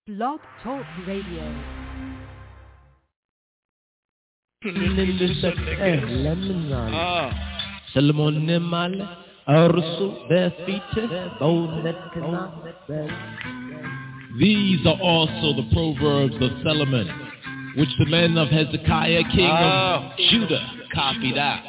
Blog Talk Radio. Solomon Male, Arsu, their features, These are also the proverbs of Solomon, which the men of Hezekiah, king of Judah, copied out.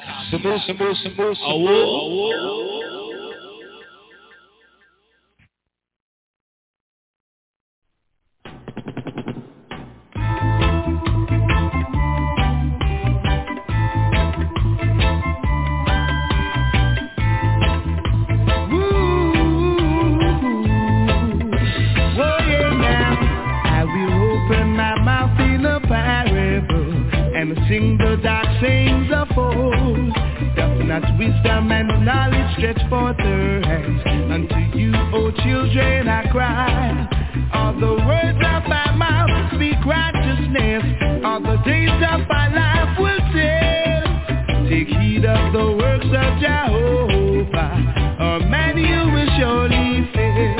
Sing the dark sayings of old. Doth not wisdom and knowledge stretch forth her hands? Unto you, O children, I cry. All the words of my mouth speak righteousness. All the days of my life will tell. Take heed of the works of Jehovah, or man you will surely fail.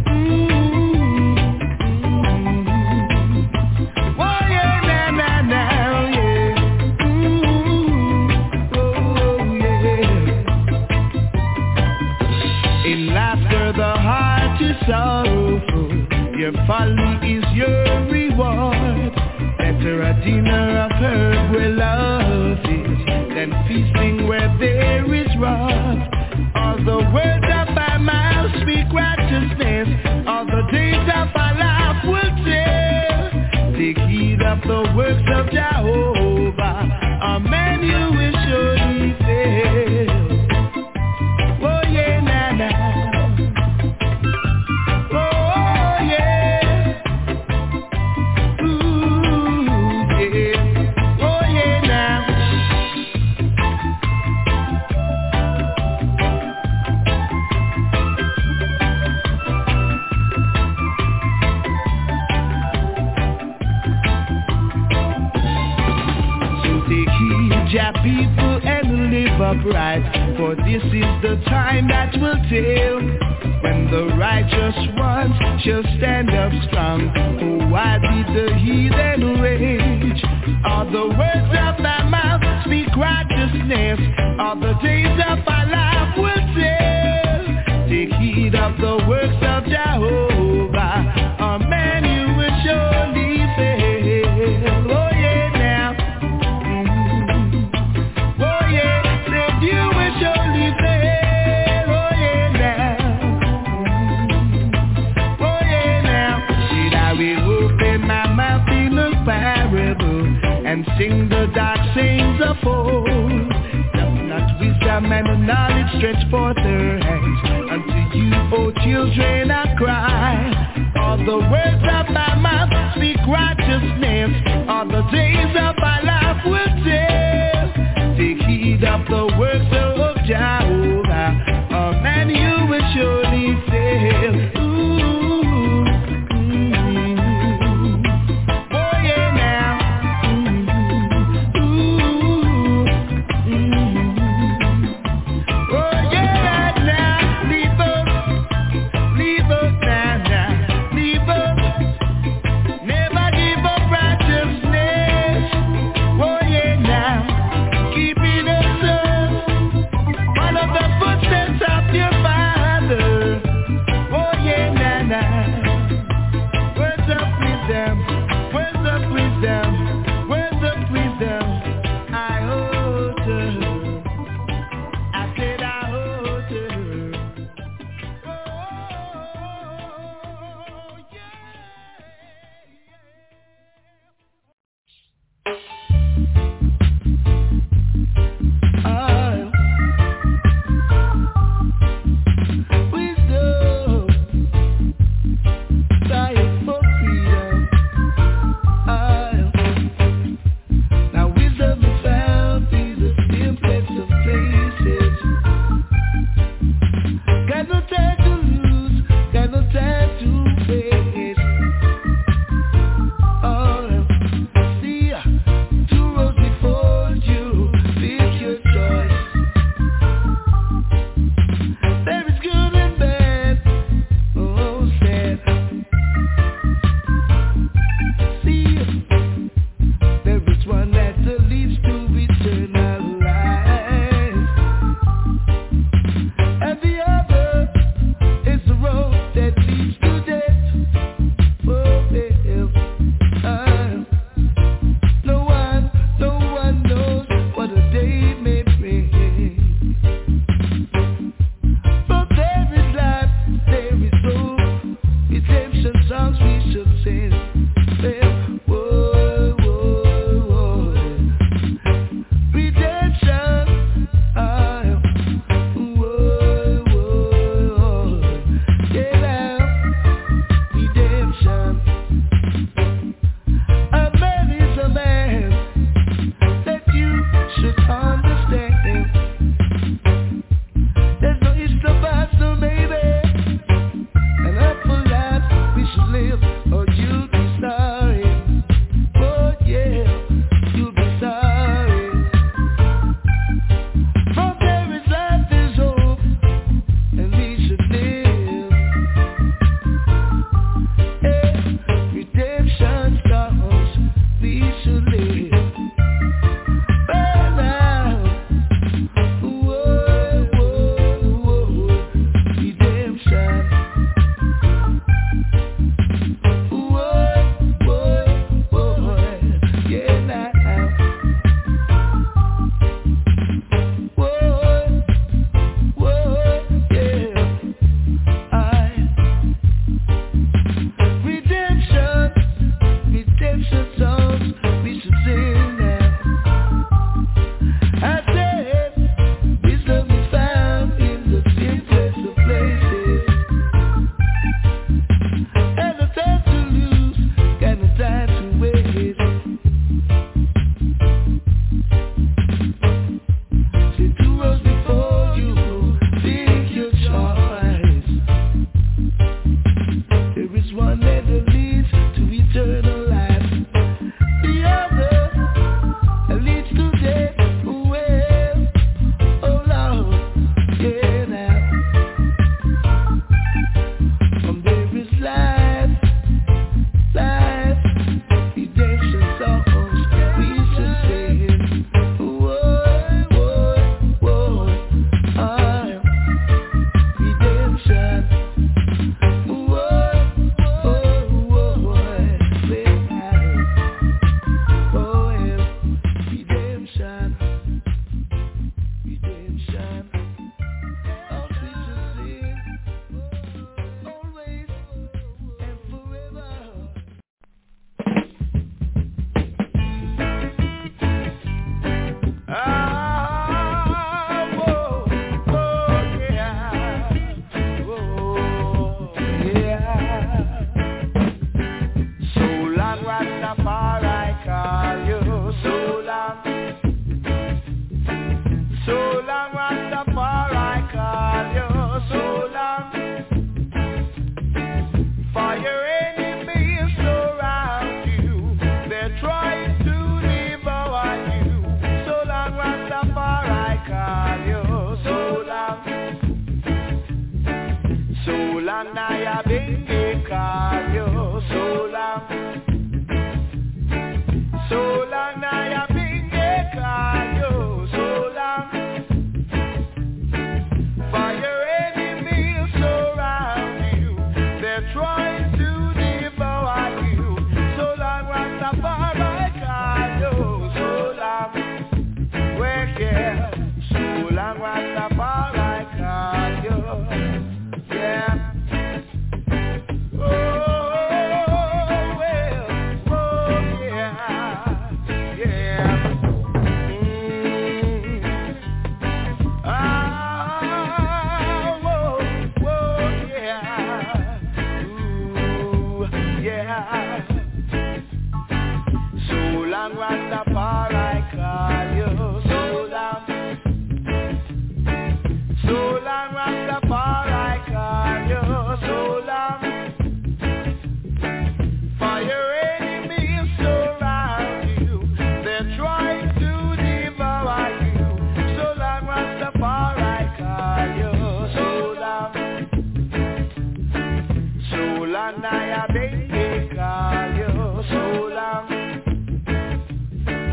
Sorrowful, your folly is your reward. Better a dinner of herb where love is, than feasting where there is wrath. All the words of my mouth speak righteousness. All the days of my life will tell. Take heed of the works of Jehovah, a man you will surely fail. Oh yeah, na na. People and live upright, for this is the time that will tell, when the righteous ones shall stand up strong. Oh, why did the heathen rage? All the words of my mouth speak righteousness. All the days of my life will tell. Take heed of the works of Jehovah, a man you will surely fail. Oh yeah, now. And sing the dark sayings of old. Doth not wisdom and knowledge stretch forth her hands? Unto you, O children, I cry. All the words of my mouth speak righteousness. All the days of my life will tell. Take heed of the works of Jehovah, a man you will surely fail. Keep it up, so yeah. So long Rastafari call you, so long. So long Rastafari call you, so long. For your enemies surround you, they're trying to devour you. So long Rastafari call you, so long. So long I baby call you, so long.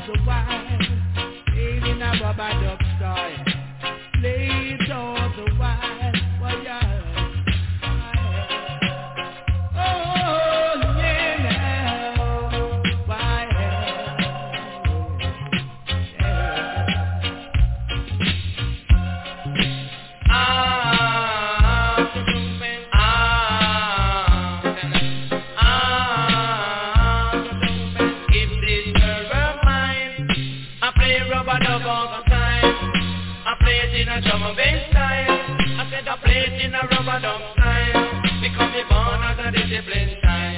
the while, played in a rubber duck style. Played all the while, well, yeah. Drum and bass style. I said I play it in a rubber dub style, because me born as a discipline style.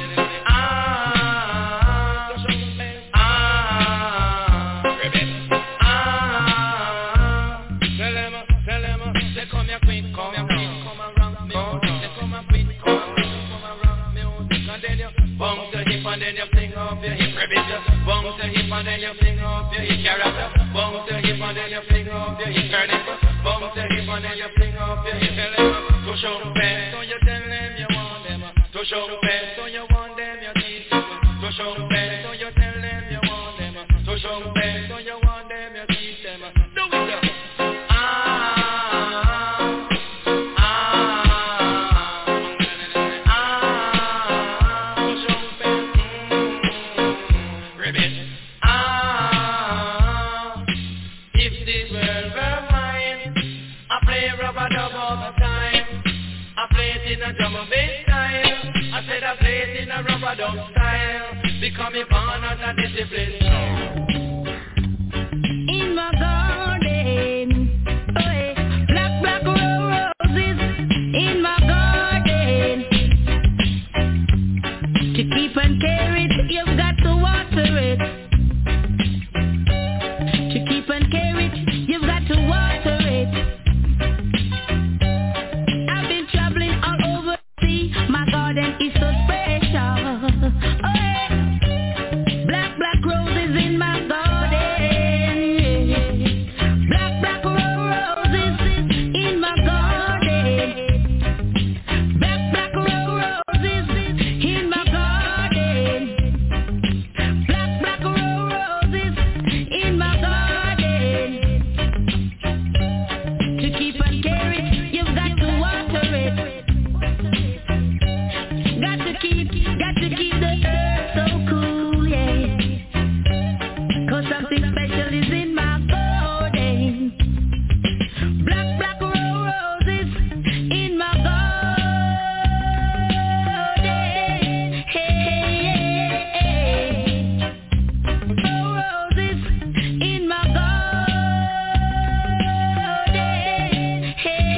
Tell them, say come here quick, come around me. Say come here quick, come around me. And then you bounce the hip and then you fling up your hip, bounce the hip and then you fling up your hip, bounce the hip and then you fling up your hip, bounce the hip and then you fling up your hip. Tell them to show pants, so you tell them you want them. To show pants, so you want them, you teach them. To show pants, so you tell them you want them. To show pants, so you want them, you teach them. Do it. Drum and bass style. I said I play it in a rubber dub style, because me born as a discipline. In my garden, oh yeah, black roses in my garden. To keep and care it, you've got to water it. To keep and care it, you've got to water it. It's so special. Oh yeah. Black roses in my garden. Black roses in my garden. Black roses in my garden. Black roses in my garden. To keep and care it, you've got to water it. Got to keep the earth so cool, yeah. 'Cause something special is in my garden. Black roses in my garden. Hey, roses in my garden.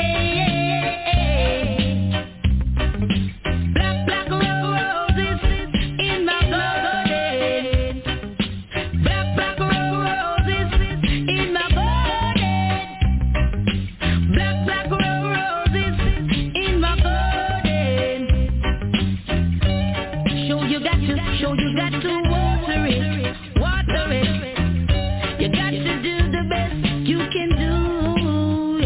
Black roses in my garden. Black roses in my garden. Black roses in my garden. Show you got to water it. You got to do the best you can do,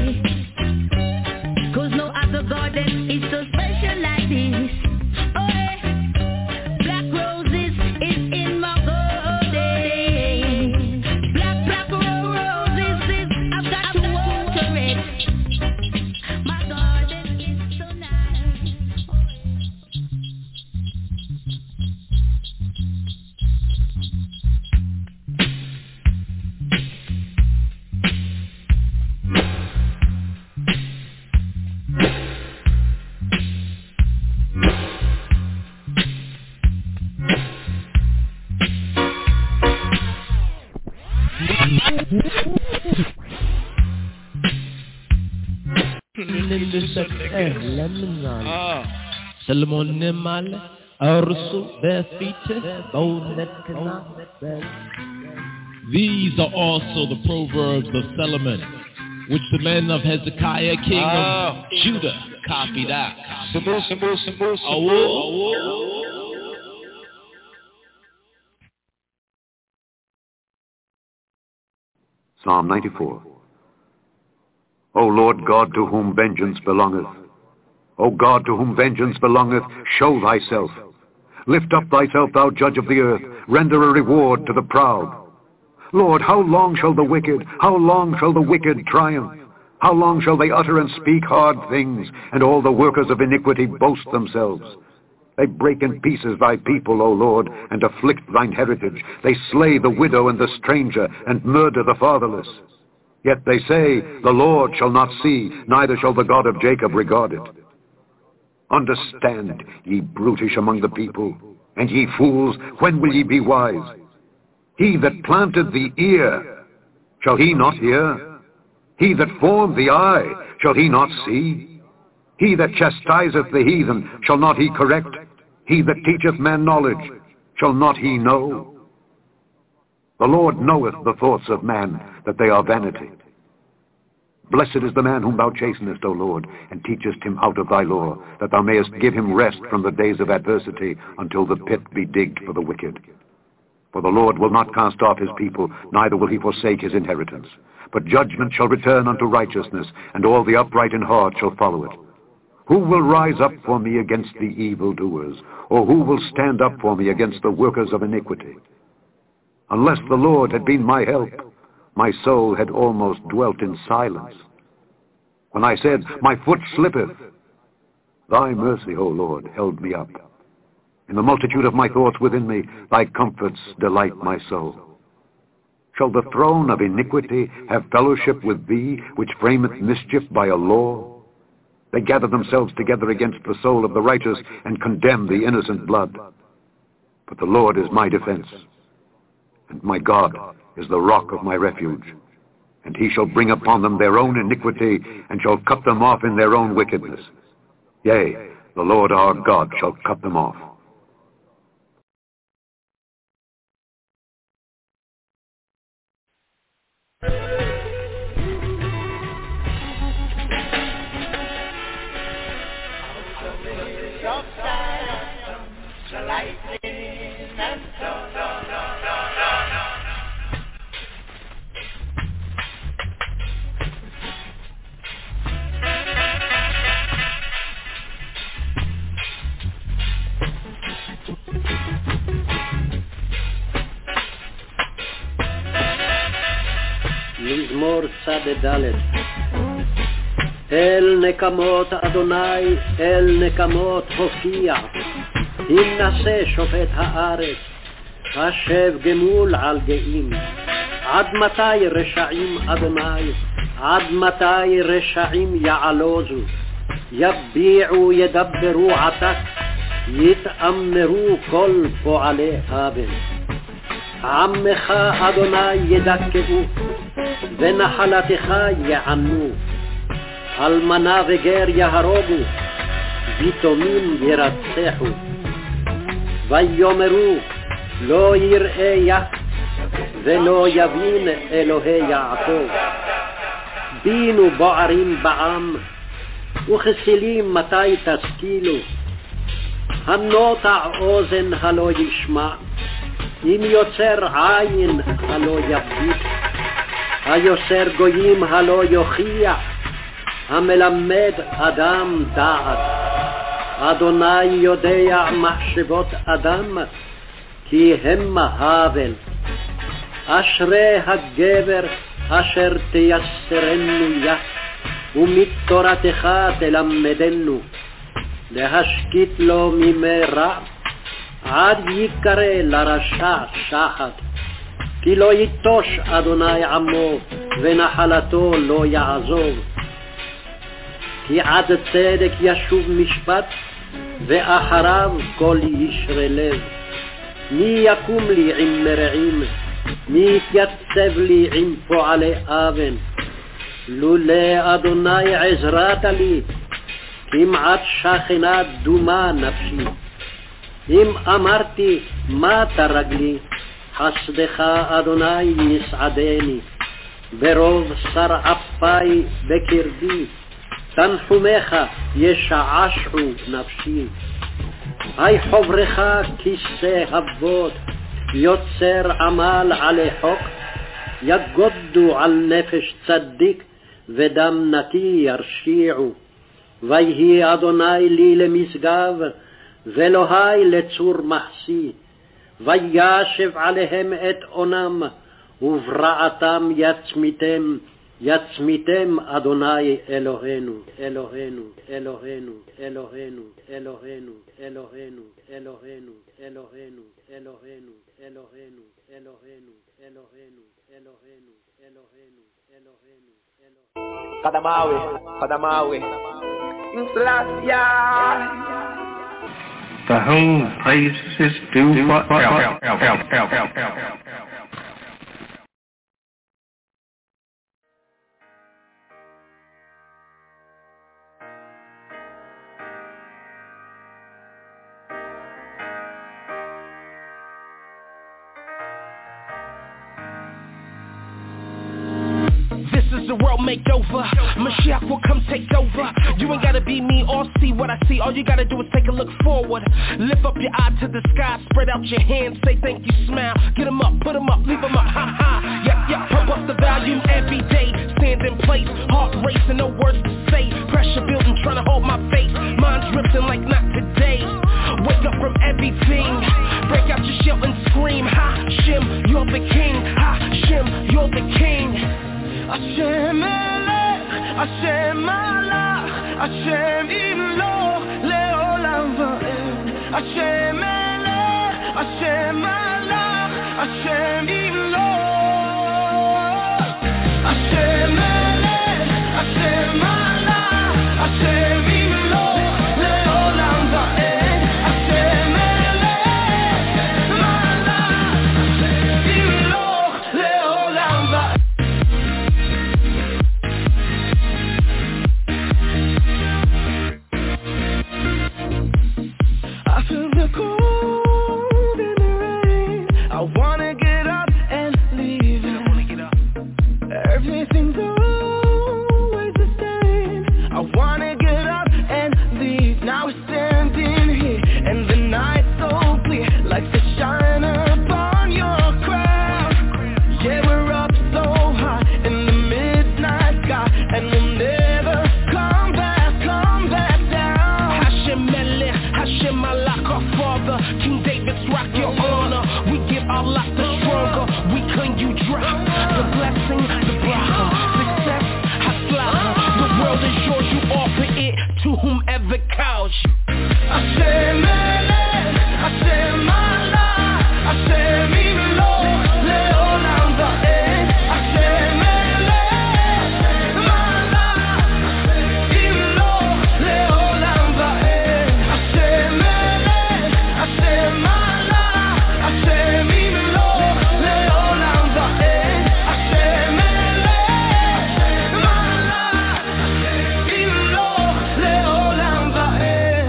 yeah. 'Cause no other garden is so special like this. Oh yeah. Black roses is in my garden. Black roses, I've got to water it. My garden is so nice. Salomon Nimal, Arsu, their feet, These are also the proverbs of Solomon, which the men of Hezekiah, king of Judah, copied out. Psalm 94. O Lord God, to whom vengeance belongeth, O God, to whom vengeance belongeth, show thyself. Lift up thyself, thou judge of the earth. Render a reward to the proud. Lord, how long shall the wicked triumph? How long shall they utter and speak hard things, and all the workers of iniquity boast themselves? They break in pieces thy people, O Lord, and afflict thine heritage. They slay the widow and the stranger, and murder the fatherless. Yet they say, the Lord shall not see, neither shall the God of Jacob regard it. Understand, ye brutish among the people, and ye fools, when will ye be wise? He that planted the ear, shall he not hear? He that formed the eye, shall he not see? He that chastiseth the heathen, shall not he correct? He that teacheth man knowledge, shall not he know? The Lord knoweth the thoughts of man, that they are vanity. Blessed is the man whom thou chastenest, O Lord, and teachest him out of thy law, that thou mayest give him rest from the days of adversity, until the pit be digged for the wicked. For the Lord will not cast off his people, neither will he forsake his inheritance. But judgment shall return unto righteousness, and all the upright in heart shall follow it. Who will rise up for me against the evildoers? Or who will stand up for me against the workers of iniquity? Unless the Lord had been my help, my soul had almost dwelt in silence. When I said, my foot slippeth, thy mercy, O Lord, held me up. In the multitude of my thoughts within me, thy comforts delight my soul. Shall the throne of iniquity have fellowship with thee, which frameth mischief by a law? They gather themselves together against the soul of the righteous, and condemn the innocent blood. But the Lord is my defense, and my God is the rock of my refuge. And he shall bring upon them their own iniquity, and shall cut them off in their own wickedness. Yea, the Lord our God shall cut them off. מזמור צד. אל נקמות אדוני, אל נקמות הופיע, הנשא שופט הארץ, השב גמול על גאים. עד מתי רשעים אדוני, עד מתי רשעים יעלוזו, יביעו ידברו עתק, יתאמרו כל פועלי אבן. עמך אדוני ידכאו, ונחלתך יענו. אלמנה וגר יהרוגו, ויתומים ירצחו. ויאמרו לא יראה יה, ולא יבין אלוהי יעקב. בינו בוערים בעם, וכסילים מתי תשכילו. הנוטע אוזן הלא ישמע, אם יוצר עין הלא יביט. היוסר גויים הלא יוכיח, המלמד אדם דעת. אדוני יודע מחשבות אדם, כי המה הבל. אשרי הגבר אשר תייסרנו יה, ומתורתך תלמדנו. להשקיט לו מימי רע, עד יקרא לרשע שחת. כי לא יתוש אדוני עמו, ונחלתו לא יעזוב. כי עד צדק ישוב משפט, ואחריו כל ישרי לב. מי יקום לי עם מרעים, מי יתייצב לי עם פועלי אבן. לולא אדוני עזרת לי, כמעט שכנה דומה נפשי. אם אמרתי מה תרגלי, חסדך אדוני יסעדני. ברוב שר אפי בקרבי, תנחומך ישעשעו נפשי. היי חברך כיסא אבות, יוצר עמל עלי חוק. יגודו על נפש צדיק, ודם נקי ירשיעו. ויהי אדוני לי למשגב, ואלוהי לצור מחסי, וישב עליהם את אונם, וברעתם יצמיתם אדוני אלוהינו, אלוהינו, אלוהינו, אלוהינו, אלוהינו, אלוהינו, אלוהינו, אלוהינו, אלוהינו, אלוהינו, אלוהינו, אלוהינו, אלוהינו, אלוהינו, אלוהינו, אלוהינו. Kadamawi. Selassie. The whole place is due forever. The world makeover, Mashiach will come take over. You ain't gotta be me or see what I see. All you gotta do is take a look forward. Lift up your eye to the sky, spread out your hands, say thank you, smile. Get 'em up, put 'em up, leave 'em up, ha ha. Yep, pump up the volume every day. Stand in place, heart racing, no words to say. Pressure building, trying to hold my face. Mind's drifting like not today. Wake up from everything. Break out your shell and scream. Ha-Shem, you're the king. Ha-Shem, you're the king. Hashem Elech, Hashem Malach, Hashem Imloch, Leolam Va'ed. Hashem Elech, Hashem Malach, Hashem Imloch. Hashem Elech, Hashem Malach, Hashem Imloch, Leolam Va'ed. Hashem Elech, Malach, Imloch, Leolam Va'ed. I feel the cold in the rain. I wanna get up and leave. Everything's always the same. I wanna get up and leave. Now we're standing here and the night's so clear, like the shine upon your crown. Yeah, we're up so high in the midnight sky, and we'll never come back down. Hashem Melech, Hashem Malach, our Father, King David's rock, your honor. We give our lot the stronger, we clean you dry. The blessing, the bracha, success, haslacha. The world is yours, you offer it to whomever calls you. Hashem Melech, Hashem Malach, Hashem Imloch, Leolam Va'ed. Hashem Melech, Malach, Imloch, Leolam Va'ed. Hashem Melech, Hashem Malach, Hashem Imloch, Leolam Va'ed. Hashem Melech, Malach, Imloch, Leolam Va'ed.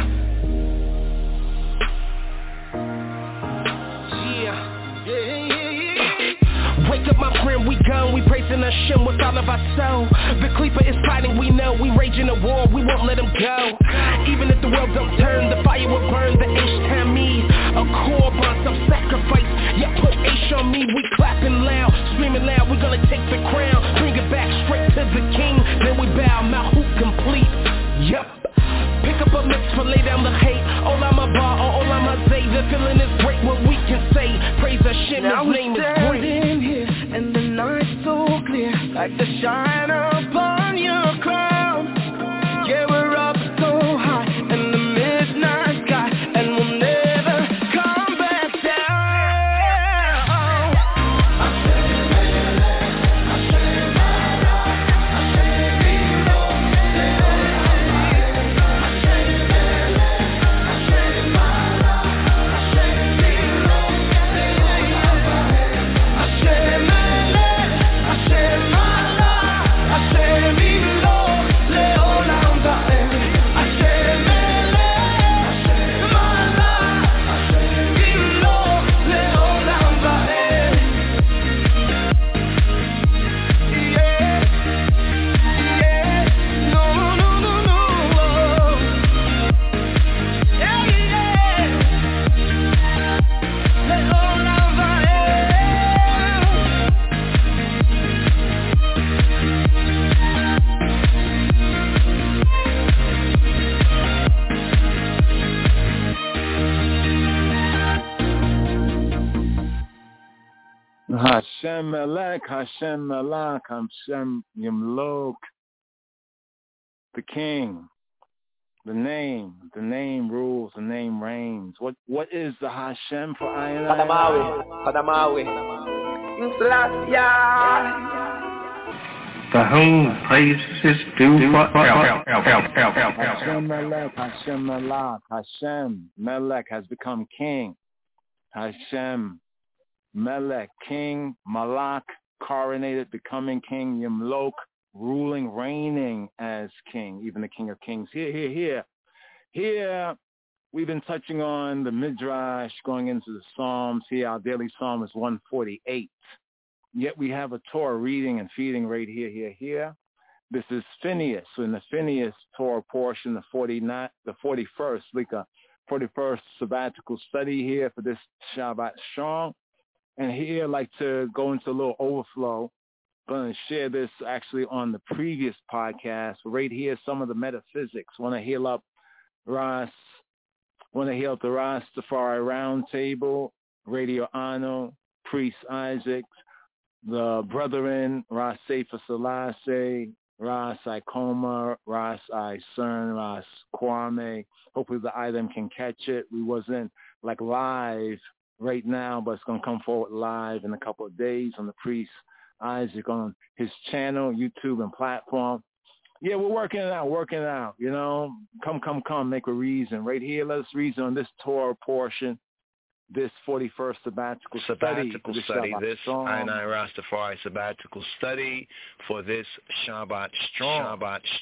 Wake up my friend, we gone, we praising Hashem with all of our soul. The Klippa is fighting, we know, we raging a war, we won't let him go. Even if the world don't turn, the fire will burn, the H-Tamid, a korban, some sacrifice. Yeah, put H on me, we clapping loud, screaming loud, we gonna take the crown, bring it back straight to the king, then we bow, Malchut complete. Yep. Pick up a mitzvah, lay down the hate. Olam haba, olam hazeh. The feeling is great, what we can say. Praise Hashem, His name is great. Now we're standing here, and the night's so clear, like the shine upon your crown. Yeah, we're up so high in the midnight sky, and we'll never come back down. Hashem Hashem Melech, Hashem Malak, Hashem Yimlok, the King, the name rules, the name reigns. What is the Hashem for I and I? Padamawi. The whole praises is due forever. Hashem Melech, Hashem Malak, Hashem Melech has become king. Hashem Melech, king, Malak, coronated, becoming king, Yimlok, ruling, reigning as king, even the King of Kings. Here, we've been touching on the Midrash, going into the Psalms. Here, our daily Psalm is 148. Yet we have a Torah reading and feeding right here. This is Phineas. So in the Phineas Torah portion, the 41st sabbatical study here for this Shabbat Strong. And here I'd like to go into a little overflow. I'm going to share this actually on the previous podcast. Right here, some of the metaphysics. Want to heal up the Rastafari Roundtable, Radio Ano, Priest Isaac, the Brethren, Ras Sefer Selassie, Ras Ikoma, Ras I CERN, Ras Kwame. Hopefully the item can catch it. We wasn't like live right now, but it's going to come forward live in a couple of days on the Priest Isaac on his channel, YouTube, and platform. Yeah, we're working it out, you know. Come, make a reason. Right here, let us reason on this Torah portion, this 41st sabbatical study. This I and I Rastafari sabbatical study for this Shabbat Strong.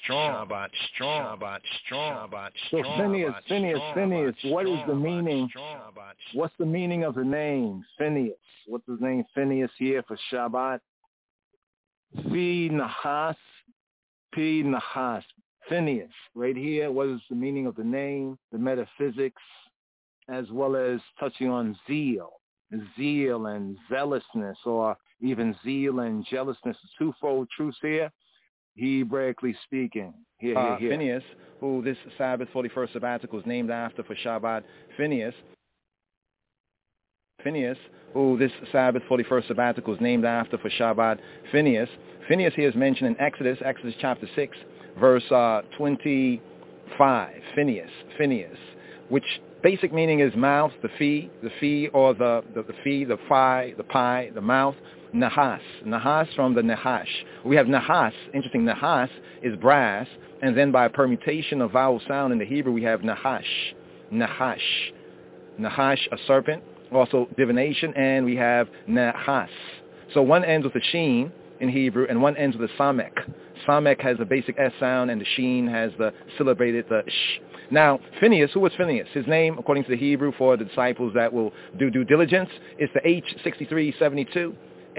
So Phineas, what is the meaning? What's the meaning of the name Phineas? What's his name Phineas here for Shabbat? Fi Nahas, Phineas. Right here, what is the meaning of the name, the metaphysics, as well as touching on zeal and zealousness, or even zeal and jealousness, twofold truths here, Hebraically speaking. Here. Phineas, who this Sabbath 41st sabbatical is named after for Shabbat. Phineas, who this Sabbath 41st sabbatical is named after for Shabbat. Phineas here is mentioned in Exodus chapter 6, verse 25. Phineas, which basic meaning is mouth, the fee, or the fee, the phi, the pi, the mouth. Nahas from the Nahash. We have Nahas. Interesting, Nahas is brass, and then by permutation of vowel sound in the Hebrew, we have Nahash, a serpent, also divination, and we have Nahas. So one ends with a sheen in Hebrew, and one ends with a samek. Samek has a basic S sound, and the sheen has the syllabated, the sh. Now, Phineas, who was Phineas? His name, according to the Hebrew, for the disciples that will do due diligence, is the H6372.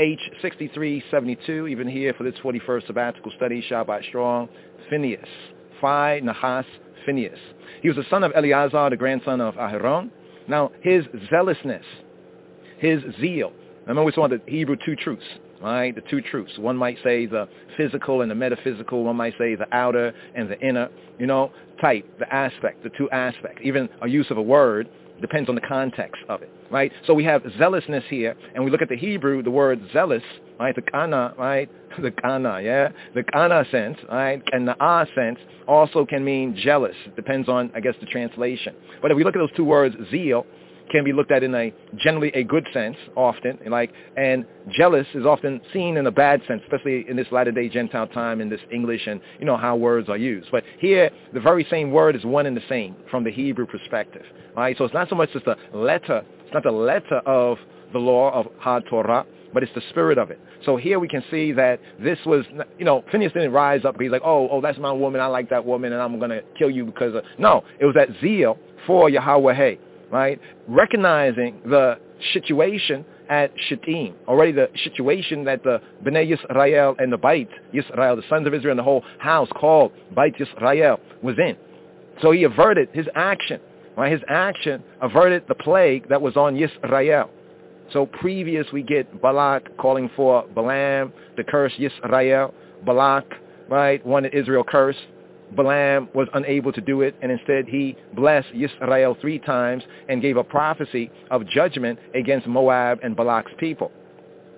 H6372, even here for this 41st sabbatical study, Shabbat Strong, Phineas. Phi, Nahas, Phineas. He was the son of Eleazar, the grandson of Aharon. Now, his zealousness, his zeal. Remember we saw the Hebrew two truths, right? The two truths. One might say the physical and the metaphysical. One might say the outer and the inner, type, the aspect, the two aspects. Even a use of a word depends on the context of it, right? So we have zealousness here, and we look at the Hebrew, the word zealous, right? The kana, right? The kana, yeah? The kana sense, right? And the ah sense also can mean jealous. It depends on, I guess, the translation. But if we look at those two words, zeal can be looked at in a generally a good sense often, and jealous is often seen in a bad sense, especially in this latter-day Gentile time in this English and how words are used. But here, the very same word is one and the same from the Hebrew perspective, right? So it's not so much just the letter, it's not the letter of the law of HaTorah, but it's the spirit of it. So here we can see that this was, Phineas didn't rise up and be like, oh, that's my woman, I like that woman, and I'm going to kill you because of... No, it was that zeal for Yahweh, right? Recognizing the situation at Shittim, already the situation that the Bnei Yisrael and the Beit Yisrael, the sons of Israel, and the whole house called Beit Yisrael was in. So he averted his action, right? His action averted the plague that was on Yisrael. So previous we get Balak calling for Balaam to curse Yisrael. Balak, right, wanted Israel cursed. Balaam was unable to do it, and instead he blessed Yisrael 3 times and gave a prophecy of judgment against Moab and Balak's people.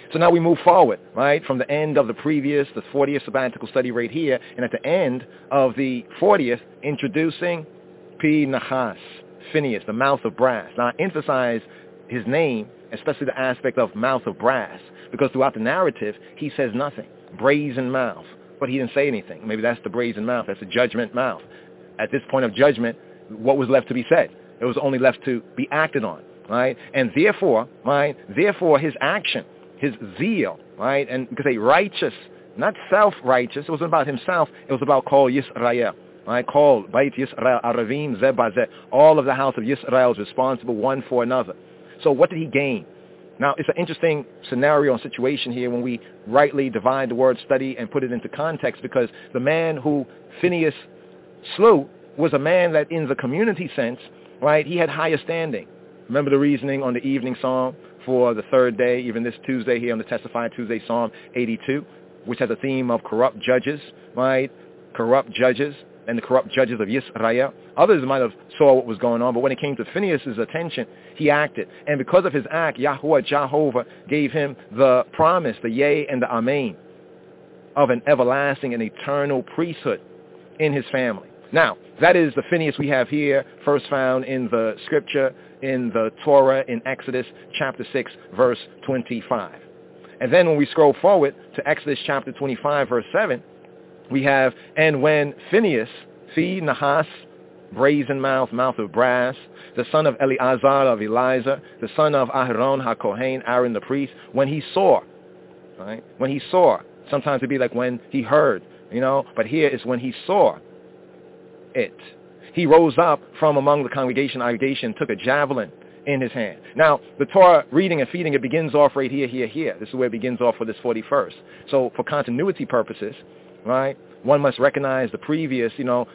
So now we move forward, right, from the end of the 40th sabbatical study right here, and at the end of the 40th, introducing Pi Nahas, Phineas, the mouth of brass. Now I emphasize his name, especially the aspect of mouth of brass, because throughout the narrative, he says nothing. Brazen mouth. But he didn't say anything. Maybe that's the brazen mouth. That's the judgment mouth. At this point of judgment, what was left to be said? It was only left to be acted on, right? And therefore, right, his action, his zeal, right, and because a righteous, not self-righteous, it wasn't about himself, it was about Kol Yisrael, right? Kol, Beit Yisrael, Aravim, Zebazeh, all of the house of Yisrael is responsible one for another. So what did he gain? Now, it's an interesting scenario and situation here when we rightly divide the word study and put it into context, because the man who Phineas slew was a man that in the community sense, right, he had higher standing. Remember the reasoning on the evening psalm for the third day, even this Tuesday here on the Testify Tuesday, Psalm 82, which has a theme of corrupt judges, right, corrupt judges and the corrupt judges of Yisrael. Others might have saw what was going on, but when it came to Phineas's attention, he acted. And because of his act, Jehovah gave him the promise, the yea and the amen, of an everlasting and eternal priesthood in his family. Now, that is the Phineas we have here, first found in the scripture, in the Torah, in Exodus chapter 6, verse 25. And then when we scroll forward to Exodus chapter 25, verse 7, we have, and when Phineas, Phi Nahas, brazen mouth, mouth of brass, the son of Eleazar of Eliezer, the son of Aharon HaKohen, Aaron the priest, when he saw, right? When he saw, sometimes it'd be like when he heard, but here is when he saw it. He rose up from among the congregation, took a javelin in his hand. Now, the Torah reading and feeding, it begins off right here. This is where it begins off for this 41st. So for continuity purposes, right, one must recognize the previous 9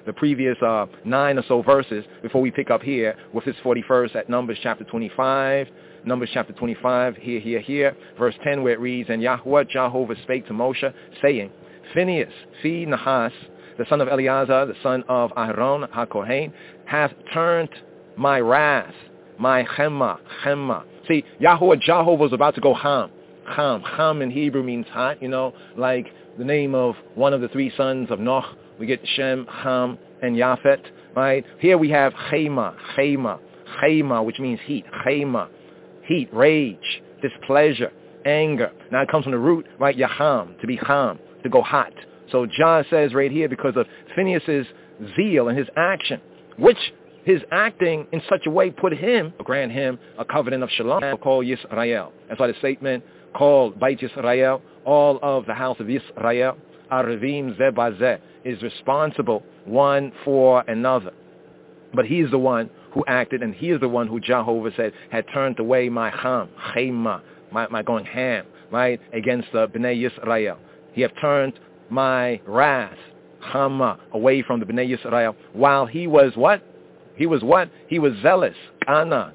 or so verses before we pick up here with this 41st at Numbers chapter 25. Numbers chapter 25, here, verse 10, where it reads, and Jehovah spake to Moshe, saying, Phineas, Phi Nahas, the son of Eleazar, the son of Aharon HaKohen, hath turned my wrath, my chema. See, Jehovah was about to go ham. Ham in Hebrew means hot, like the name of one of the three sons of Noach. We get Shem, Ham, and Yafet, right? Here we have chema, which means heat. Chema, heat, rage, displeasure, anger. Now it comes from the root, right? Yaham, to be ham, to go hot. So John says right here, because of Phineas's zeal and his action, which his acting in such a way grant him a covenant of shalom, called Yisrael. That's why the statement called Beit Yisrael, all of the house of Yisrael, Aravim Zebazeh, is responsible one for another. But he is the one who acted, and he is the one who Jehovah said had turned away my chema, my going ham, right, against the Bnei Yisrael. He have turned my wrath, chama, away from the Bnei Yisrael, while he was what? He was zealous. Kana.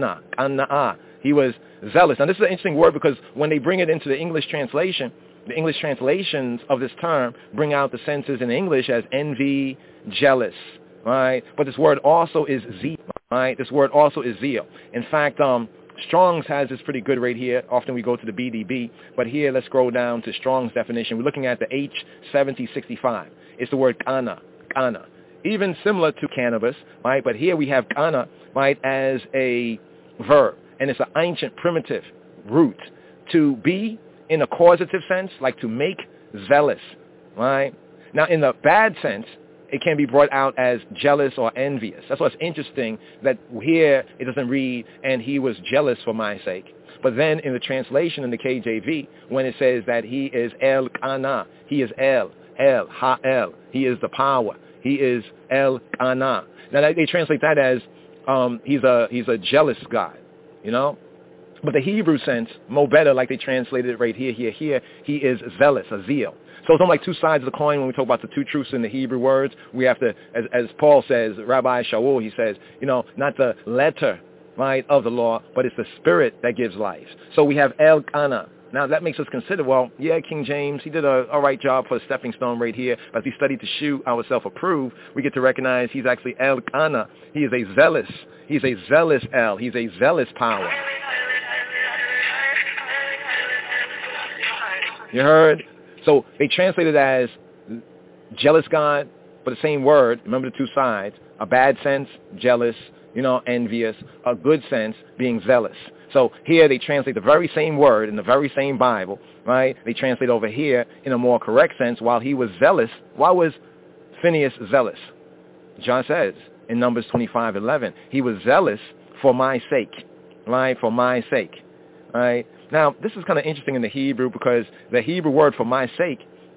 He was zealous. Now this is an interesting word, because when they bring it into the English translation, the English translations of this term bring out the senses in English as envy, jealous, right? But this word also is zeal, right? This word also is zeal. In fact, Strong's has this pretty good right here. Often we go to the BDB, but here let's scroll down to Strong's definition. We're looking at the H7065. It's the word kana. Even similar to cannabis, right? But here we have kana, right, as a verb. And it's an ancient primitive root. To be in a causative sense, like to make, zealous, right? Now in the bad sense, it can be brought out as jealous or envious. That's what's interesting, that here it doesn't read, and he was jealous for my sake. But then in the translation in the KJV, when it says that he is El Kana, he is El, Ha-El, he is the power, he is El Kana. Now they translate that as he's a jealous God, But the Hebrew sense, more better, like they translated it right here, he is zealous, a zeal. So it's almost like two sides of the coin when we talk about the two truths in the Hebrew words. We have to, as Paul says, Rabbi Shaul, he says, not the letter, right, of the law, but it's the spirit that gives life. So we have El Kana. Now that makes us consider, King James, he did a all right job for a stepping stone right here. As we study to shoot our self-approved, we get to recognize he's actually El Kana. He's a zealous El. He's a zealous power. You heard? So they translate it as jealous God, but the same word. Remember the two sides. A bad sense, jealous, envious. A good sense, being zealous. So here they translate the very same word in the very same Bible, right? They translate over here in a more correct sense. While he was zealous, why was Phineas zealous? John says in Numbers 25:11, he was zealous for my sake, right? For my sake, right? Now, this is kind of interesting in the Hebrew because the Hebrew word for my sake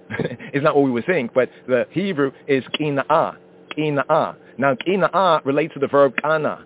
is not what we would think, but the Hebrew is qina'ah, qina'ah. Now, qina'ah relates to the verb qana'ah,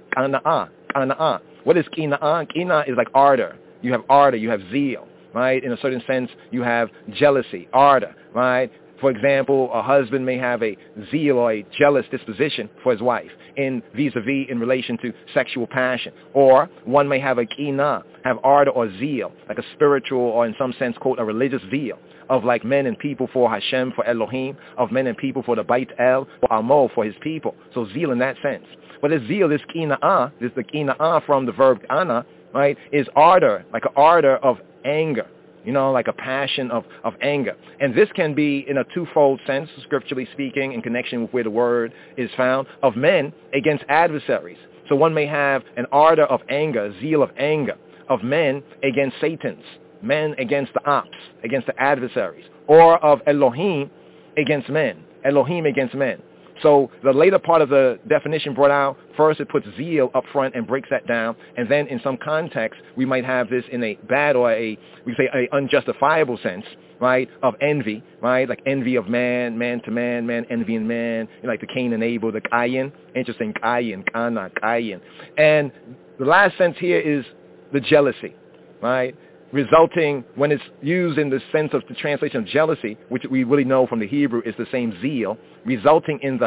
qana'ah. What is qina'ah? Qina'ah is like ardor. You have ardor, you have zeal, right? In a certain sense, you have jealousy, ardor, right? For example, a husband may have a zeal or a jealous disposition for his wife in vis-a-vis in relation to sexual passion. Or one may have a qina, have ardor or zeal, like a spiritual or in some sense, quote, a religious zeal of like men and people for Hashem, for Elohim, of men and people for the Bait El, or Amo, for his people. So zeal in that sense. But this zeal, this qina'ah, this the qina'ah from the verb ana, right, is ardor, like an ardor of anger. Like a passion of anger. And this can be in a twofold sense, scripturally speaking, in connection with where the word is found, of men against adversaries. So one may have an ardor of anger, zeal of anger, of men against Satans, men against the ops, against the adversaries, or of Elohim against men, Elohim against men. So the later part of the definition brought out, first it puts zeal up front and breaks that down, and then in some context we might have this in a bad or a unjustifiable sense, right, of envy, right, like envy of man to man envying man, like the Cain and Abel, the Cain, interesting, Cain, Kana, Cain. And the last sense here is the jealousy, right, resulting when it's used in the sense of the translation of jealousy, which we really know from the Hebrew is the same zeal, resulting in the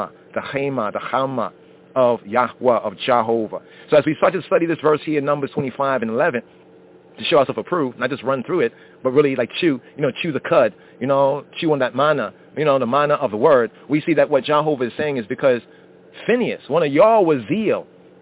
chama of Yahweh, of Jehovah. So as we start to study this verse here in Numbers 25 and 11, to show ourselves approved, not just run through it, but really like chew the cud, chew on that manna, the manna of the word, we see that what Jehovah is saying is because Phineas, one of y'all was zeal,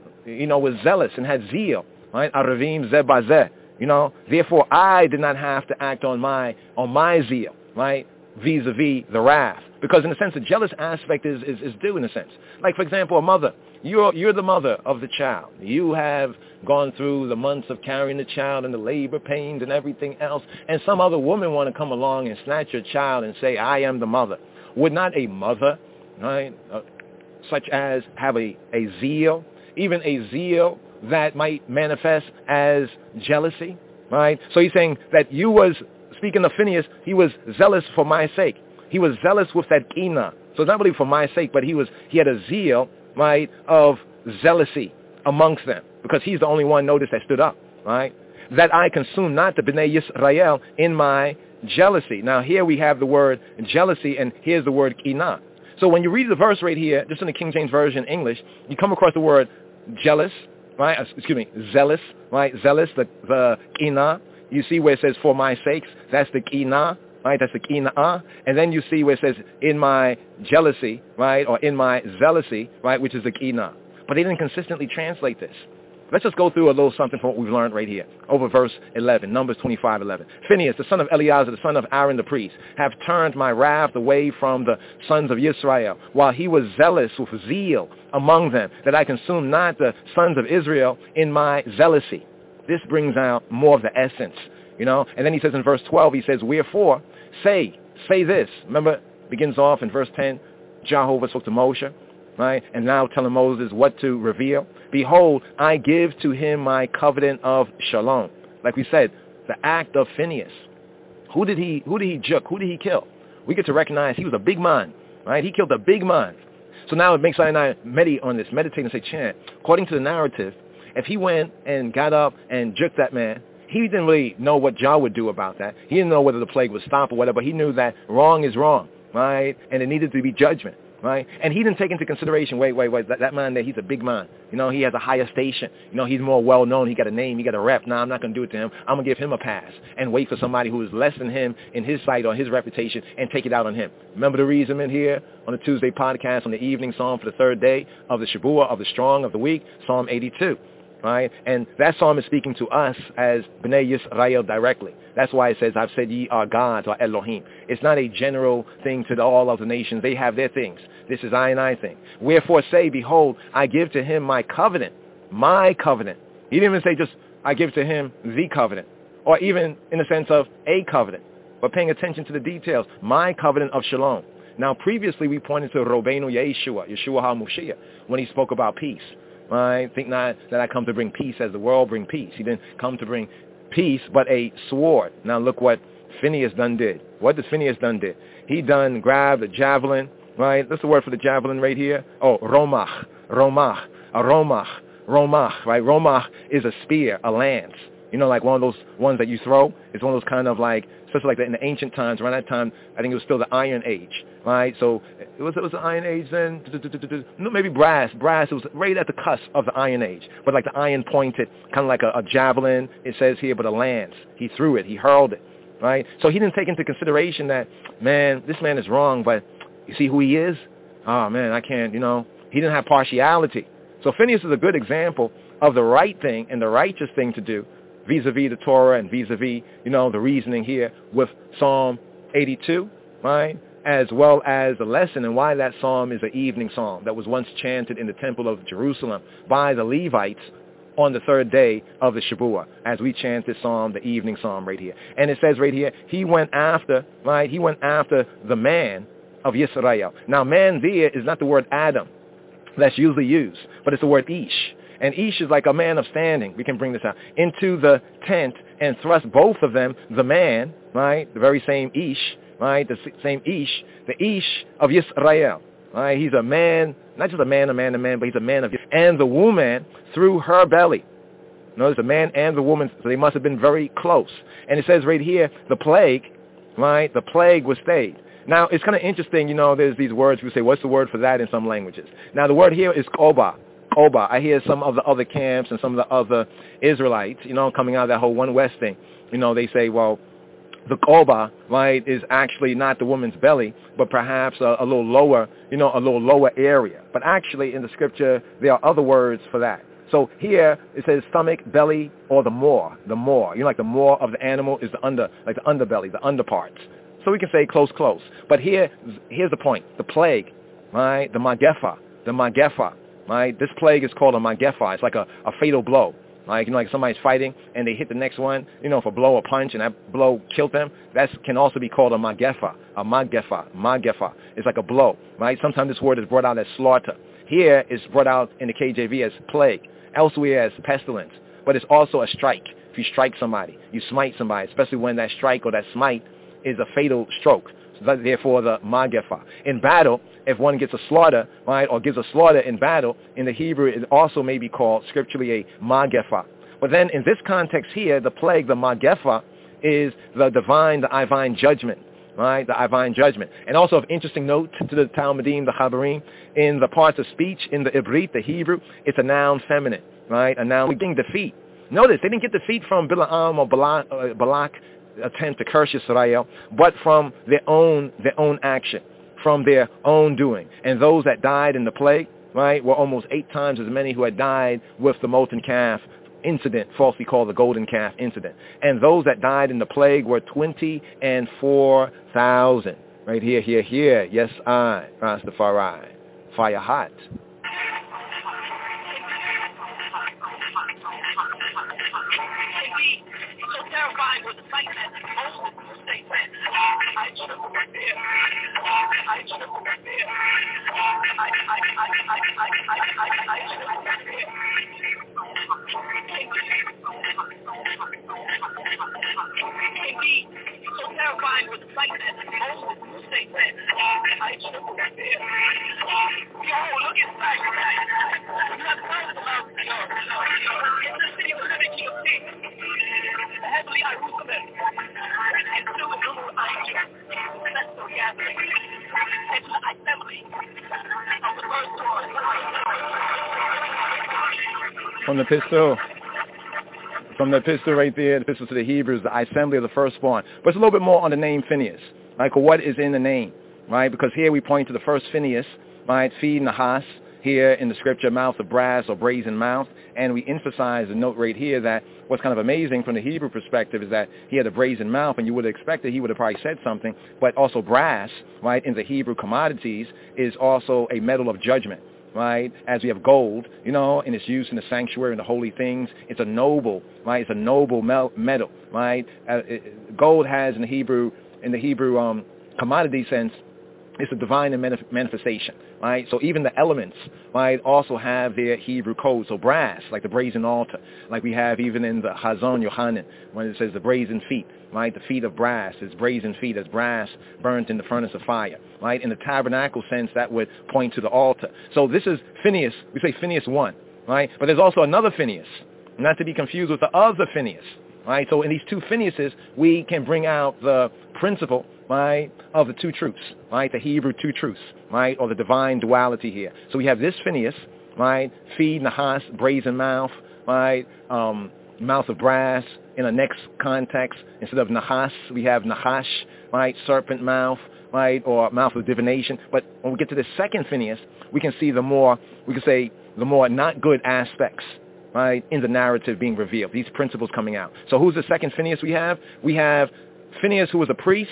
was zealous and had zeal, right? Aravim zebazeh. Therefore I did not have to act on my zeal, right, vis-a-vis the wrath. Because in a sense, the jealous aspect is due in a sense. Like, for example, a mother. You're the mother of the child. You have gone through the months of carrying the child and the labor pains and everything else, and some other woman want to come along and snatch your child and say, I am the mother. Would not a mother, right, such as have a zeal, even a zeal that might manifest as jealousy, right? So he's saying that you was, speaking of Phineas, he was zealous for my sake. He was zealous with that qina. So it's not really for my sake, but he had a zeal, right, of zealousy amongst them, because he's the only one, notice, that stood up, right? That I consume not the Bnei Yisrael in my jealousy. Now here we have the word jealousy, and here's the word qina. So when you read the verse right here, just in the King James Version English, you come across the word jealous, right? Zealous, right? Zealous, the qina. You see where it says for my sakes, that's the qina, right? That's the qina'ah. And then you see where it says in my jealousy, right? Or in my zealousy, right? Which is the qina. But they didn't consistently translate this. Let's just go through a little something from what we've learned right here. Over verse 11, Numbers 25:11. Phineas, the son of Eleazar, the son of Aaron the priest, have turned my wrath away from the sons of Israel, while he was zealous with zeal among them, that I consume not the sons of Israel in my zealousy. This brings out more of the essence, And then he says in verse 12, he says, wherefore, say this. Remember, begins off in verse 10, Jehovah spoke to Moshe, right? And now telling Moses what to reveal. Behold, I give to him my covenant of shalom. Like we said, the act of Phineas. Who did he juke? Who did he kill? We get to recognize he was a big man, right? He killed a big man. So now it makes I and I meditate on this, meditate and say, Chan, according to the narrative, if he went and got up and juked that man, he didn't really know what Jah would do about that. He didn't know whether the plague would stop or whatever. He knew that wrong is wrong, right? And it needed to be judgment, right? And he didn't take into consideration, wait, that man there, he's a big man. He has a higher station. He's more well-known. He got a name. He got a rep. Nah, I'm not going to do it to him. I'm going to give him a pass and wait for somebody who is less than him in his sight or his reputation and take it out on him. Remember the reason in here on the Tuesday podcast on the evening psalm for the third day of the Shabuah, of the strong of the week, Psalm 82. right? And that psalm is speaking to us as B'nai Yisrael directly. That's why it says, I've said ye are gods, or Elohim. It's not a general thing to all of the nations. They have their things. This is I and I thing. Wherefore say, behold, I give to him my covenant. My covenant. He didn't even say just, I give to him the covenant. Or even in the sense of a covenant. But paying attention to the details. My covenant of shalom. Now, previously we pointed to Robbeinu Yeshua HaMoshiach, when he spoke about peace. Right? Think not that I come to bring peace as the world bring peace. He didn't come to bring peace, but a sword. Now look what Phineas done did. What does Phineas done did? He done grabbed a javelin, right? That's the word for the javelin right here. Oh, romach, right? Romach is a spear, a lance. You know, like one of those ones that you throw. It's one of those kind of like, especially like in the ancient times, around that time, I think it was still the Iron Age, right? So it was the Iron Age then, no, maybe brass. It was right at the cusp of the Iron Age, but like the iron pointed, kind of like a javelin, it says here, but a lance. He threw it, he hurled it, right? So he didn't take into consideration that, man, this man is wrong, but you see who he is? Oh man, I can't, he didn't have partiality. So Phineas is a good example of the right thing and the righteous thing to do, vis-a-vis the Torah and vis-a-vis, the reasoning here with Psalm 82, right? As well as the lesson and why that psalm is an evening psalm that was once chanted in the temple of Jerusalem by the Levites on the third day of the Shabuah, as we chant this psalm, the evening psalm right here. And it says right here, he went after the man of Yisrael. Now, man there is not the word Adam that's usually used, but it's the word Ish. And Ish is like a man of standing. We can bring this out. Into the tent and thrust both of them, the man, right, the very same Ish, right, the same Ish, the Ish of Yisrael. Right? He's a man, not just a man, but he's a man of Yisrael. And the woman through her belly. Notice the man and the woman, so they must have been very close. And it says right here, the plague, right, the plague was stayed. Now, it's kind of interesting, there's these words, we say, what's the word for that in some languages? Now, the word here is koba. I hear some of the other camps and some of the other Israelites, coming out of that whole One West thing. They say, well, the koba, right, is actually not the woman's belly, but perhaps a little lower, a little lower area. But actually, in the scripture, there are other words for that. So here, it says stomach, belly, or the maw. The maw. Like the maw of the animal is the underbelly, the underparts. So we can say close. But here's the point. The plague, right, the magefa. Right? This plague is called a magefa. It's like a fatal blow. Like, like somebody's fighting and they hit the next one, for a blow or punch, and that blow killed them. That can also be called a magefa. Magefa. It's like a blow, right? Sometimes this word is brought out as slaughter. Here it's brought out in the KJV as plague. Elsewhere as pestilence. But it's also a strike. If you strike somebody, you smite somebody, especially when that strike or that smite is a fatal stroke. So that's therefore the magefa. In battle, if one gets a slaughter, right, or gives a slaughter in battle, in the Hebrew it also may be called scripturally a magefa. But then in this context here, the plague, the magefa, is the divine judgment, right, the divine judgment. And also of interesting note to the Talmudim, the Chabarim, in the parts of speech, in the Ibrit, the Hebrew, it's a noun feminine, right, a noun getting defeat. Notice, they didn't get defeat from Bilaam or Balak attempt to curse Yisrael, but from their own action, from their own doing. And those that died in the plague, right, were almost 8 times as many who had died with the molten calf incident, falsely called the golden calf incident. And those that died in the plague were 24,000. Right here. Yes, I, Rastafari. Fire hot. From the epistle right there, the epistle to the Hebrews, the assembly of the firstborn. But it's a little bit more on the name Phineas, right? What is in the name, right? Because here we point to the first Phineas, right? Phi Nahas. here in the scripture, mouth of brass or brazen mouth, and we emphasize the note right here that what's kind of amazing from the Hebrew perspective is that he had a brazen mouth, and you would have expected he would have probably said something, but also brass, right, in the Hebrew commodities is also a metal of judgment, right, as we have gold, you know, in its use in the sanctuary and the holy things. It's a noble, right, it's a noble metal, right. Gold has in the Hebrew commodity sense, it's a divine manifestation, right? So even the elements, right, also have their Hebrew code. So brass, like the brazen altar, like we have even in the Hazon Yohanan, when it says the brazen feet, right? The feet of brass, it's brazen feet as brass burnt in the furnace of fire, right? In the tabernacle sense, that would point to the altar. So this is Phinehas. We say Phinehas 1, right? But there's also another Phinehas, not to be confused with the other Phinehas, right? So in these two Phinehas's, we can bring out the principle, right, of the two truths, right, the Hebrew two truths, right, or the divine duality here. So we have this Phinehas, right, Fi Nahas, brazen mouth, right, mouth of brass. In the next context, instead of Nahas, we have Nahash, right, serpent mouth, right, or mouth of divination. But when we get to the second Phinehas, we can see the more not good aspects, right, in the narrative being revealed, these principles coming out. So who's the second Phinehas we have? We have Phinehas, who was a priest,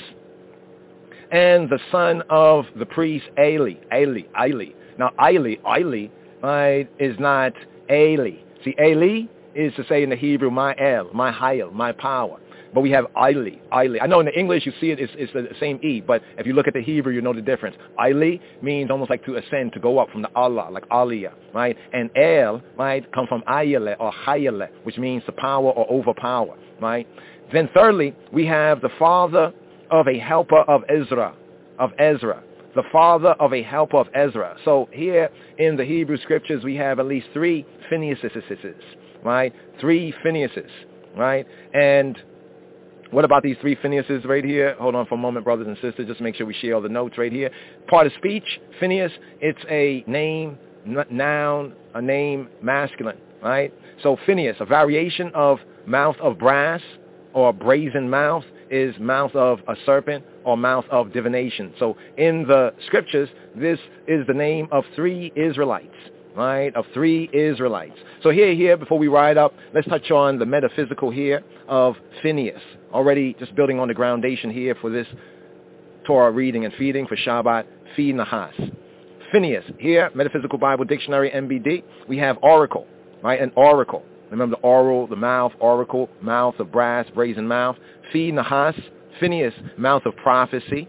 and the son of the priest Eli. Now Eli, right, is not Eli. See, Eli is to say in the Hebrew, my El, my Hayel, my power. But we have Eli. I know in the English you see it's the same E, but if you look at the Hebrew, you know the difference. Eli means almost like to ascend, to go up from the Allah, like Aliyah, right? And El, right, come from Ayele or Hayele, which means to power or overpower, right? Then thirdly, we have the father of a helper of Ezra. The father of a helper of Ezra. So here in the Hebrew scriptures, we have at least three Phinehas's, right? Three Phinehas's, right? And what about these three Phinehas's right here? Hold on for a moment, brothers and sisters. Just make sure we share all the notes right here. Part of speech, Phinehas, it's a name, noun, a name masculine, right? So Phinehas, a variation of mouth of brass or brazen mouth, is mouth of a serpent or mouth of divination. So in the scriptures, this is the name of three Israelites, right? Of three Israelites. So here, before we ride up, let's touch on the metaphysical here of Phinehas. Already just building on the groundation here for this Torah reading and feeding for Shabbat, Fi Nahas. Phinehas, here, Metaphysical Bible Dictionary, MBD, we have oracle, right? An oracle. Remember the oral, the mouth, oracle, mouth of brass, brazen mouth. Fi Nahas, Phinehas, mouth of prophecy.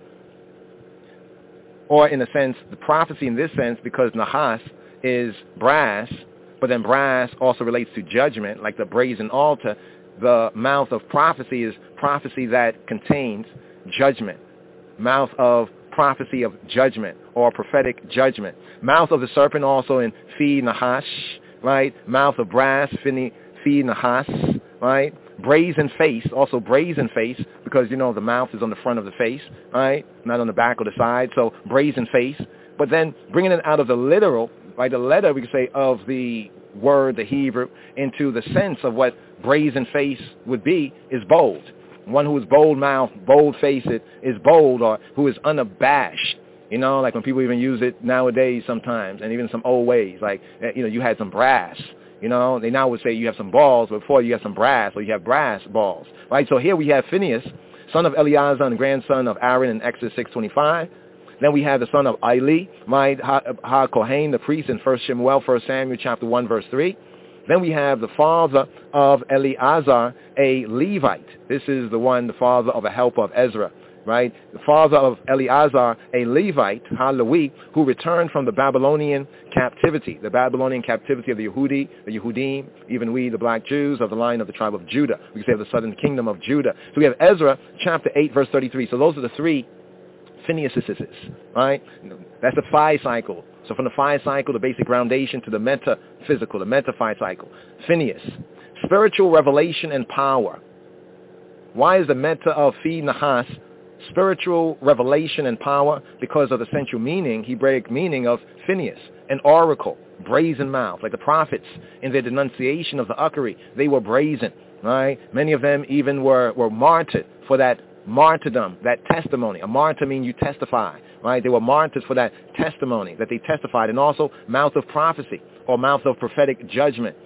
Or in a sense, the prophecy in this sense, because Nahas is brass, but then brass also relates to judgment, like the brazen altar. The mouth of prophecy is prophecy that contains judgment. Mouth of prophecy of judgment or prophetic judgment. Mouth of the serpent also in Fi Nahash, right? Mouth of brass, Fi Nahas, right? Brazen face, also brazen face, because, you know, the mouth is on the front of the face, right? Not on the back or the side, so brazen face. But then bringing it out of the literal, right? The letter, we could say, of the word, the Hebrew, into the sense of what brazen face would be, is bold. One who is bold-mouthed, bold-faced is bold, or who is unabashed. You know, like when people even use it nowadays sometimes, and even some old ways, like, you know, you had some brass. You know, they now would say you have some balls, but before you have some brass, or you have brass balls, right? So here we have Phinehas, son of Eleazar and grandson of Aaron in Exodus 6:25. Then we have the son of Eli, right, Ha-Kohen, the priest in 1 Samuel chapter 1, verse 3. Then we have the father of Eleazar, a Levite. This is the father of a helper of Ezra, right? The father of Eleazar, a Levite, Ha-Lewi, who returned from the Babylonian captivity of the Yehudi, the Yehudim, even we, the black Jews, of the line of the tribe of Judah. We can say of the southern kingdom of Judah. So we have Ezra, chapter 8, verse 33. So those are the three Phinehas's, right? That's the phi cycle. So from the phi cycle, the basic groundation, to the metaphysical, the meta-phi cycle. Phinehas, spiritual revelation and power. Why is the meta of Fi Nahas spiritual revelation and power? Because of the central meaning, Hebraic meaning of Phinehas, an oracle, brazen mouth, like the prophets in their denunciation of the uckery. They were brazen, right? Many of them even were martyred for that martyrdom, that testimony. A martyr means you testify, right? They were martyrs for that testimony that they testified, and also mouth of prophecy or mouth of prophetic judgment.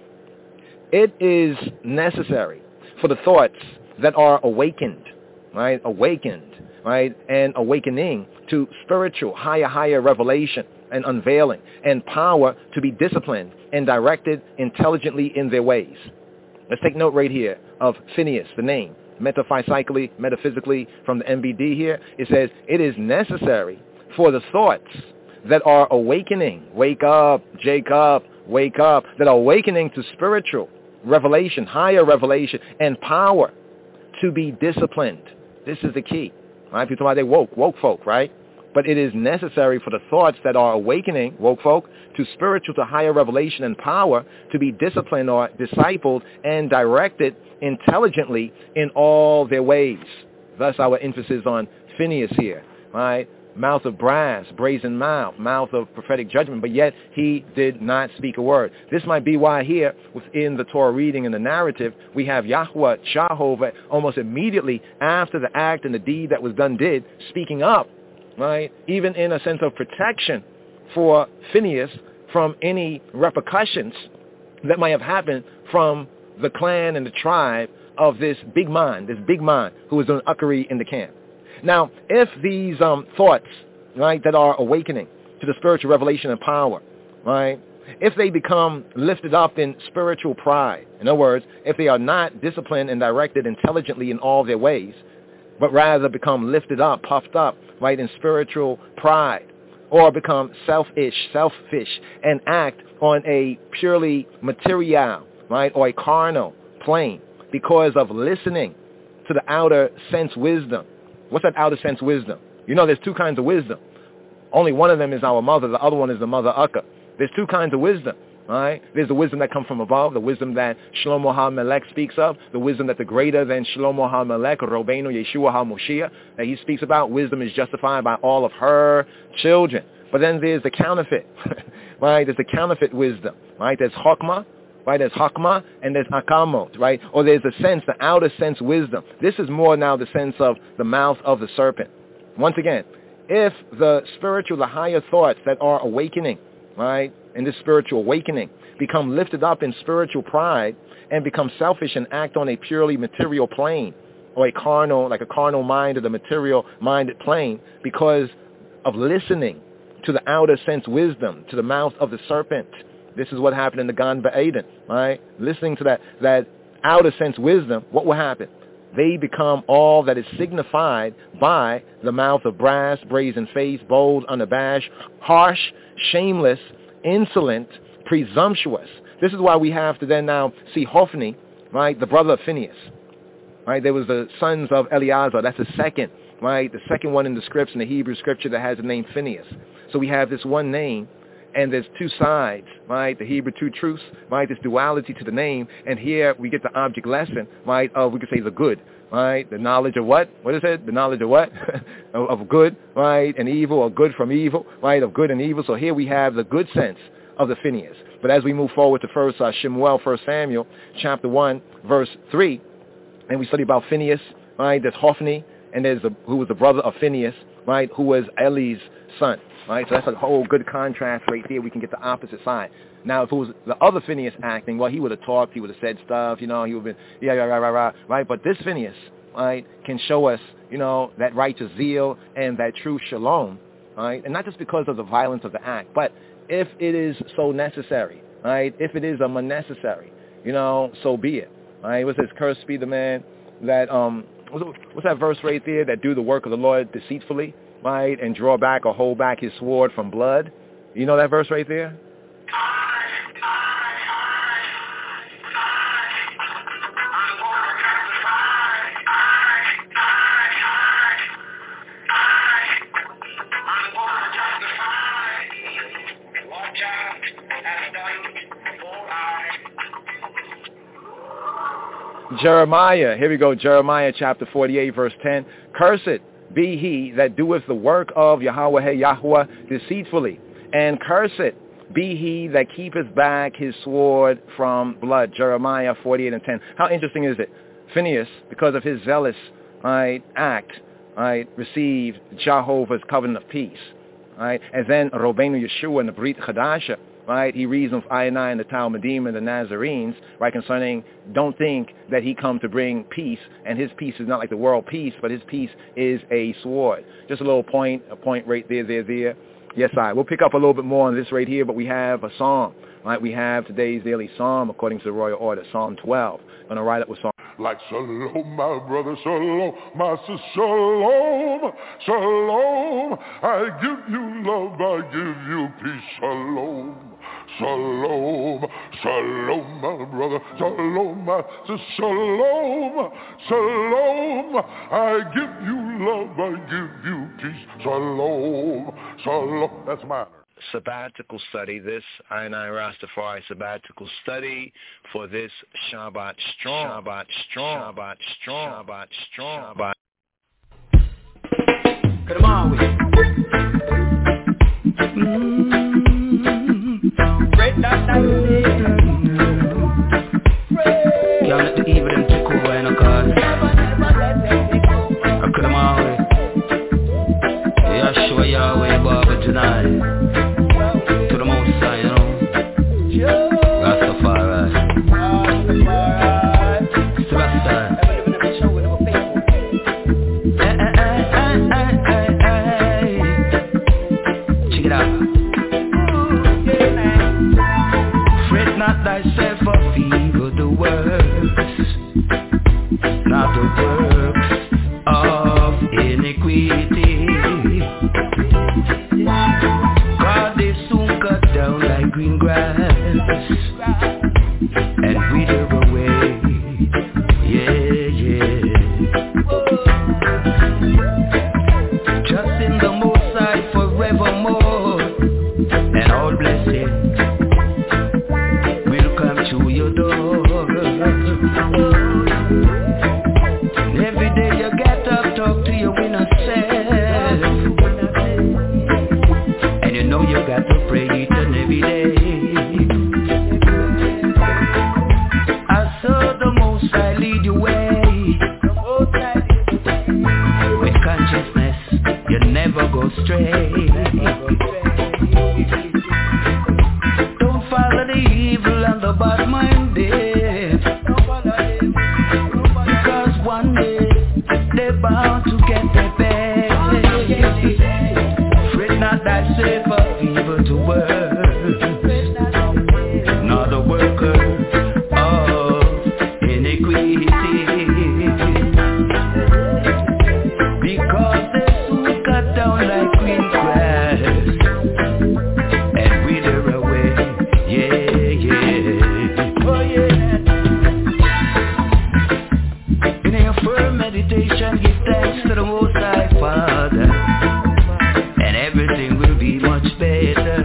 It is necessary for the thoughts that are awakened, right? Awakened, right? And awakening to spiritual, higher revelation and unveiling and power to be disciplined and directed intelligently in their ways. Let's take note right here of Phineas, the name. Metaphysically, from the MBD here, it says, it is necessary for the thoughts that are awakening, wake up, Jacob, wake up, that are awakening to spiritual revelation, higher revelation, and power to be disciplined. This is the key, right? People talk about they woke folk, right? But it is necessary for the thoughts that are awakening, woke folk, to spiritual, to higher revelation and power to be disciplined or discipled and directed intelligently in all their ways. Thus our emphasis on Phineas here, right? Mouth of brass, brazen mouth, mouth of prophetic judgment, but yet he did not speak a word. This might be why here within the Torah reading and the narrative, we have Yahweh, Jehovah, almost immediately after the act and the deed that was done did, speaking up, right? Even in a sense of protection for Phineas from any repercussions that might have happened from the clan and the tribe of this big man who was doing uckery in the camp. Now, if these thoughts, right, that are awakening to the spiritual revelation and power, right, if they become lifted up in spiritual pride, in other words, if they are not disciplined and directed intelligently in all their ways, but rather become lifted up, puffed up, right, in spiritual pride, or become selfish, and act on a purely material, right, or a carnal plane because of listening to the outer sense wisdom. What's that outer sense wisdom? You know, there's two kinds of wisdom. Only one of them is our mother. The other one is the mother Akka. There's two kinds of wisdom, right? There's the wisdom that comes from above, the wisdom that Shlomo HaMelech speaks of, the wisdom that the greater than Shlomo HaMelech, Rabbeinu Yeshua HaMoshiach, that he speaks about. Wisdom is justified by all of her children. But then there's the counterfeit, right? There's the counterfeit wisdom, right? There's Chokmah, right? There's Hakma and there's Akamot, right? Or there's the sense, the outer sense wisdom. This is more now the sense of the mouth of the serpent. Once again, if the spiritual, the higher thoughts that are awakening, right, in this spiritual awakening, become lifted up in spiritual pride and become selfish and act on a purely material plane or a carnal, like a carnal mind or the material minded plane because of listening to the outer sense wisdom, to the mouth of the serpent. This is what happened in the Gan Ba'eden, right? Listening to that outer sense wisdom, what will happen? They become all that is signified by the mouth of brass, brazen face, bold, unabashed, harsh, shameless, insolent, presumptuous. This is why we have to then now see Hophni, right, the brother of Phineas, right? There was the sons of Eleazar. That's the second, right? The second one in the scripts, in the Hebrew scripture that has the name Phineas. So we have this one name, and there's two sides, right? The Hebrew two truths, right? This duality to the name, and here we get the object lesson, right? Of, we could say, the good, right? The knowledge of what? What is it? The knowledge of what? of good, right? And evil, or good from evil, right? Of good and evil. So here we have the good sense of the Phineas. But as we move forward to first Shemuel, 1 Samuel, chapter 1, verse 3, and we study about Phineas, right? There's Hophni, and there's who was the brother of Phineas, right? Who was Eli's son. Right, so that's a whole good contrast right there. We can get the opposite side. Now, if it was the other Phineas acting, well, he would have talked, he would have said stuff, you know, he would have been, right? But this Phineas, right, can show us, you know, that righteous zeal and that true shalom, right? And not just because of the violence of the act, but if it is so necessary, right? If it is unnecessary, you know, so be it, right? What says, cursed be the man that, what's that verse right there, that do the work of the Lord deceitfully, right, and draw back or hold back his sword from blood. You know that verse right there? Jeremiah, here we go, Jeremiah chapter 48, verse 10. Cursed be he that doeth the work of Yahweh deceitfully, and cursed be he that keepeth back his sword from blood. Jeremiah 48 and 10. How interesting is it? Phineas, because of his zealous act, right, received Jehovah's covenant of peace, right? And then Rabbeinu Yeshua in the Brit Chadasha, right, he reasoned with Ayana and the Talmudim and the Nazarenes, right, concerning don't think that he come to bring peace, and his peace is not like the world peace, but his peace is a sword. Just a little point, right there. Yes, we'll pick up a little bit more on this right here, but we have a psalm, right? We have today's daily psalm according to the royal order, Psalm 12. I'm going to write up with Psalm. Like shalom, my brother, shalom, my sister, shalom, shalom. I give you love, I give you peace, shalom, shalom, shalom, my brother, shalom, my sister, shalom, shalom. I give you love, I give you peace, shalom, shalom. That's mine. Sabbatical study, this I Rastafari sabbatical study for this Shabbat Strong. Come on with Can't let the evil them take over in a cause. I could have my way. Yahshua Yahweh Baba tonight. To the most high, you know. Rastafari. Check it out. Fret not thyself of evil the works, not the works of iniquity. God they soon cut down like green grass and wither away. Yeah. Trust in the Most High forevermore, and all blessings will come to your door. And every day you get up, talk to your inner self, and you know you got to pray each and every day. I saw the Most High lead your way. With consciousness, you never go stray. Don't follow the evil and the bad-minded, because one day they're bound to get their pay. Fret not thyself of evil to work, nor the worker of iniquity, because they soon cut down like green grass and wither away. Oh yeah. In your firm meditation, give thanks to the Most High Father, and everything will be much better.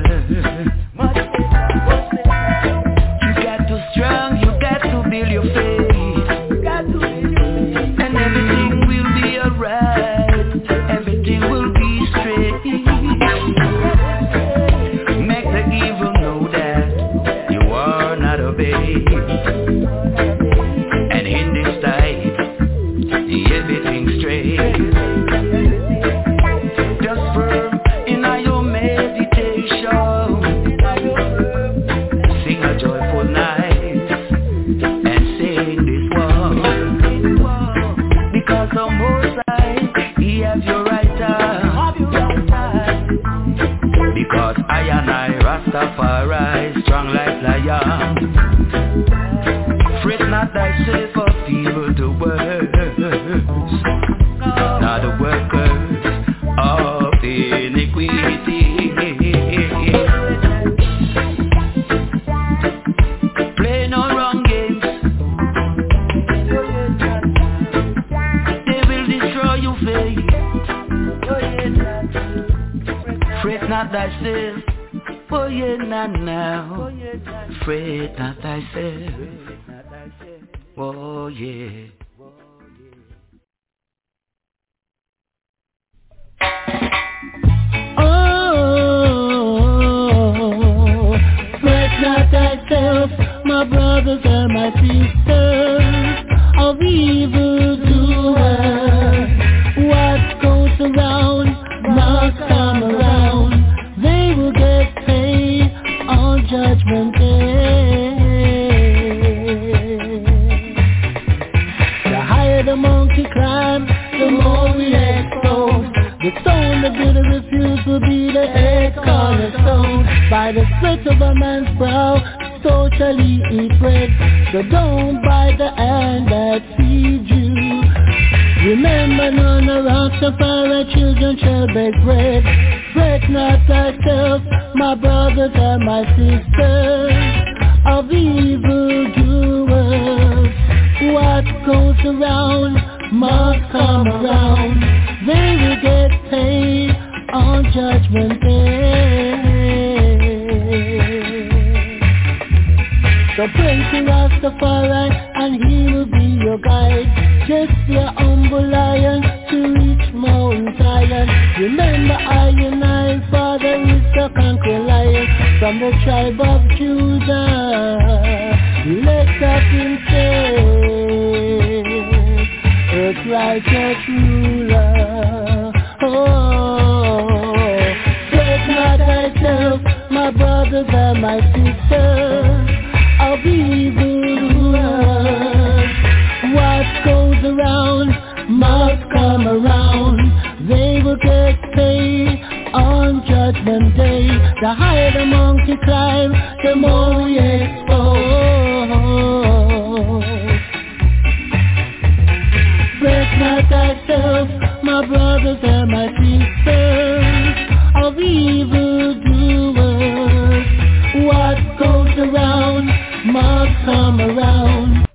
You got to strong, you got to build your faith, and everything will be alright. Everything will be straight. Make the evil know that you are not obeyed, and in this time, everything straight. Just firm in your meditation, sing a joyful night and sing this one, because the Most High, He has your right arm, because I and I Rastafari strong like lion. Fret not thyself of evil to works, not the workers of iniquity. Play no wrong games, they will destroy your faith. Fret not thyself, oh yeah, not now. Fret not thyself, oh yeah. Oh, fret not thyself, my brothers and my sisters of evil doers. What's going monkey climb, the more we expose. The stone the builder refused will be the head cornerstone. By the sweat of a man's brow, so shall he eat bread. So don't bite the hand that feeds you. Remember, none of Rastafari children shall beg bread. Fret not thyself, my brothers and my sisters, of evil doers. What goes around must come around. They will get paid on Judgment Day. So pray to Rastafari and he will be your guide. Just be a humble lion to reach Mount Zion. Remember I and I, Father is the conquering lion. From the tribe of Judah, let up himself, earth righteous ruler. Oh, fret not thyself, my brothers and my sisters, of evil doers. What goes around must come around. They will get paid on Judgment Day. The higher the monkey climb, the more we expose. Fret not thyself, my brothers and my sisters, of evil doers. What goes around must come around.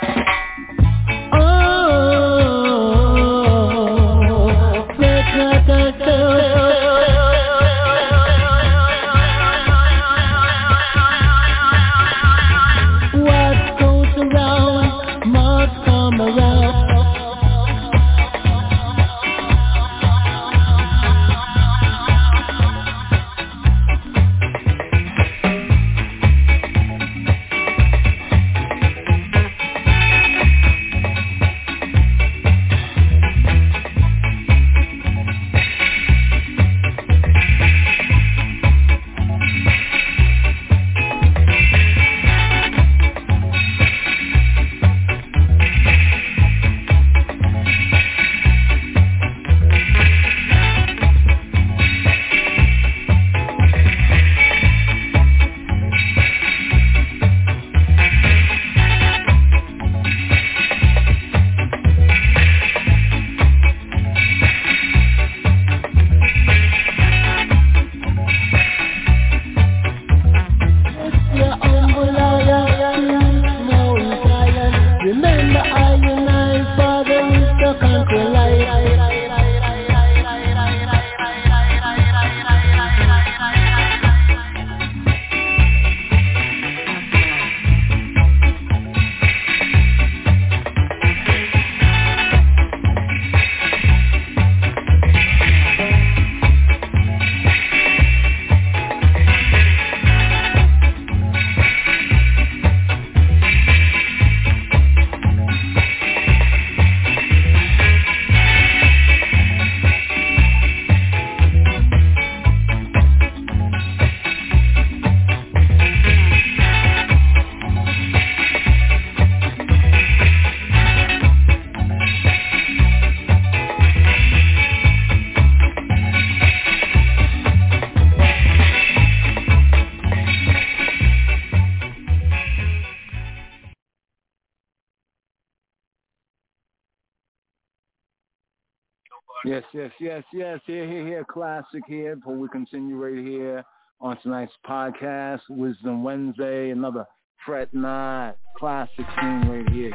Yes. Here. Classic here before we continue right here on tonight's podcast. Wisdom Wednesday, another Fret Not classic thing right here.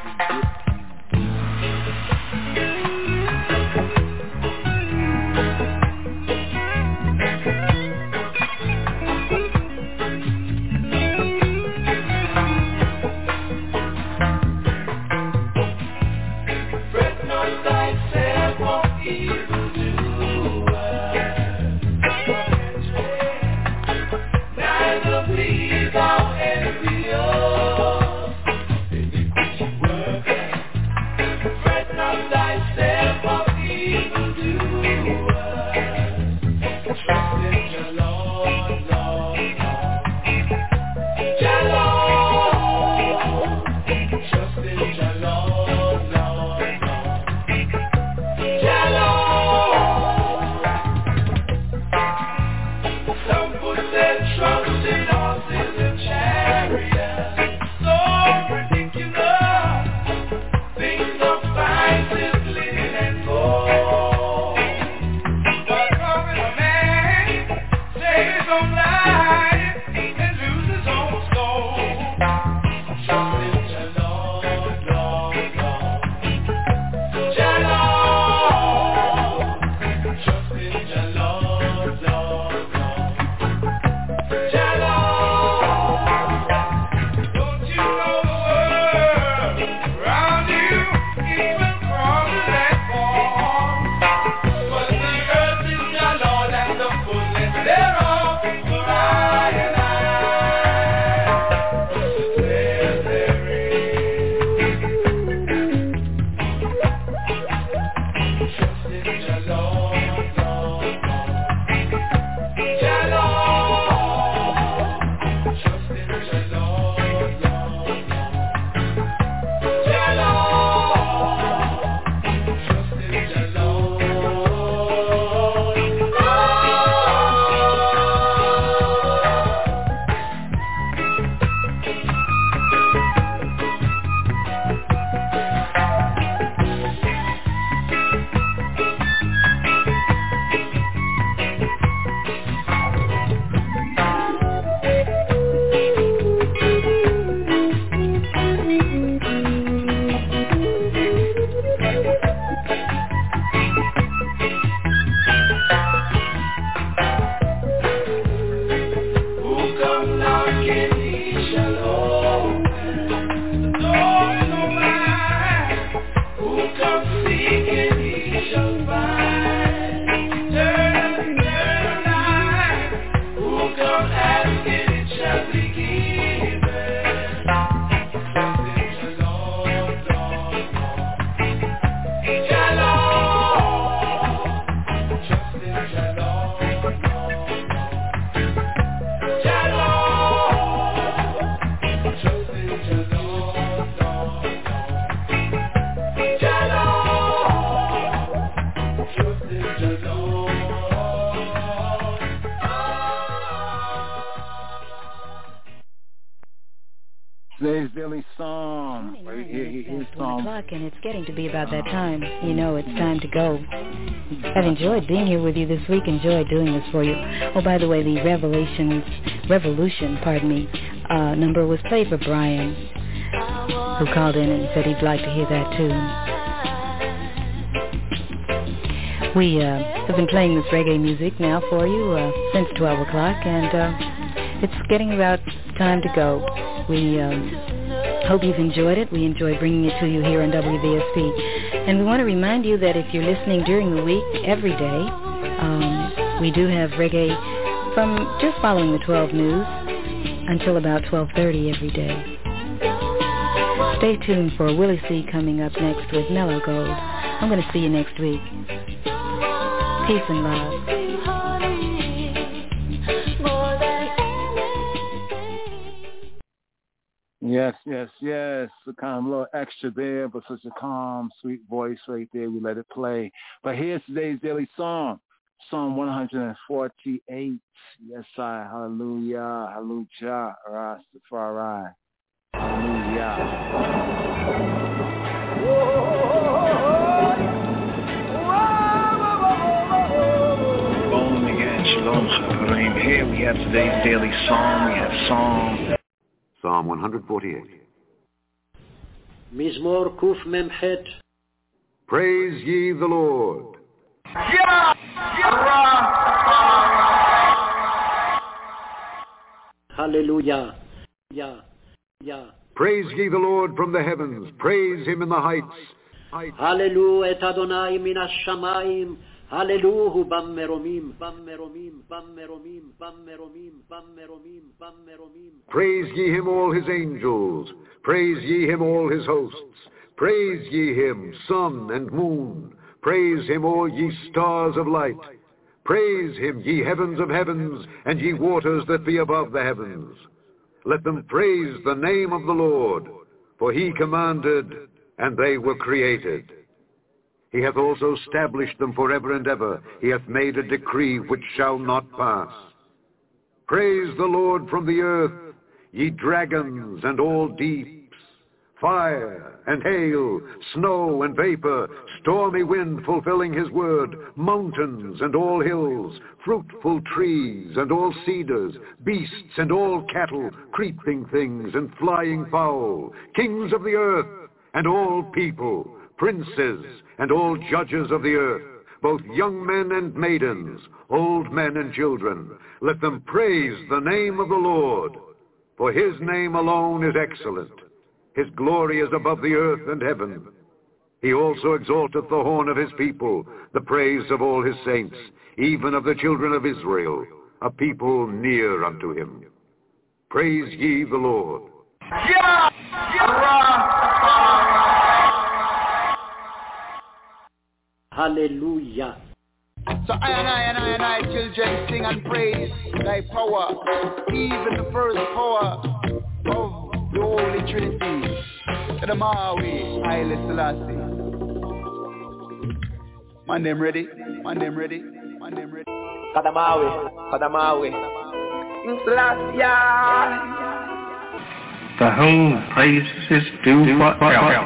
Please, our envious, Daily Psalm. It's 1 o'clock, and it's getting to be about that time. You know, it's time to go. I've enjoyed being here with you this week. Enjoyed doing this for you. Oh, by the way, the Revolution, number was played for Brian, who called in and said he'd like to hear that too. We have been playing this reggae music now for you since 12 o'clock, and it's getting about time to go. We hope you've enjoyed it. We enjoy bringing it to you here on WVSP. And we want to remind you that if you're listening during the week, every day, we do have reggae from just following the 12 news until about 12:30 every day. Stay tuned for Willie C coming up next with Mellow Gold. I'm going to see you next week. Peace and love. Yes. A calm little extra there, but such a calm, sweet voice right there. We let it play. But here's today's daily song, Psalm 148. Yes, I. Hallelujah. Hallelujah. Rastafari. Hallelujah. Shalom again. Shalom, Chavarим. Here we have today's daily song. We have Psalm 148. Mizmor Kuf Memchet. Praise ye the Lord. Hallelujah. Praise ye the Lord from the heavens. Praise him in the heights. Hallelujah et Adonai min hashamayim. Hallelujah, bam meromim. Praise ye him, all his angels. Praise ye him, all his hosts. Praise ye him, sun and moon. Praise him, all ye stars of light. Praise him, ye heavens of heavens, and ye waters that be above the heavens. Let them praise the name of the Lord, for he commanded, and they were created. He hath also established them forever and ever. He hath made a decree which shall not pass. Praise the Lord from the earth, ye dragons and all deeps, fire and hail, snow and vapor, stormy wind fulfilling his word, mountains and all hills, fruitful trees and all cedars, beasts and all cattle, creeping things and flying fowl, kings of the earth and all people, princes and all judges of the earth, both young men and maidens, old men and children. Let them praise the name of the Lord, for his name alone is excellent. His glory is above the earth and heaven. He also exalteth the horn of his people, the praise of all his saints, even of the children of Israel, a people near unto him. Praise ye the Lord. Hallelujah. So I and I, children, sing and praise thy power, even the first power of the Holy Trinity. To the Maui, Haile Selassie. Man them ready. Kadamawi. Selassie. The whole place is due forever.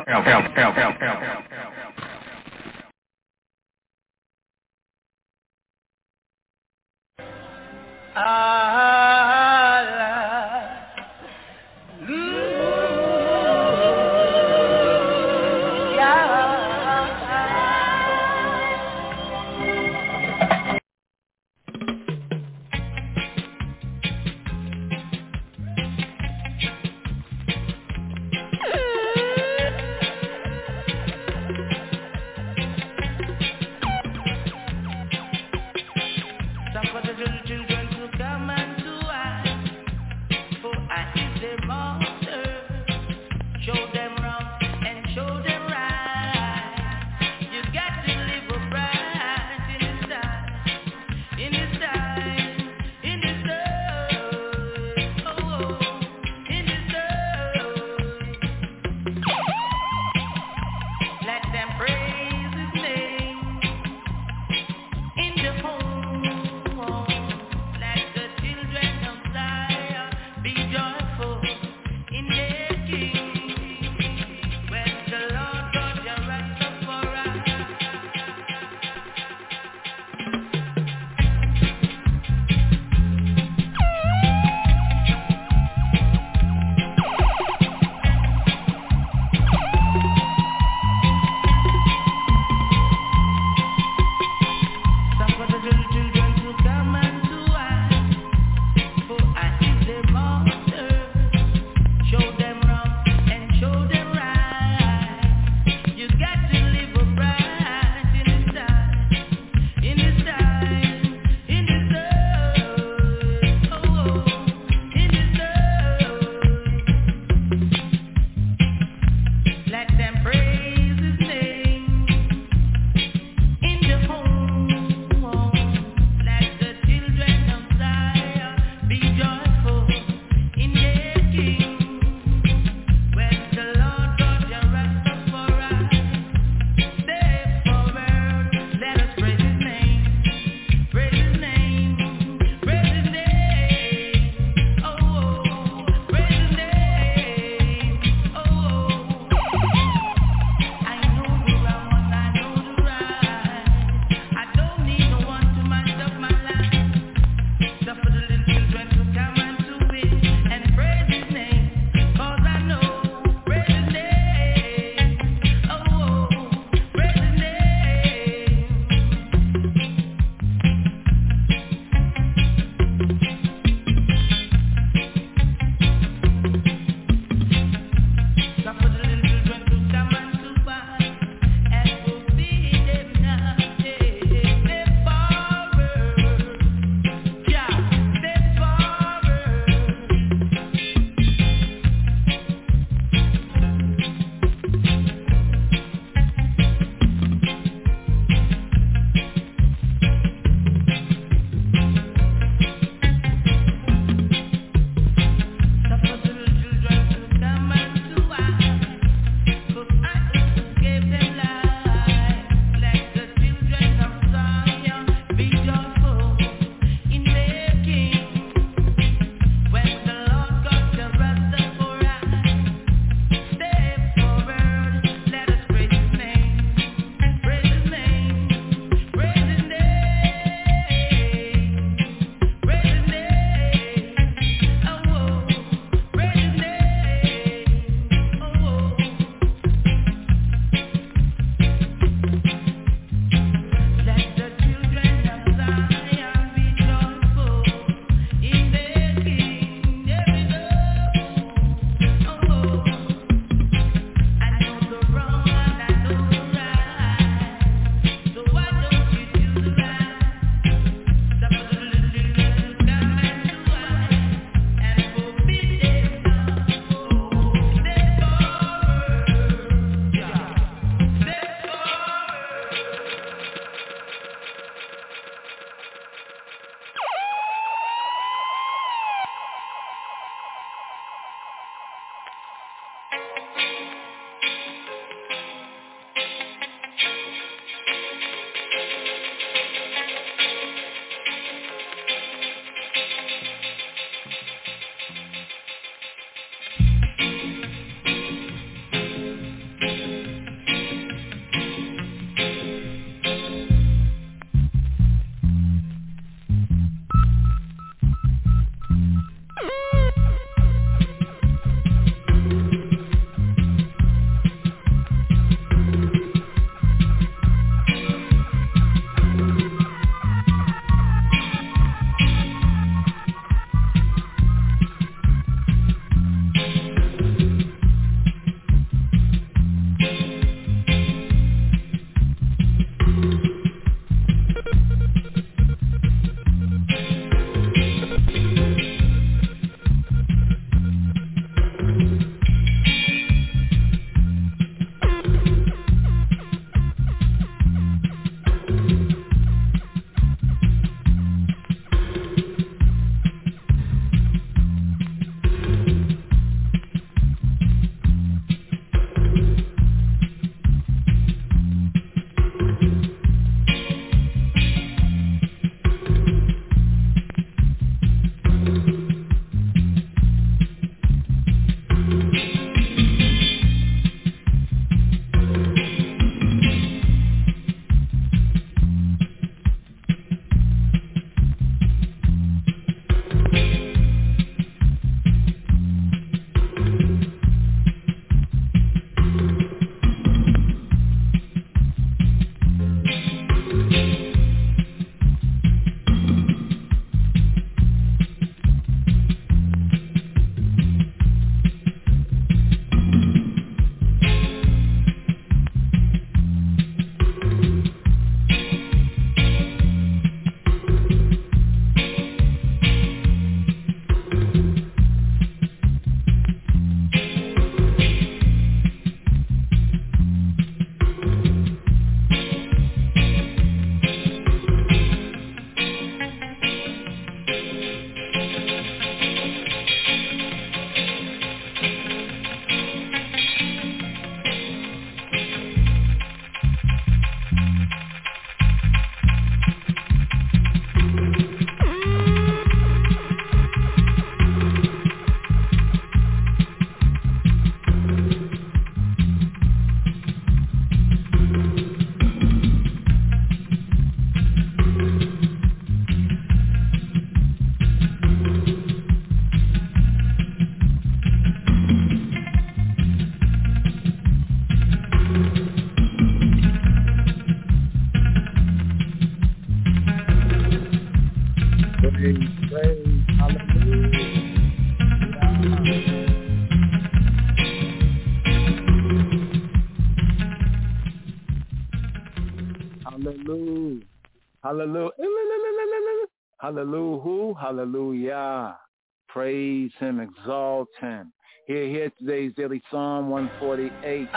Hallelujah. Hallelujah. Hallelujah. Hallelujah. Praise him, exalt him. Here today's daily Psalm 148.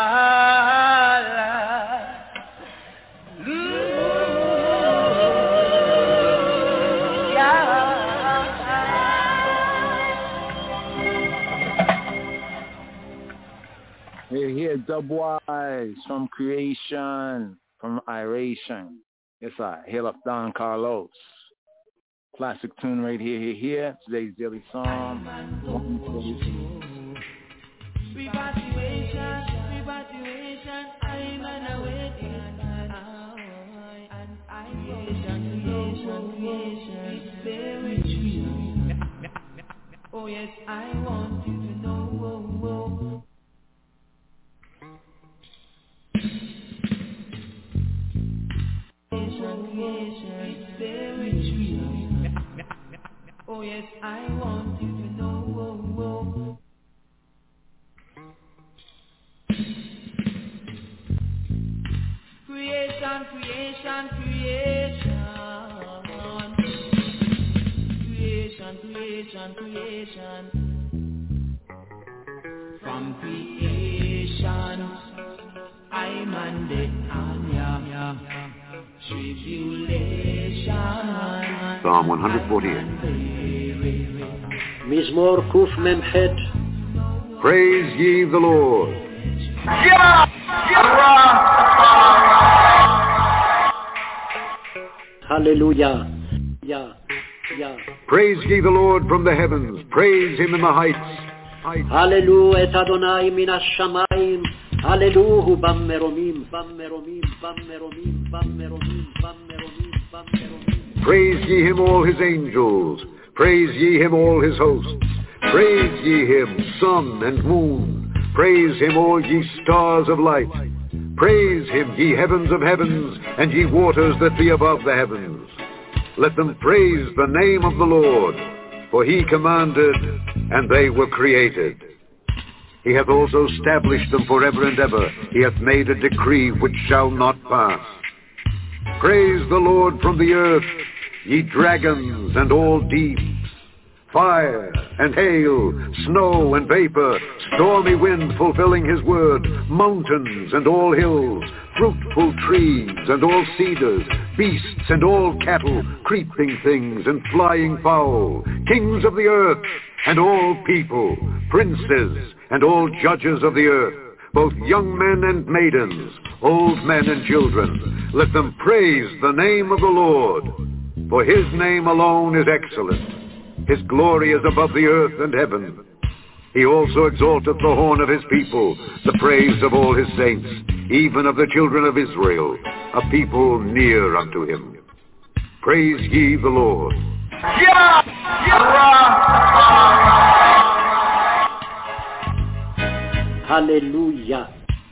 Here, Dubwise from Creation, from Iration. Yes, I hail up Don Carlos. Classic tune right here. Today's daily Psalm 148. Repatriation, I'm on a waiting. Creation, it's very true. Oh yes, I want you to know. Creation, it's very true. Oh yes, I want you to know. Creation. From creation, I'm on the Anya. Tribulation. Psalm 148. מזמור קמ"ח. Praise ye the Lord. Hallelujah. Praise ye the Lord from the heavens. Praise him in the heights. Hallelujah את אדוני מן השמיים. Hallelujah במרומים. Praise ye him, all his angels. Praise ye him, all his hosts. Praise ye him, sun and moon. Praise him, all ye stars of light. Praise him, ye heavens of heavens, and ye waters that be above the heavens. Let them praise the name of the Lord, for he commanded, and they were created. He hath also established them forever and ever. He hath made a decree which shall not pass. Praise the Lord from the earth, ye dragons and all deeps. Fire and hail, snow and vapor, stormy wind fulfilling his word, mountains and all hills, fruitful trees and all cedars, beasts and all cattle, creeping things and flying fowl, kings of the earth and all people, princes and all judges of the earth, both young men and maidens, old men and children. Let them praise the name of the Lord, for his name alone is excellent. His glory is above the earth and heaven. He also exalteth the horn of his people, the praise of all his saints, even of the children of Israel, a people near unto him. Praise ye the Lord. Hallelujah.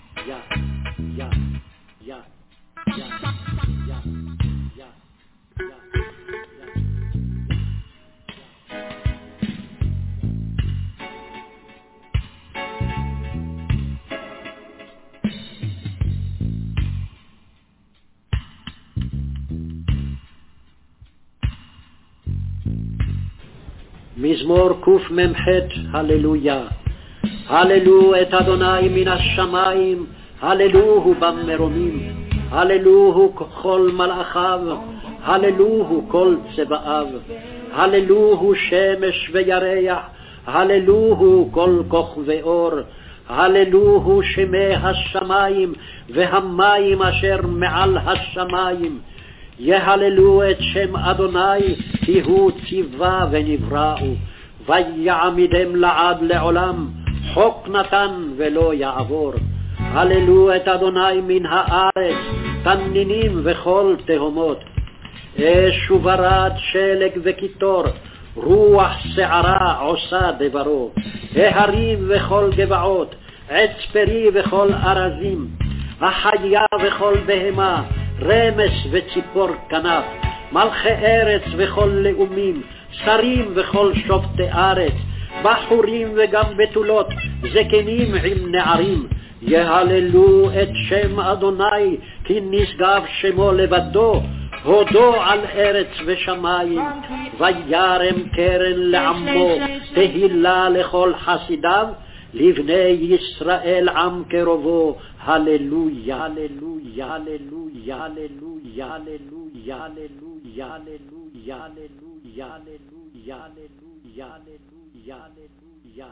מזמור קמ"ח. הללויה. הללו את אדוני מן השמיים, הללוהו במרומים, הללוהו כל מלאכיו, הללוהו כל צבאיו, הללוהו שמש וירח, הללוהו כל כוכבי אור, הללוהו שמי השמיים והמים אשר מעל השמיים. יהללו את שם אדוני, כי הוא ציווה ונבראו, ויעמידם לעד לעולם, חוק נתן ולא יעבור. הללו את אדוני מן הארץ, תנינים וכל תהומות. אש וברד, שלג וקיטור, רוח שערה עושה דברו. ההרים וכל גבעות, עץ פרי וכל ארזים, החיה וכל בהמה, רמס וציפור כנף, מלכי ארץ וכל לאומים, שרים וכל שופטי ארץ, בחורים וגם בתולות, זקנים עם נערים, יהללו את שם אדוני, כי נשגב שמו לבדו, הודו על ארץ ושמיים, וירם קרן לעמו, תהילה לכל חסידיו, לבני ישראל עם קרובו, הללויה, הללויה, הללויה, הללויה, הללויה, הללויה, הללויה, הללויה, הללויה, הללויה, הללויה, הללויה.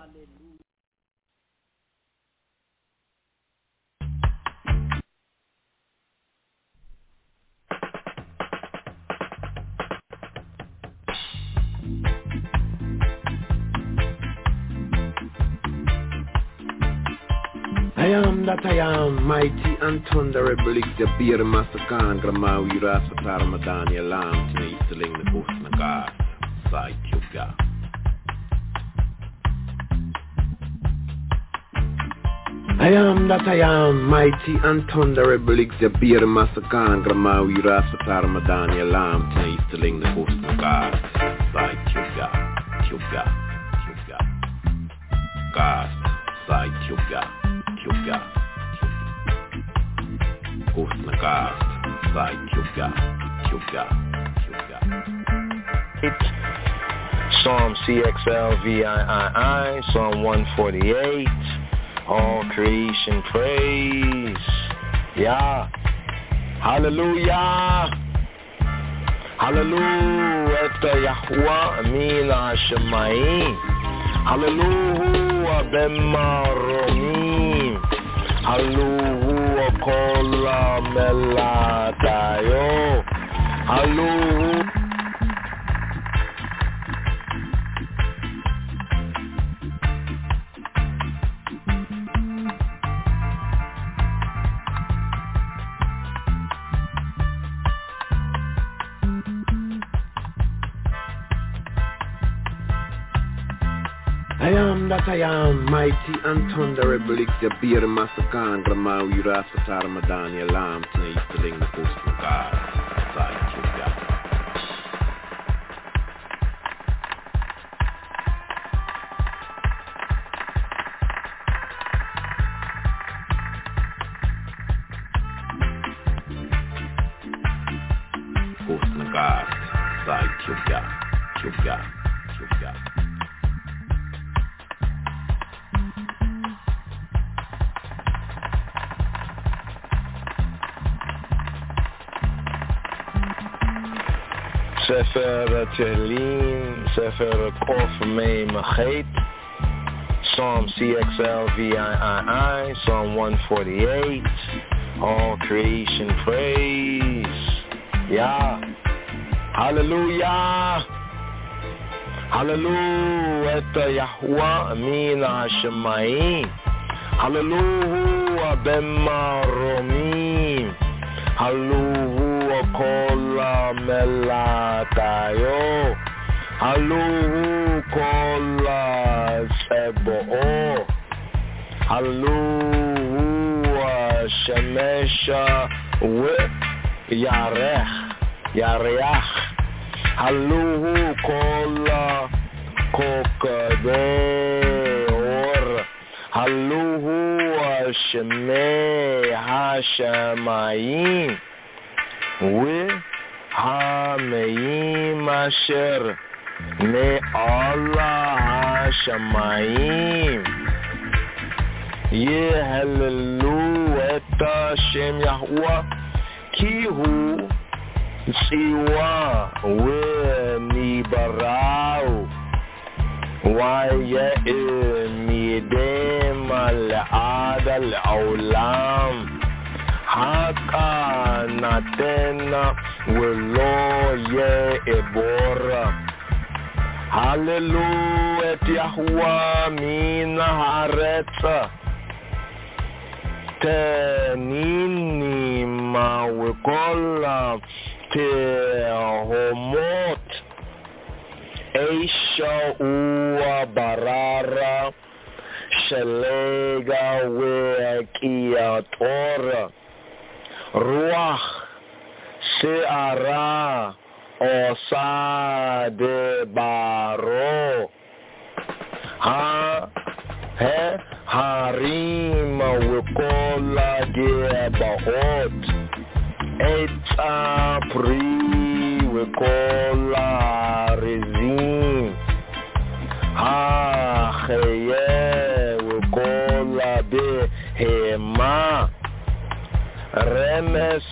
I am that I am, mighty and thunderable, Xabir Masakan, Gramawi Rasatar Madani Alam, Tinaïsteling the Ghost Nagar, Sai Kyuga. I am that I am, mighty and thunderable, Xabir Masakan, Gramawi Rasatar Madani Alam, Tinaïsteling the Ghost Nagar, Sai Kyuga, Kyuga, Kyuga, Gas, Sai Kyuga. Kyuga, Ghost Nagast, Sai Kyuga, Kyuga, Kyuga. Psalm CXLVII, Psalm 148, all creation praise, Yah, hallelujah, hallelujah, Yahweh, Amin HaShemayim, hallelujah, B'maromim, hallelujah, Kol HaMelatayo, hallelujah. I am that I am, mighty and thunderable, Xabir Masakan, Gramawi Rasatar Madani Alam, Tinaïsteling the Ghost Nagar, Sai Kyuga. Ghost Nagar, Sai Kyuga, Kyuga, Kyuga. Sefer Tehillim, Sefer Kof Mei Machet, Psalm CXLVII, Psalm 148, all creation praise, Yah, hallelujah, hallelujah, Yahweh, Amin HaShemayim, hallelujah, B'maromim, hallelujah, Kol HaMelatayo, hallelujah, Kol HaSebo'o, hallelujah, Shemesha Yareach, hallelujah, Kol HaKokadeor, hallelujah, Shemei HaShemayim, Hameim asher me'Allah HaShamayim, Yehalelu et Hashem Yahweh, ki hu tziwa v'nibarau, v'ye'ir midem al'ad al'olam, Hakanatena v'lo ye'ebora. Hallelujah, Yahweh min haaretz, tenini ma v'kol tehomot, eisha u'barara, shelega v'kiator, Ruach, Se'ara, osa de baro ha he harim wikola de baot eta pri wikola rezim ha kheye wikola be hema remes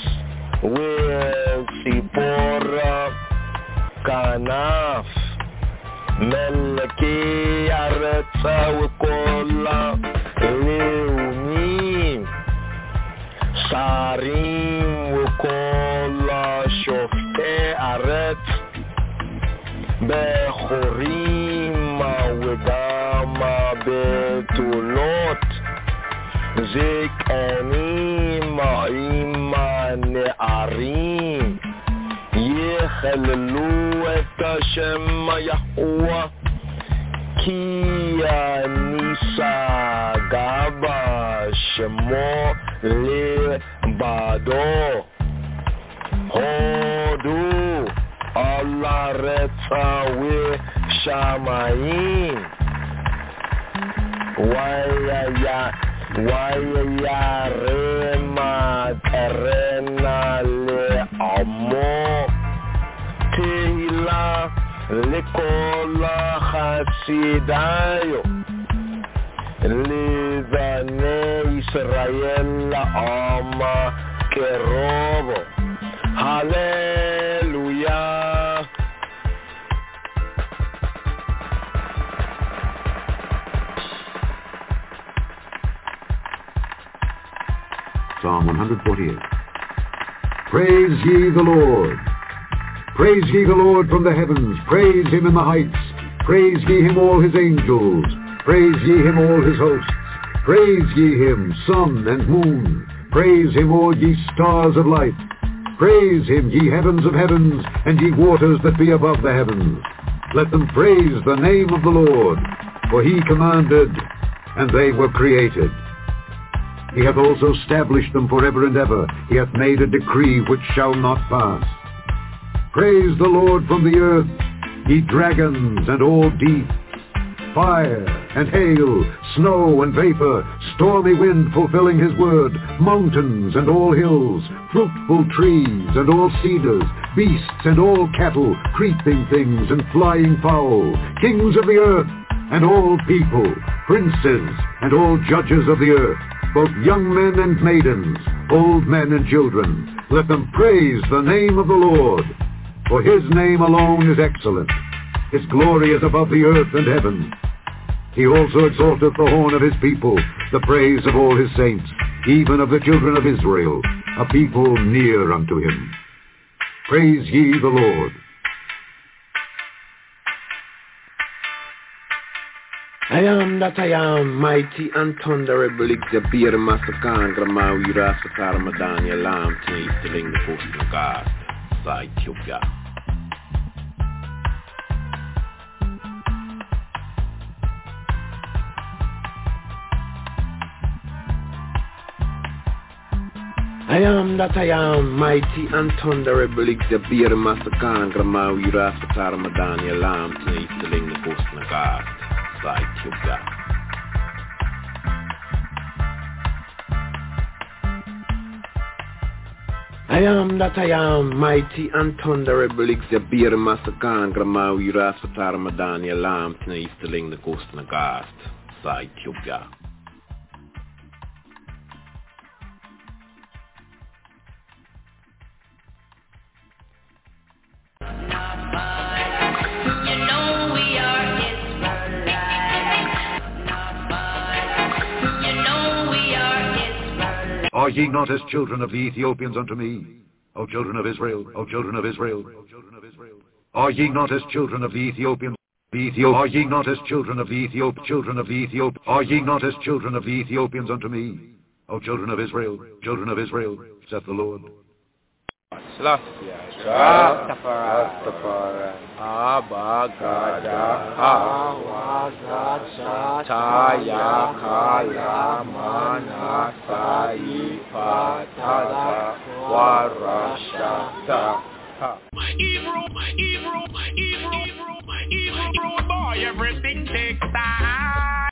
Sipora Kanaf Melki Aretsa Wikola Leumi Sarim Wikola Shofte Aret Bechorima Wedama Betulot Zekanima Arim Yechelelu et Hashem Yahuwah Kia Nisa Gaba Shemo Lebado Hodu Allah Retzawe Shamayim Waya rema terena le amo Tila le kola chasidayo Le zane Israel ama kerobo Hallelujah. Psalm 148. Praise ye the Lord. Praise ye the Lord from the heavens. Praise him in the heights. Praise ye him all his angels. Praise ye him all his hosts. Praise ye him, sun and moon. Praise him all ye stars of light. Praise him, ye heavens of heavens, and ye waters that be above the heavens. Let them praise the name of the Lord, for he commanded, and they were created. He hath also established them forever and ever. He hath made a decree which shall not pass. Praise the Lord from the earth, ye dragons and all deep. Fire and hail, snow and vapor, stormy wind fulfilling his word, mountains and all hills, fruitful trees and all cedars, beasts and all cattle, creeping things and flying fowl, kings of the earth and all people, princes and all judges of the earth, both young men and maidens, old men and children. Let them praise the name of the Lord, for his name alone is excellent. His glory is above the earth and heaven. He also exalteth the horn of his people, the praise of all his saints, even of the children of Israel, a people near unto him. Praise ye the Lord. I am that I am, mighty and thunderable, Xabir Masakan, Gramawi Rasakar Madanya Lam, Taisteling the Post of God, Sai Tupya. I am that I am, mighty and thunderable, Xabir Masakan, Gramawi Rasakar Madanya Lam, Taisteling the Post of God. I am that I am, mighty and thunderable, Xabir Masakan, Gramawi Rasfatar Madanya Lam, Tnaisteling the Ghost Nagast, Sai Tupya. Are ye not as children of the Ethiopians unto me, O children of Israel, O children of Israel? Are ye not as children of the Ethiopians? Are ye not as children of the children of the Ethiopians? Are ye not as children of the Ethiopians unto me, O children of Israel, saith the Lord. Rastafari, Abagada, Taya Kalamana Sai Patada Warashata Hebrew boy, everything takes time.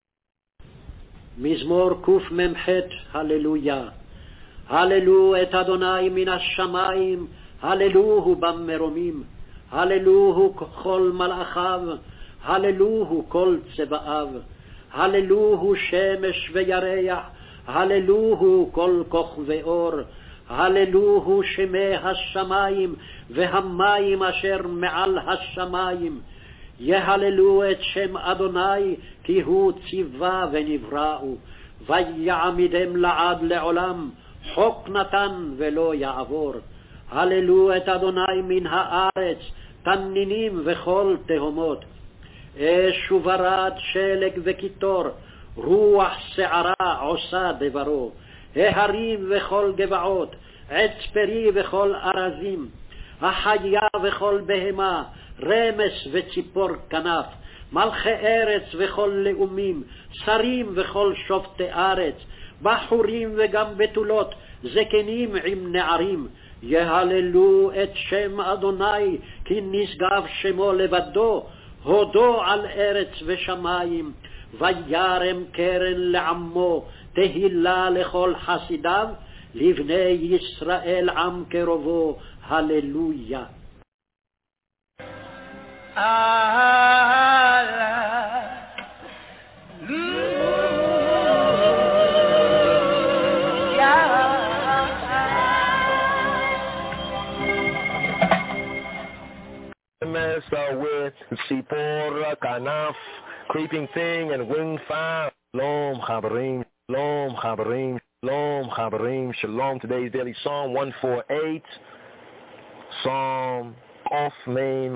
מזמור קמ"ח, הללויה. הללו את אדוני מן השמיים, הללוהו במרומים, הללוהו כל מלאכיו, הללוהו כל צבאיו, הללוהו שמש וירח, הללוהו כל כוכבי אור, הללוהו שמי השמיים והמים אשר מעל השמיים. יהללו את שם אדוני כי הוא ציווה ונבראו, ויעמידם לעד לעולם, חוק נתן ולא יעבור. הללו את אדוני מן הארץ, תנינים וכל תהומות. אש וברד, שלג וקיטור, רוח שערה עושה דברו. ההרים וכל גבעות, עץ פרי וכל ארזים, החיה וכל בהמה, רמס וציפור כנף, מלכי ארץ וכל לאומים, שרים וכל שופטי ארץ, בחורים וגם בתולות, זקנים עם נערים. יהללו את שם אדוני כי נשגב שמו לבדו, הודו על ארץ ושמיים. וירם קרן לעמו, תהילה לכל חסידיו, לבני ישראל עם קרובו. הללויה. With Sipora, Kanaf, creeping thing and winged fowl. Shalom, Chabarim, Shalom, Chabarim, Shalom, Chabarim, Shalom. Today's daily Psalm 148. Psalm Off Main,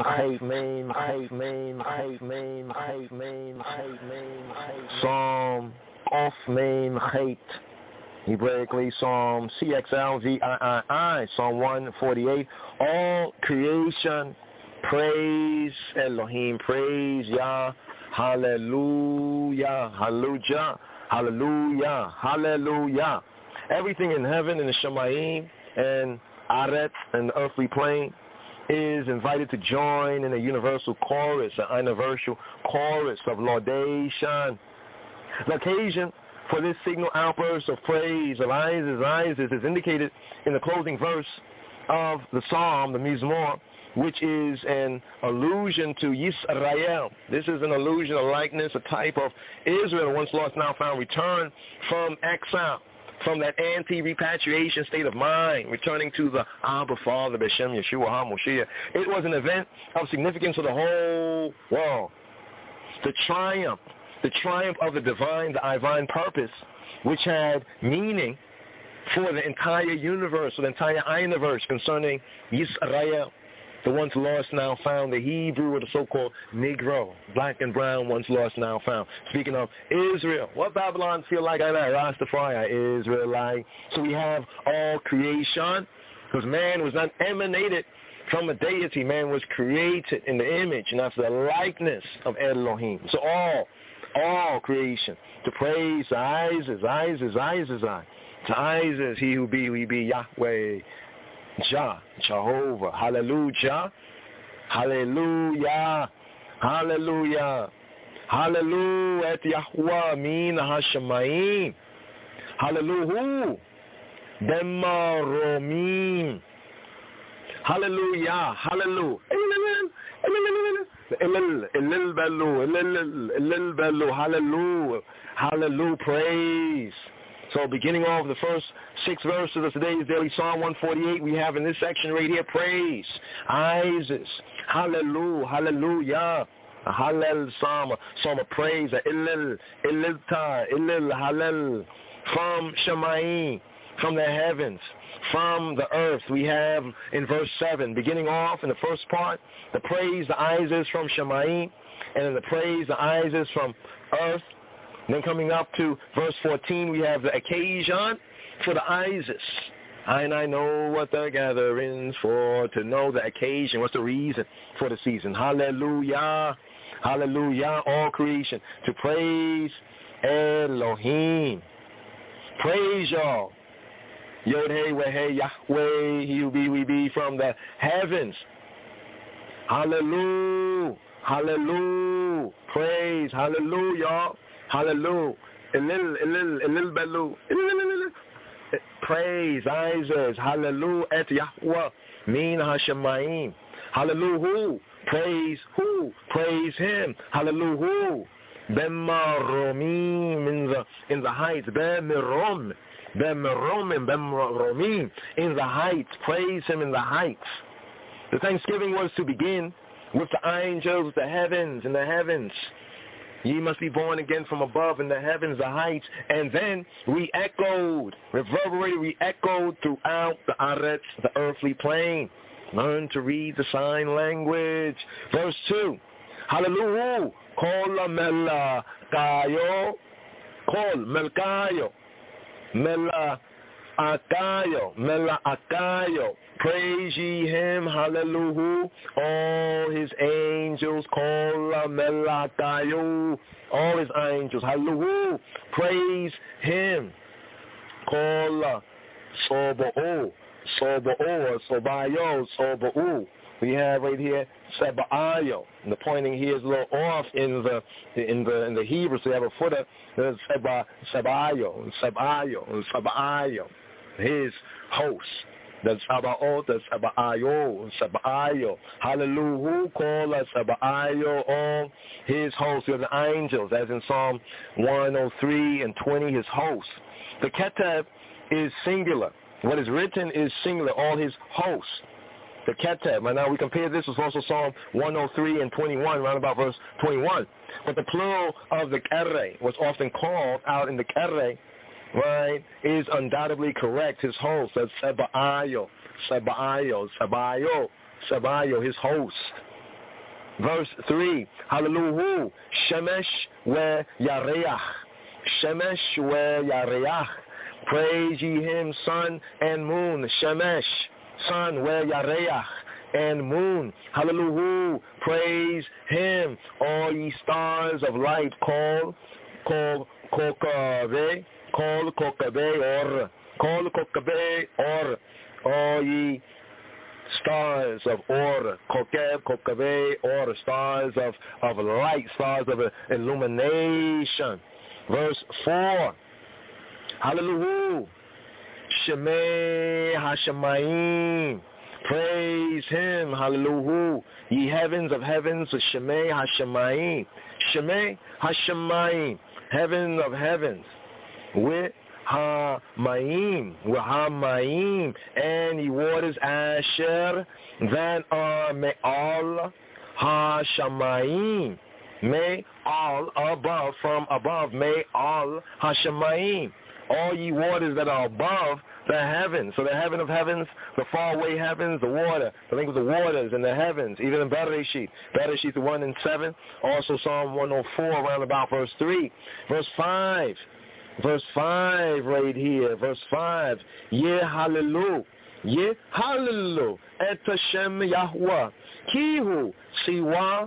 Psalm Off Main, Hebraically Psalm CXLVII, Psalm 148. All creation praise Elohim, praise Yah, hallelujah, hallelujah, hallelujah, hallelujah. Everything in heaven, in the Shemayim, and Aret, and the earthly plane, is invited to join in a universal chorus, an universal chorus of laudation. The occasion for this signal outburst of praise of Isis is indicated in the closing verse of the Psalm, the Mizmor, which is an allusion to Yisrael. This is an allusion, a likeness, a type of Israel, once lost, now found, returned from exile, from that anti-repatriation state of mind, returning to the Abba Father, Beshem Yeshua HaMoshiach. It was an event of significance for the whole world. The triumph of the divine purpose, which had meaning for the entire universe, or the entire universe concerning Yisrael. The once lost, now found, the Hebrew or the so-called Negro, black and brown, once lost, now found. Speaking of Israel, what Babylon feel like? I know, Rastafari, Israelite. So we have all creation, because man was not emanated from a deity. Man was created in the image and after the likeness of Elohim. So all creation, to praise Isis, to Isis, he who be Yahweh, Jehovah, hallelujah, hallelujah, hallelujah, hallelujah, et Yahweh min hashamayim, hallelujah, demaromim, hallelujah, hallelujah, hallelujah, hallelujah, praise. So beginning off the first 6 verses of today's daily Psalm 148, we have in this section right here, praise, Isis, hallelujah, hallelujah, hallel psalm of praise, ilil, hallel, from Shemayim, from the heavens, from the earth. We have in verse 7, beginning off in the first part, the praise, the Isis from Shemayim, and then the praise, the Isis from earth. Then coming up to verse 14, we have the occasion for the Isis. I know what the gathering's for, to know the occasion. What's the reason for the season? Hallelujah, hallelujah, all creation, to praise Elohim. Praise y'all. Yod Hey Weh Yahweh, He we be from the heavens. Hallelujah. Hallelujah. Praise. Hallelujah, y'all. Hallelujah. Elil Belu. Praise. Isaac. Hallelujah. Et Yahweh. Min Hashemayim. Hallelujah. Praise who? Praise Him. Hallelujah. Bemmaromim in the heights. Bemmerom. Bemmeromim in the heights. Praise Him in the heights. The Thanksgiving was to begin with the angels, the heavens, in the heavens. Ye must be born again from above in the heavens, the heights. And then re-echoed, reverberated, re-echoed throughout the Aretz, the earthly plane. Learn to read the sign language. Verse 2. Hallelujah. Kol melakayo. Kol melkayo. Melakayo. Praise ye Him, hallelujah, all His angels, Kol melakayo, all His angels, hallelujah, praise Him, Kol sobo, sobayo. We have right here Seba'ayo. And the pointing here is a little off in the Hebrew, so you have a footer. There's Seba'ayo, His host. The Sabaoth, the Saba'ayo. Hallelujah. Call us Saba'ayo, all His hosts. You have the angels, as in Psalm 103 and 20, His hosts. The Keteb is singular. What is written is singular, all His hosts. The Keteb. And now we compare this with also Psalm 103 and 21, around about verse 21. But the plural of the Kere, what's often called out in the Kere, right, is undoubtedly correct. His host, that's Seba'ayo, His host. Verse 3, hallelujah, Shemesh we Yareach, praise ye Him, sun and moon, Shemesh, sun we Yareach, and moon, hallelujah, praise Him, all ye stars of light, call Kokave, Kol Kokabei or, all ye stars of or, Kokabei or, stars of light, stars of illumination. Verse 4, hallelujah, Shemei Hashemayim, praise Him, hallelujah, ye heavens of heavens, Shemei Hashemayim, heaven of heavens, with ha-mayim, and ye waters asher, that are me'al ha-shamayim, me'al above, from above, me'al ha-shamayim, all ye waters that are above the heavens. So the heaven of heavens, the faraway heavens, the water, the link of the waters in the heavens, even in Bereshit 1 and 7, also Psalm 104, around about verse 3. Verse 5 right here, verse 5, Ye hallelujah, et Hashem Yahweh, Kihu, Siwa,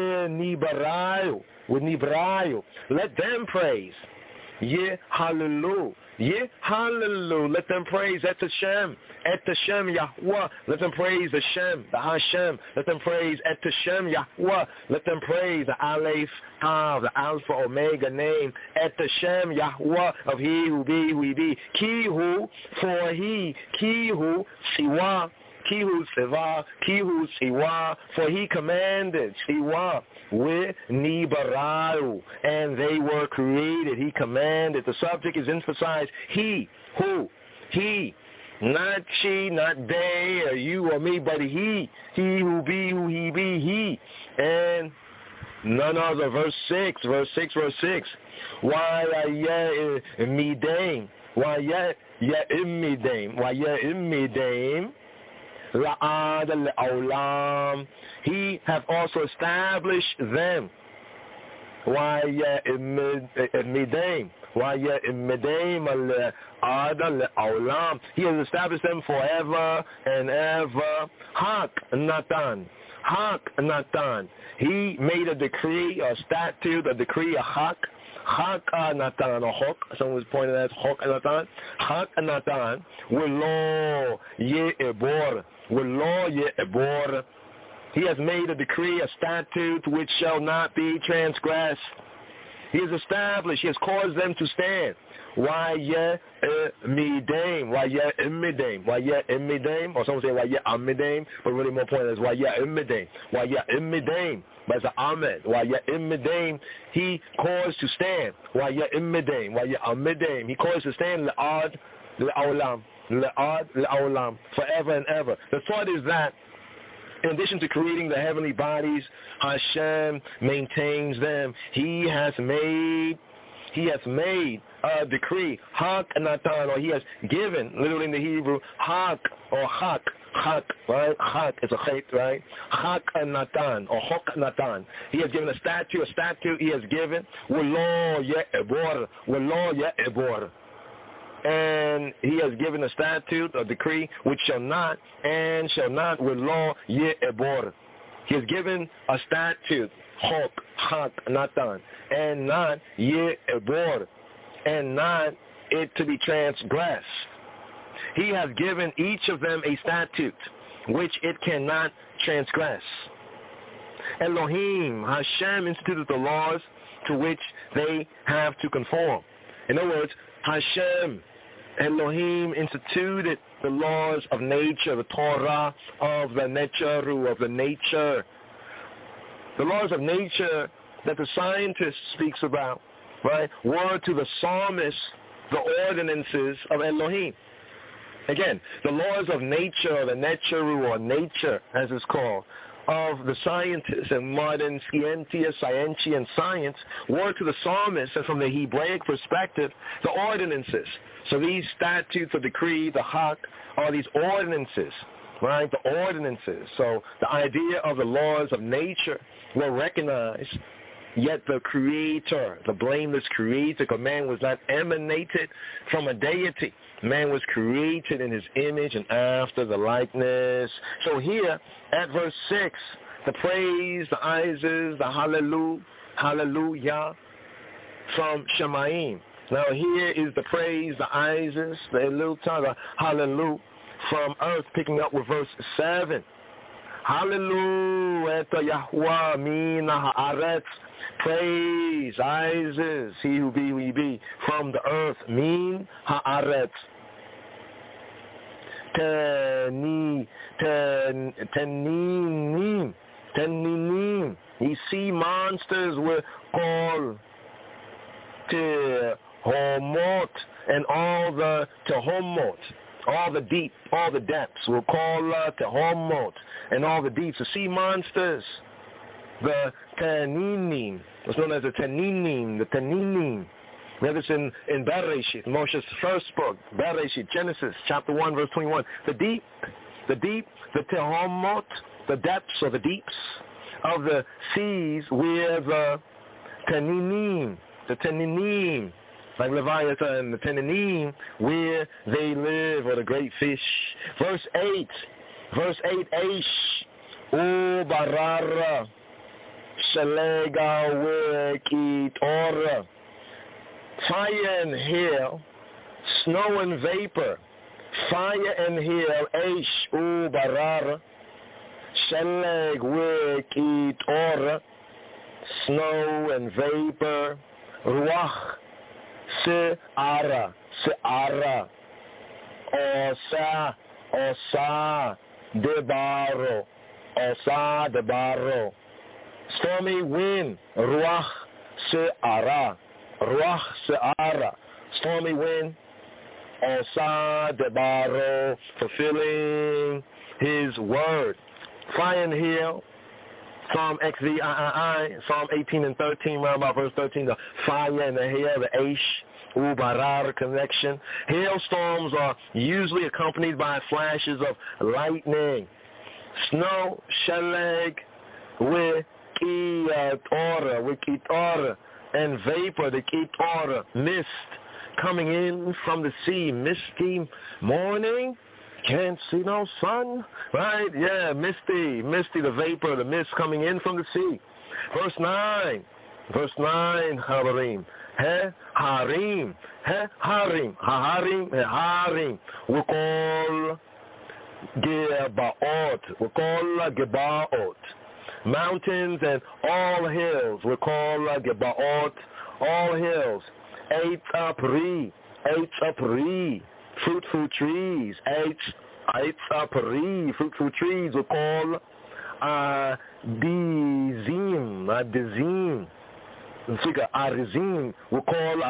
Nibrayu, let them praise, Ye hallelujah, let them praise et Hashem Yahweh, let them praise the Shem, the Hashem, let them praise et Hashem Yahweh, let them praise the Aleph, Tav, the Alpha, Omega name, et Hashem Yahweh, of He who be, who He be, Kihu, for He, Kihu, Siwa, Kihu Siva, Kihu Siwa, for He commanded, Siwa, with Nibarayu, and they were created. He commanded. The subject is emphasized. He, who, He, not she, not they, or you or me, but He who be, who He be, He, and none other. Verse 6. Why imidame, La'ad al-Aulam. He have also established them. Why imidame al-Ad al-Aulam. He has established them forever and ever. Hak Natan. He made a decree, a statute, a decree, a hak Hak-a-natan, or Hok, someone was pointing at Hok-a-natan. Hak-a-natan, Welo ye-ebor, Welo ye-ebor. He has made a decree, a statute which shall not be transgressed. He has established, he has caused them to stand. Why-ye-midame, why-ye-imidame, why-ye-imidame, or someone say why-ye-amidame, but really more point is why-ye-imidame, why-ye-imidame, but it's an Ahmed, why-ye-imidame, he caused to stand, why-ye-imidame, why-ye-amidame, he caused to stand, le'ad, le'aulam, le'ad, le'aulam, forever and ever. The thought is that in addition to creating the heavenly bodies, Hashem maintains them. He has made a decree, Hak-natan, or he has given, literally in the Hebrew, Hak, or Hak, right? Hak is a chait, right? Hak-natan, or Hok-natan. He has given a statute he has given, Welo ye-ebor, and he has given a statute, a decree, which shall not, Welo ye-ebor. He has given a statute, Hak-natan, and not ye-ebor, and not it to be transgressed. He has given each of them a statute which it cannot transgress. Elohim, Hashem instituted the laws to which they have to conform. In other words, Hashem, Elohim instituted the laws of nature, the Torah of the Necharu, of the nature. The laws of nature that the scientist speaks about, right, were to the psalmist the ordinances of Elohim. Again, the laws of nature, or the Necharu, or nature, as it's called, of the scientists and modern scientian science were to the psalmist, and from the Hebraic perspective, the ordinances. So these statutes or decree, the Hak, are these ordinances, right? The ordinances. So the idea of the laws of nature were recognized, yet the creator, the blameless creator, because man was not emanated from a deity. Man was created in his image and after the likeness. So here at verse 6, the praise, the Isis, the hallelujah from Shemaim. Now here is the praise, the Isis, the Elulta, the hallelujah from earth, picking up with verse 7. Hallelujah, Yahweh, mina haaretz. Praise, Isis, he who be, we be, from the earth, min haaretz. Teninim. Ye sea monsters were called Tehomot, and all the Tehomot, all the deep, all the depths were called Tehomot, and all the deeps, the sea monsters. The Teninim, what's known as the Teninim, We have this in Bereshit, Moshe's first book, Bereshit, Genesis, chapter 1, verse 21. The deep, the Tehomot, the depths or the deeps of the seas where the Teninim, like Leviathan, the Teninim, where they live, or the great fish. Verse 8, Eish, Barara, Shalega Wekit fire and hail, snow and vapor, fire and hail, Eish Barar, Shaleg Wekit snow and vapor, Ruach, Se'ara, Osa, Debaro, stormy wind, Ruach, Se'ara, stormy wind, Osa Debaro, fulfilling his word. Fire and hail, Psalm XVII, Psalm 18 and 13, around about verse 13, the fire and the hail, the Aish, Ubarar connection. Hailstorms are usually accompanied by flashes of lightning. Snow, Sheleg, Wikitora, and vapor, the Kitora, mist coming in from the sea, misty morning, can't see no sun, right? Yeah, misty, the vapor, the mist coming in from the sea. Verse 9, Havarim, Harim. Harim. We call Gebaot. Mountains and all hills we call Gebaot. All hills. Eitz Apri. Fruitful trees. Eitz Apri. Fruitful trees we call Dizim. Arizim. We call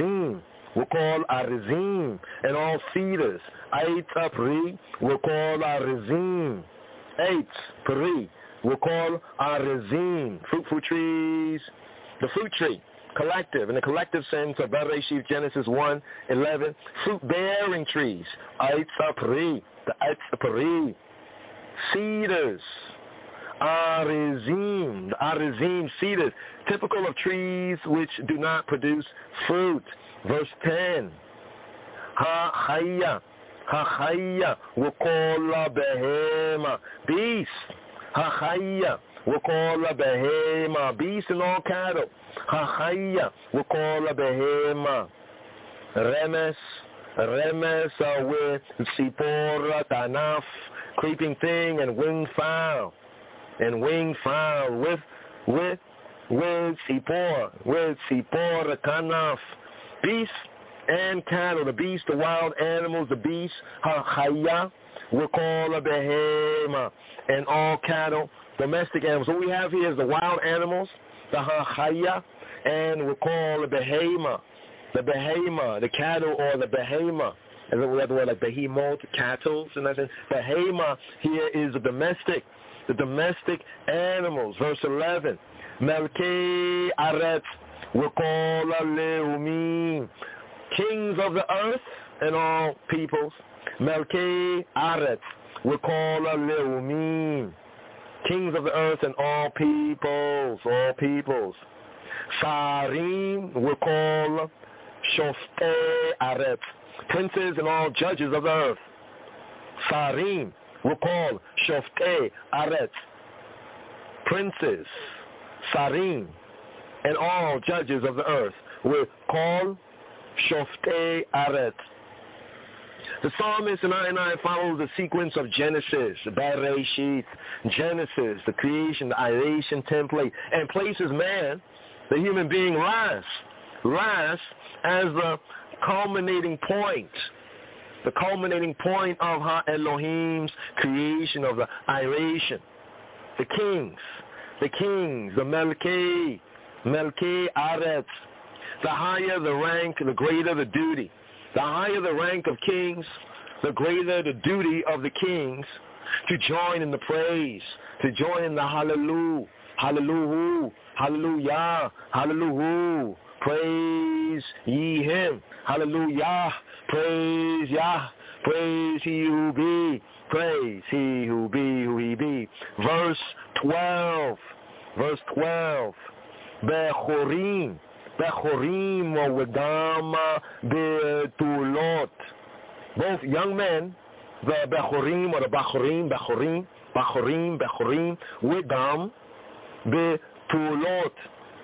Arizim. And all cedars. Eitz Apri. We call Arizim. Eitz Apri. We call Arizim. Fruitful trees. The fruit tree. Collective, in the collective sense of Bereshit, Genesis 1:11, fruit-bearing trees, Eitz Apri, the Eitz Apri, cedars, Arizim, the Arizim cedars, typical of trees which do not produce fruit. Verse 10, Ha-Chaya, Wakola Behema, beast, Ha-Chaya, Wakola Behema, beast and all cattle. Ha-Chaya, Wakola Behema. Remes with Sipora, Tanaf, creeping thing, and winged fowl. With Sipora, Tanaf, beast and cattle, the beast, the wild animals, the beast, Ha-Chaya, Wakola Behema, and all cattle, domestic animals. What we have here is the wild animals, the Ha-Chaya, and we call the behema, the cattle, or the behema. And then we have the word like behemoth, cattle, and that's it. Behema here is the domestic animals. Verse 11, Melkei Aretz, we call Leumim, kings of the earth and all peoples. Melkei Aretz, we call Leumim, kings of the earth and all peoples. Sarim we call Shoftei Aretz, princes and all judges of the earth. Sarim we call Shoftei Aretz, princes, Sarim, and all judges of the earth. We call Shoftei Aretz. The psalmist in 99 follows the sequence of Genesis, Bereshit, Genesis, the creation, the ideation template, and places man, the human being, last as the culminating point of Ha-Elohim's creation, of the ideation. The kings, the Melkei Aretz. The higher the rank, the greater the duty. The higher the rank of kings, the greater the duty of the kings to join in the praise, to join in the hallelujah, praise ye him, hallelujah, praise Yah, praise he who be, who he be. Verse 12, Bechorim Wedama Betulot. Both young men, the Bechorim or the Bechorim, Wedam Betulot.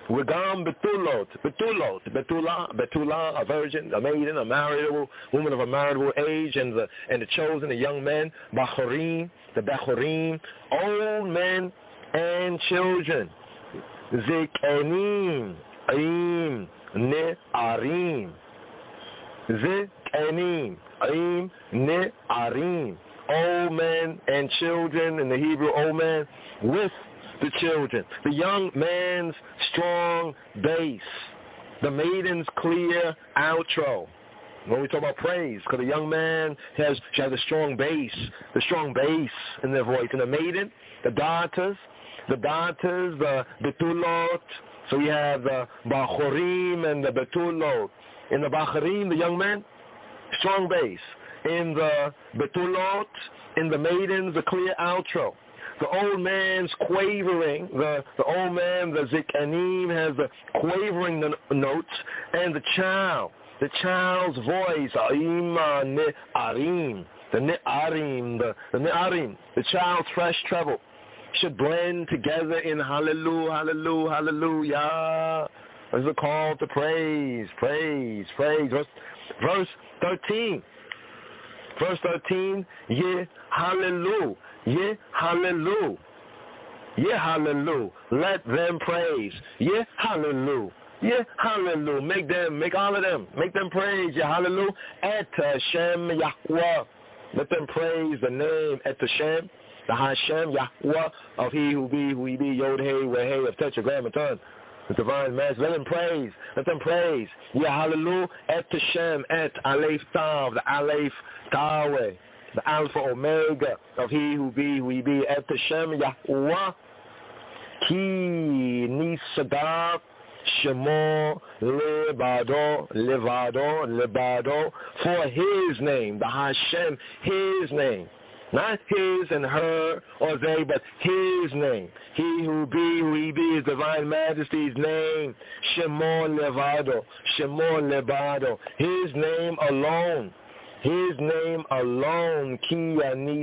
Betula, a virgin, a maiden, a marriageable woman of a marriageable age, and the chosen, the young men, the Bechorim, old men and children. Zikanim. Aim Ne'arim. Zikanim. Aim Ne'arim. Old men and children, in the Hebrew, old man with the children. The young man's strong base. The maiden's clear outro. When we talk about praise, because the young man has a strong bass in their voice. And the maiden, the daughters, the betulot. So we have the Bachorim and the Betulot. In the Bachorim, the young man, strong bass. In the Betulot, in the maidens, the clear outro. The old man's quavering, the old man, the Zikanim, has the quavering notes, and the child's voice, Ne'arim, the Ne'arim, the child's fresh treble, should blend together in hallelujah, This is a call to praise, praise, praise. Verse 13. Verse 13, yeah, hallelujah, yeah, hallelujah, yeah, hallelujah. Let them praise, yeah, hallelujah, yeah, hallelujah. Make all of them, make them praise, yeah, hallelujah. Et Hashem Yahweh. Let them praise the name Et Hashem, the Hashem Yahweh of He who He be, Yod Hey, Weh Hey, of Tetragrammaton. The divine master, let them praise, yeah, hallelujah, et Hashem, et Aleph Tav, the Aleph Taweh, the Alpha Omega of He who be, et Hashem Yahweh, ki nisadav, shemo, lebado, for His name, the Hashem, His name. Not his and her or they, but His name. He who He be, His divine majesty's name. Shemo Levado, Shemo Lebado. His name alone. Ki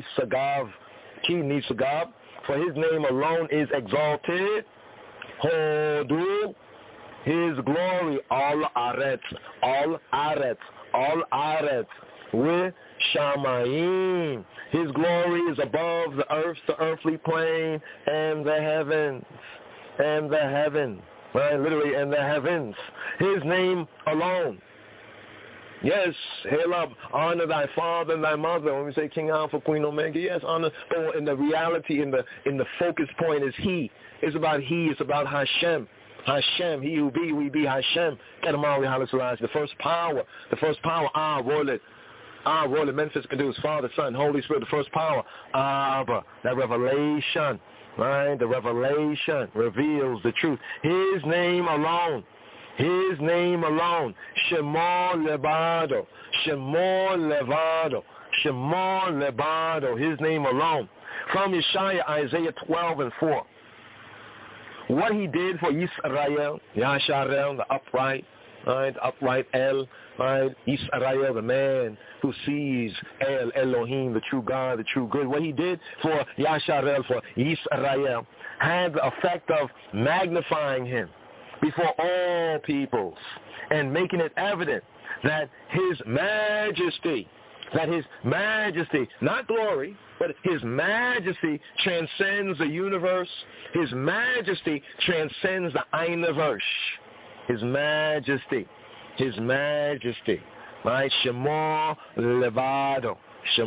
Nisagav. For His name alone is exalted. Hodu. His glory. All Aretz. With Shamayim. His glory is above the earth, the earthly plane, and the heavens. Right? Literally, and the heavens. His name alone. Yes, hail up, honor thy father and thy mother. When we say King Alpha, Queen Omega, yes, honor. But in the reality, in the focus point is He. It's about He. It's about Hashem. Hashem, He who be Hashem. Kedamawi Haile Selassie, the first power, Royal Memphis Kadus, Father, Son, Holy Spirit, the first power. Abba, that revelation, right? The revelation reveals the truth. His name alone. Shemo Levado. His name alone. From Yeshaya, Isaiah 12:4. What He did for Yisrael, Yasharel, the upright, right? The upright El, right? Yisrael, the man who sees El, Elohim, the true God, the true good. What He did for Yasharel, for Yisrael, had the effect of magnifying Him before all peoples and making it evident that His majesty, not glory, but His majesty transcends the universe. His majesty transcends the universe. His majesty, right? Shemo Levado.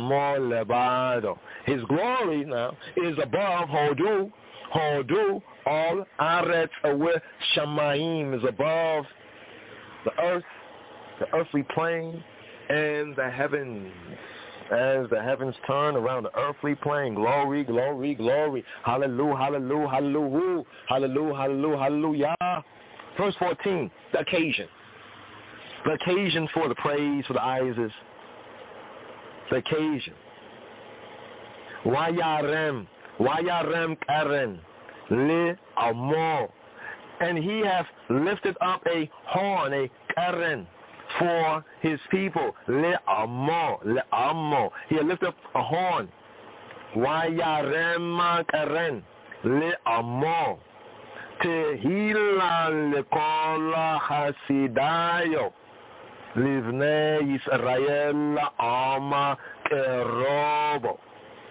His glory now is above Hodu, all Aretz with Shamayim is above the earth, the earthly plane, and the heavens. As the heavens turn around the earthly plane, glory, glory, glory. Hallelujah, hallelujah, hallelujah, hallelujah, hallelujah, hallelujah. Verse 14, the occasion. The occasion for the praise, for the Isis. The occasion. Wayarem Karen, Le Amo. And He hath lifted up a horn, a Karen, for His people. Le Amo. He hath lifted up a horn. Wayarem Karen, Le Amo. Tehila lekola hasidayo. Livne Yisrael ama kerobo.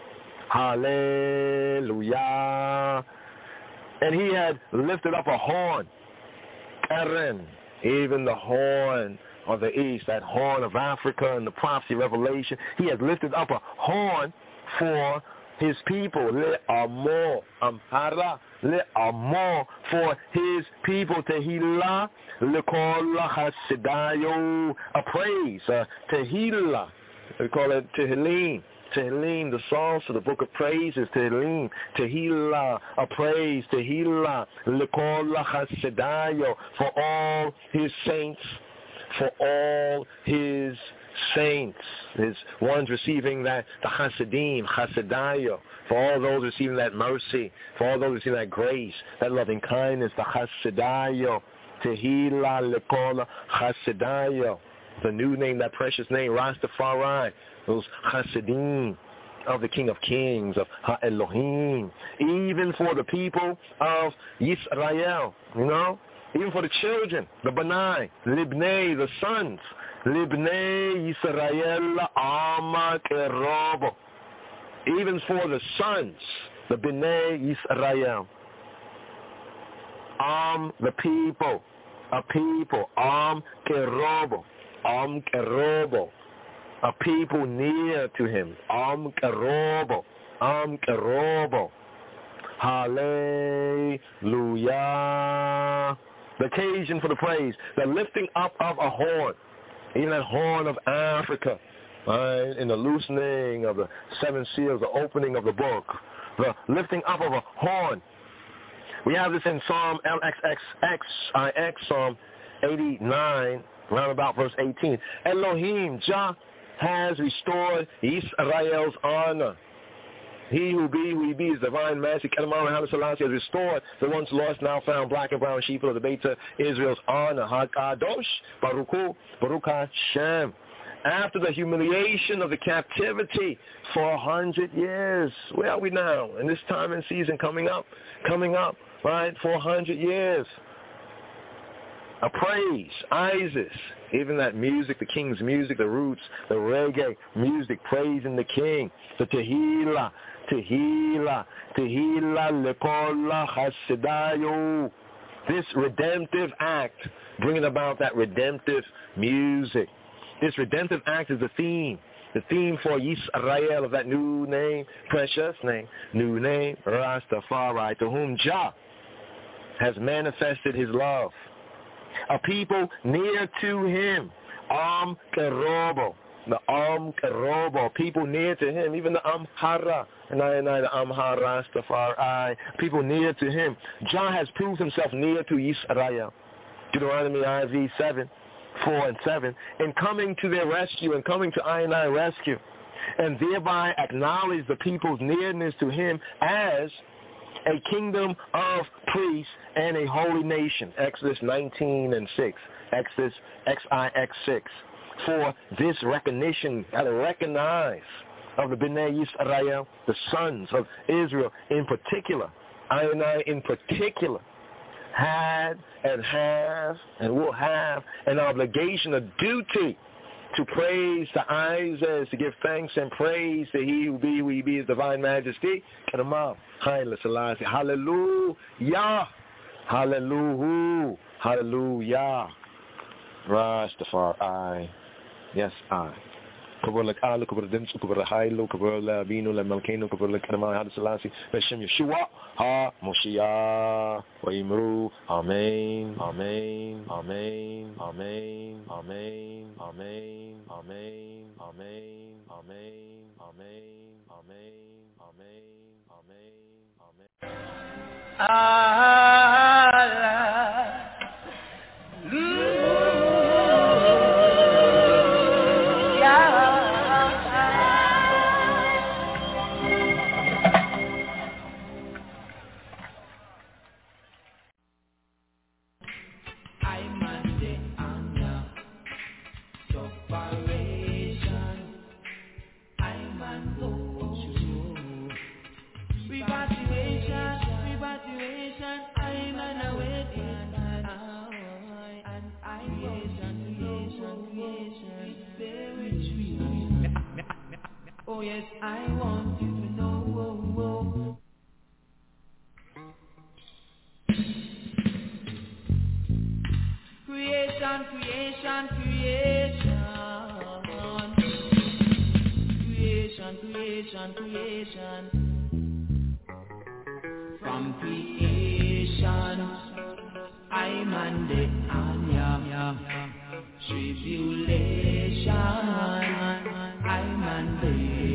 Hallelujah. And He had lifted up a horn. Keren, even the horn of the east, that horn of Africa and the prophecy revelation. He had lifted up a horn for His people. Le amo, amhara, le amo, for His people. Tehillah, le kola hasidayo, a praise. Tehillah, we call it Tehillim. Tehillim, the songs of the book of praises. Tehillim, Tehillah, a praise. Tehillah, le kola hasidayo, for all His saints. For all His saints, His ones receiving that, the Hasidim, Hasidayo, for all those receiving that mercy, for all those receiving that grace, that loving kindness, the Hasidayo, Tehillah Lekola Hasidayo, the new name, that precious name, Rastafari, those Hasidim of the King of Kings, of Ha-Elohim, even for the people of Yisrael, even for the children, the Banai, Libnei, the sons, Libnei Yisrael Ama Kerobo. Even for the sons, the Bnei Yisrael. The people, a people, Kerobo, Kerobo, a people near to him, Kerobo, Kerobo. Hallelujah. The occasion for the praise, the lifting up of a horn, even that horn of Africa, right? In the loosening of the seven seals, the opening of the book, the lifting up of a horn. We have this in Psalm LXXX, Psalm 89, round about verse 18. Elohim, Jah, has restored Israel's honor. He who be, his divine majesty, Kedemah Haile Selassie, has restored the once lost, now found black and brown sheep of the Beta Israel's honor. HaKadosh, Baruch Hashem. After the humiliation of the captivity for 100 years. Where are we now? In this time and season coming up, right? 400 years. A praise, Isis, even that music, the king's music, the roots, the reggae music, praising the king, the Tehillah, Lekola Hasidayo. This redemptive act, bringing about that redemptive music. This redemptive act is the theme for Yisrael of that new name, precious name, new name, Rastafari, to whom Jah has manifested his love. A people near to him, Kerobo, the Kerobo, people near to him, even the Amhara, and the Amhara Rastafari, people near to him. Jah has proved himself near to Yisrael. Deuteronomy IV 7, 4 and 7, in coming to their rescue and coming to I rescue, and thereby acknowledge the people's nearness to him as a kingdom of priests and a holy nation. Exodus 19 and 6. Exodus XIX 6. For this recognition, gotta recognize of the Bnei Yisrael, the sons of Israel in particular, I in particular, had and have and will have an obligation, a duty to praise to Isis, to give thanks and praise to he who be his divine majesty. Kedemah Haile Selassie. Hallelujah. Hallelujah. Hallelujah. Rastafari. Yes, I. Kabbalah Kala, Kabbalah Dimsu, Kabbalah Hailo, Kabbalah Bino, Malkano, Kabbalah Kedemah Haile Selassie, Beshem Yeshua, Ha Moshiach, Waimru, Amen, Amen, Amen, Amen, Amen, Amen, Amen, Amen, Amen, Amen, Amen, Amen, Oh yes, I want you to know. Creation, creation, creation. Creation, creation, creation. From creation, I'm on the anya. Tribulation, I'm on the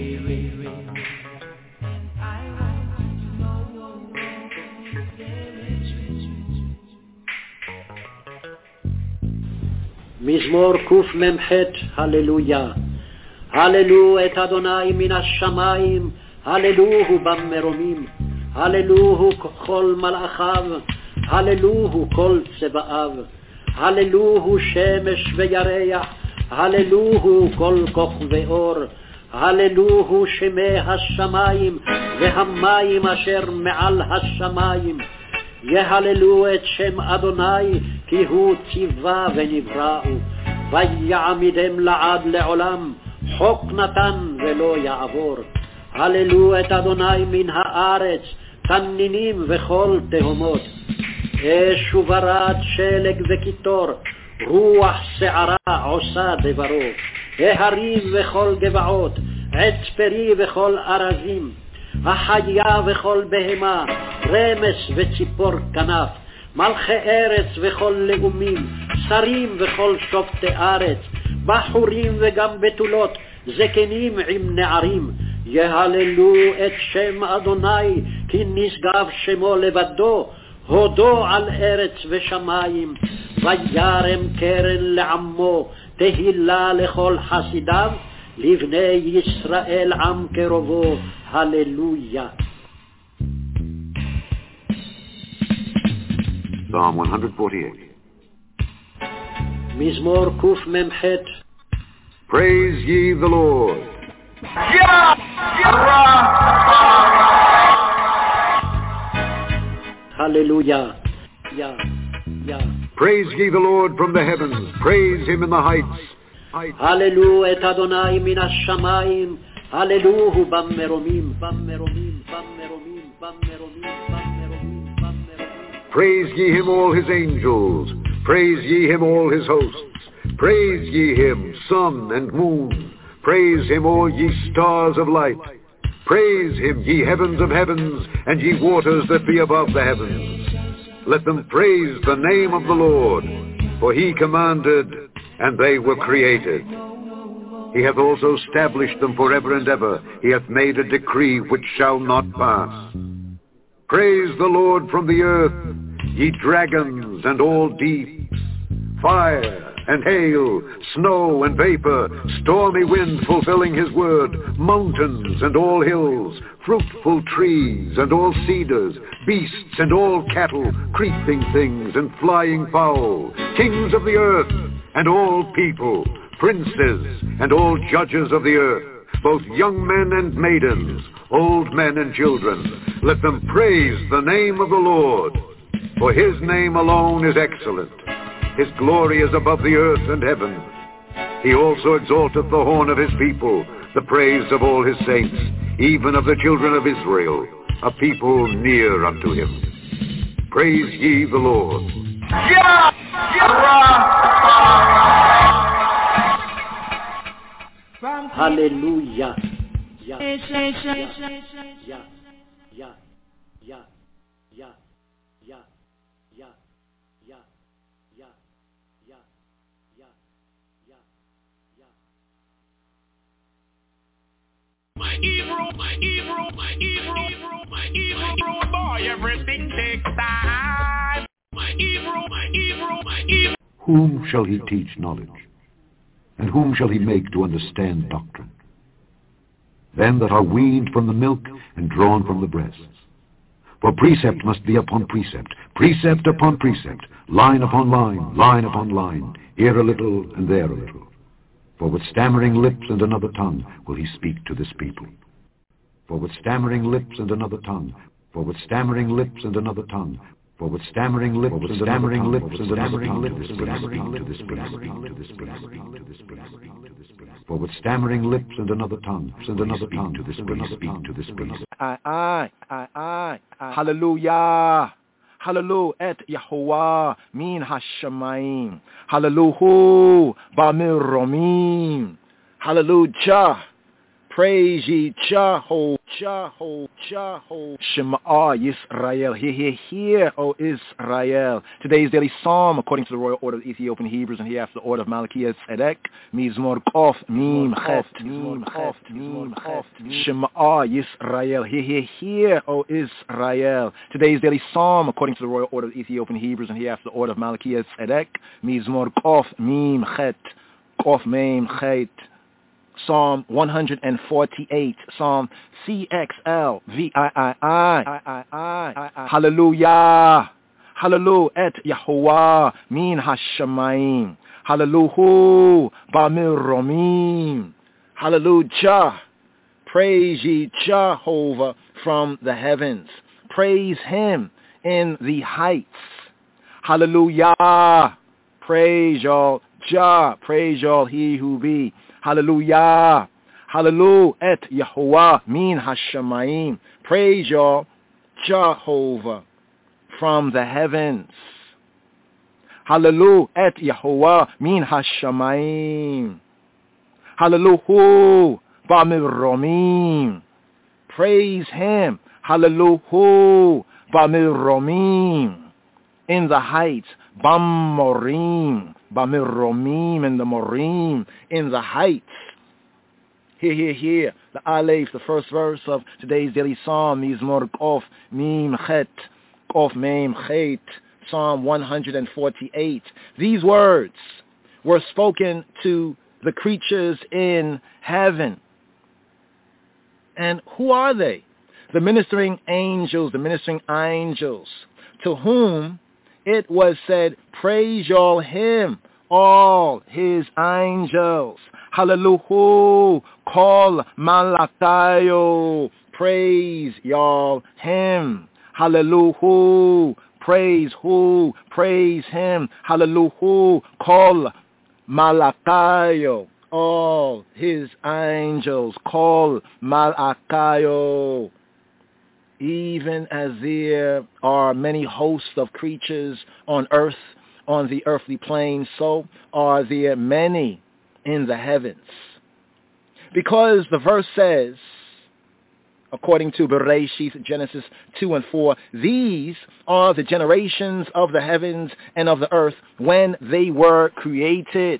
מזמור קמ"ח, הללויה. הללו את אדוני מן השמיים, הללוהו במרומים, הללוהו כל מלאכיו, הללוהו כל צבאיו, הללוהו שמש וירח, הללוהו כל כוכבי אור, הללוהו שמי השמיים והמים אשר מעל השמיים, יהללו את שם אדוני, כי הוא ציווה ונבראו. ויעמידם לעד לעולם, חוק נתן ולא יעבור. הללו את אדוני מן הארץ, תנינים וכל תהומות. אש וברד, שלג וקיטור, רוח שערה עושה דברו. ההרים וכל גבעות, עץ פרי וכל ארזים, החיה וכל בהמה, רמס וציפור כנף, מלכי ארץ וכל לאומים, שרים וכל שופטי ארץ, בחורים וגם בתולות, זקנים עם נערים. יהללו את שם אדוני, כי נשגב שמו לבדו, הודו על ארץ ושמיים. וירם קרן לעמו, תהילה לכל חסידיו, לבני ישראל עם קרובו. הללויה. Psalm 148. מזמור קמ"ח. Praise ye the Lord. Hallelujah. Praise ye the Lord from the heavens. Praise him in the heights. הללו את אדוני מן השמיים, הללוהו במרומים, במרומים, במרומים, במרומים, במרומים, במרומים. Praise ye him, all his angels. Praise ye him, all his hosts. Praise ye him, sun and moon. Praise him, all ye stars of light. Praise him, ye heavens of heavens, and ye waters that be above the heavens. Let them praise the name of the Lord, for he commanded, and they were created. He hath also established them forever and ever. He hath made a decree which shall not pass. Praise the Lord from the earth, ye dragons and all deeps, fire and hail, snow and vapor, stormy wind fulfilling his word, mountains and all hills, fruitful trees and all cedars, beasts and all cattle, creeping things and flying fowl, kings of the earth and all people, princes and all judges of the earth, both young men and maidens, old men and children. Let them praise the name of the Lord, for his name alone is excellent. His glory is above the earth and heaven. He also exalteth the horn of his people, the praise of all his saints, even of the children of Israel, a people near unto him. Praise ye the Lord. Hallelujah. My Hebrew boy, everything takes time. My Hebrew. Whom shall he teach knowledge? And whom shall he make to understand doctrine? Them that are weaned from the milk and drawn from the breasts. For precept must be upon precept, precept upon precept, line upon line, line upon line, here a little and there a little. For with stammering lips and another tongue will he speak to this people. For with stammering lips and another tongue, for with stammering lips and another tongue, for with stammering lips and stammering lips and stammering lips to this people. For with stammering lips and another tongue, and another tongue to this people. Hallelujah. Hallelujah et Yahuwah min hashamayim. Hallelujah ba'mir romim. Hallelujah. Praise ye Jehovah, Shema Yisrael. Hear, O Israel. Today's daily psalm, according to the royal order of the Ethiopian Hebrews, and hereafter the order of Malachiah Tzedek, Mizmor Kof, Mim, Chet, Shema Yisrael. Hear, O Israel. Today's daily psalm, according to the royal order of the Ethiopian Hebrews, and hereafter the order of Malachiah Tzedek, Mizmor Kof, Mim, Chet, Kof, Mim, Chet. Psalm 148, Psalm CXL, VIII. Hallelujah. Hallelujah et Yahuwah min hashamayim. Hallelujah ba'mir romim. Hallelujah. Praise ye Jehovah from the heavens. Praise him in the heights. Hallelujah. Praise y'all, Jah. Praise y'all, he who be. Hallelujah. Hallelujah. Et Yahuwah min hashamayim. Praise y'all, Jehovah from the heavens. Hallelujah. Et Yahuwah min hashamayim. Hallelujah. Bamiromim. Praise him. Hallelujah. Bamiromim. In the heights. Bamorim. Bamiromim in the Morim. In the heights. Here. The Aleph, the first verse of today's daily psalm, Mizmor Kof Mim Chet, Kof Mem Chet, Psalm 148. These words were spoken to the creatures in heaven. And who are they? The ministering angels, to whom it was said, praise y'all him, all his angels. Hallelujah. Call Malakayo. Praise y'all him. Hallelujah. Praise who? Praise him. Hallelujah. Call Malakayo. All his angels. Call Malakayo. Even as there are many hosts of creatures on earth, on the earthly plane, so are there many in the heavens. Because the verse says, according to Bereshith, Genesis 2 and 4, these are the generations of the heavens and of the earth when they were created.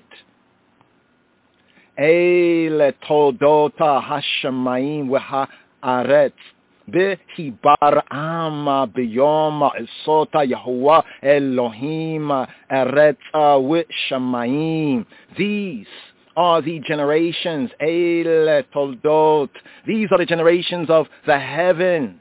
Eile toldota hashamayim v'haaretz Behibar ama biyoma esota Yahuwah Elohim eretza v'shamayim. These are the generations, Eile toldot. These are the generations of the heavens,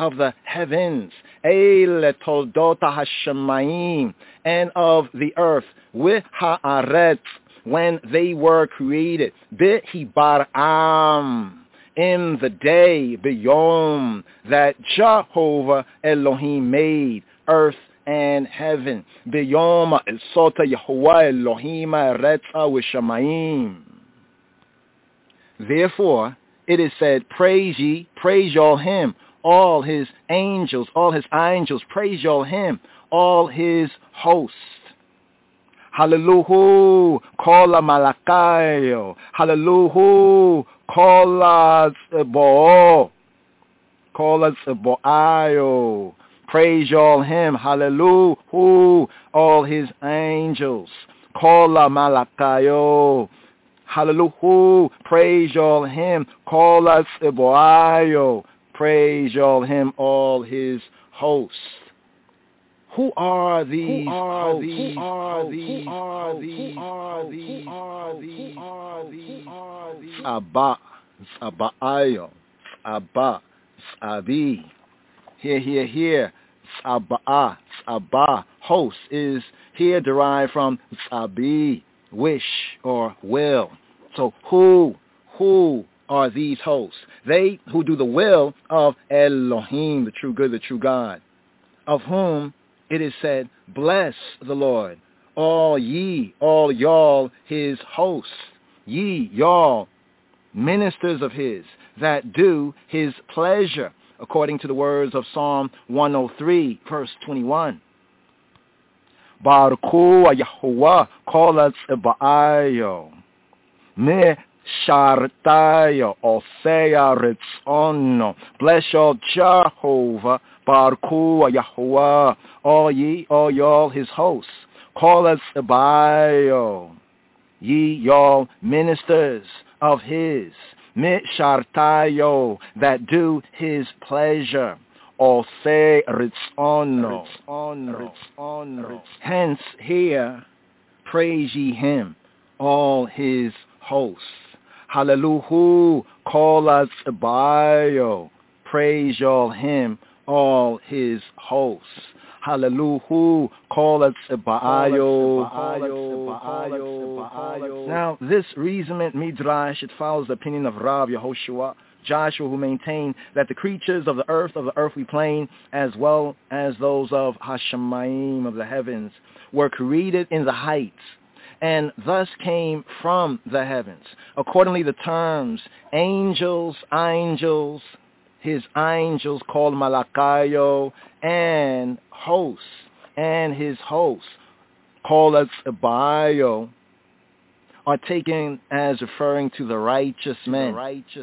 Eile toldot hashamayim, and of the earth, v'haaretz, when they were created, Behibar am. In the day, beyond that Jehovah Elohim made earth and heaven. Beyond Sota Yahuwah Elohim Eretza V'Shamayim. Therefore, it is said, praise ye, praise y'all him, all his angels, praise y'all him, all his hosts. Hallelujah, Kola Malakayo. Hallelujah, Kola Tseboayo. Praise y'all him. Hallelujah, all his angels. Kola Malakayo. Hallelujah, praise y'all him. Kola Tseboayo. Praise y'all him, all his hosts. Who are these? Abba, Abaayo, Abba, Abi. Here. Abba, host is here derived from Abi, wish or will. So who are these hosts? They who do the will of Elohim, the true good, the true God, of whom it is said, bless the Lord, all y'all, his hosts, ye, y'all, ministers of his, that do his pleasure, according to the words of Psalm 103, verse 21. Baruchu Yahuwah kolatz ba'ayo, me shartayo oseya ritzono. Bless y'all Jehovah, Baruchu Yahuwah, all y'all his hosts. Kolatz ba'ayo, ye y'all ministers of his. Mishartayo, that do his pleasure. Ose ritzono. Hence here, praise ye him, all his hosts. Hallelujah, kolatz bayo. Praise y'all him, all his hosts. Hallelujah, kolatz bayo. Now, this reasonment midrash, it follows the opinion of Rav Yehoshua Joshua, who maintained that the creatures of the earthly plane, as well as those of Hashemayim, of the heavens, were created in the heights, and thus came from the heavens. Accordingly, the terms angels, his angels called Malakayo, and hosts, and his hosts called Abayo, are taken as referring to the righteous men.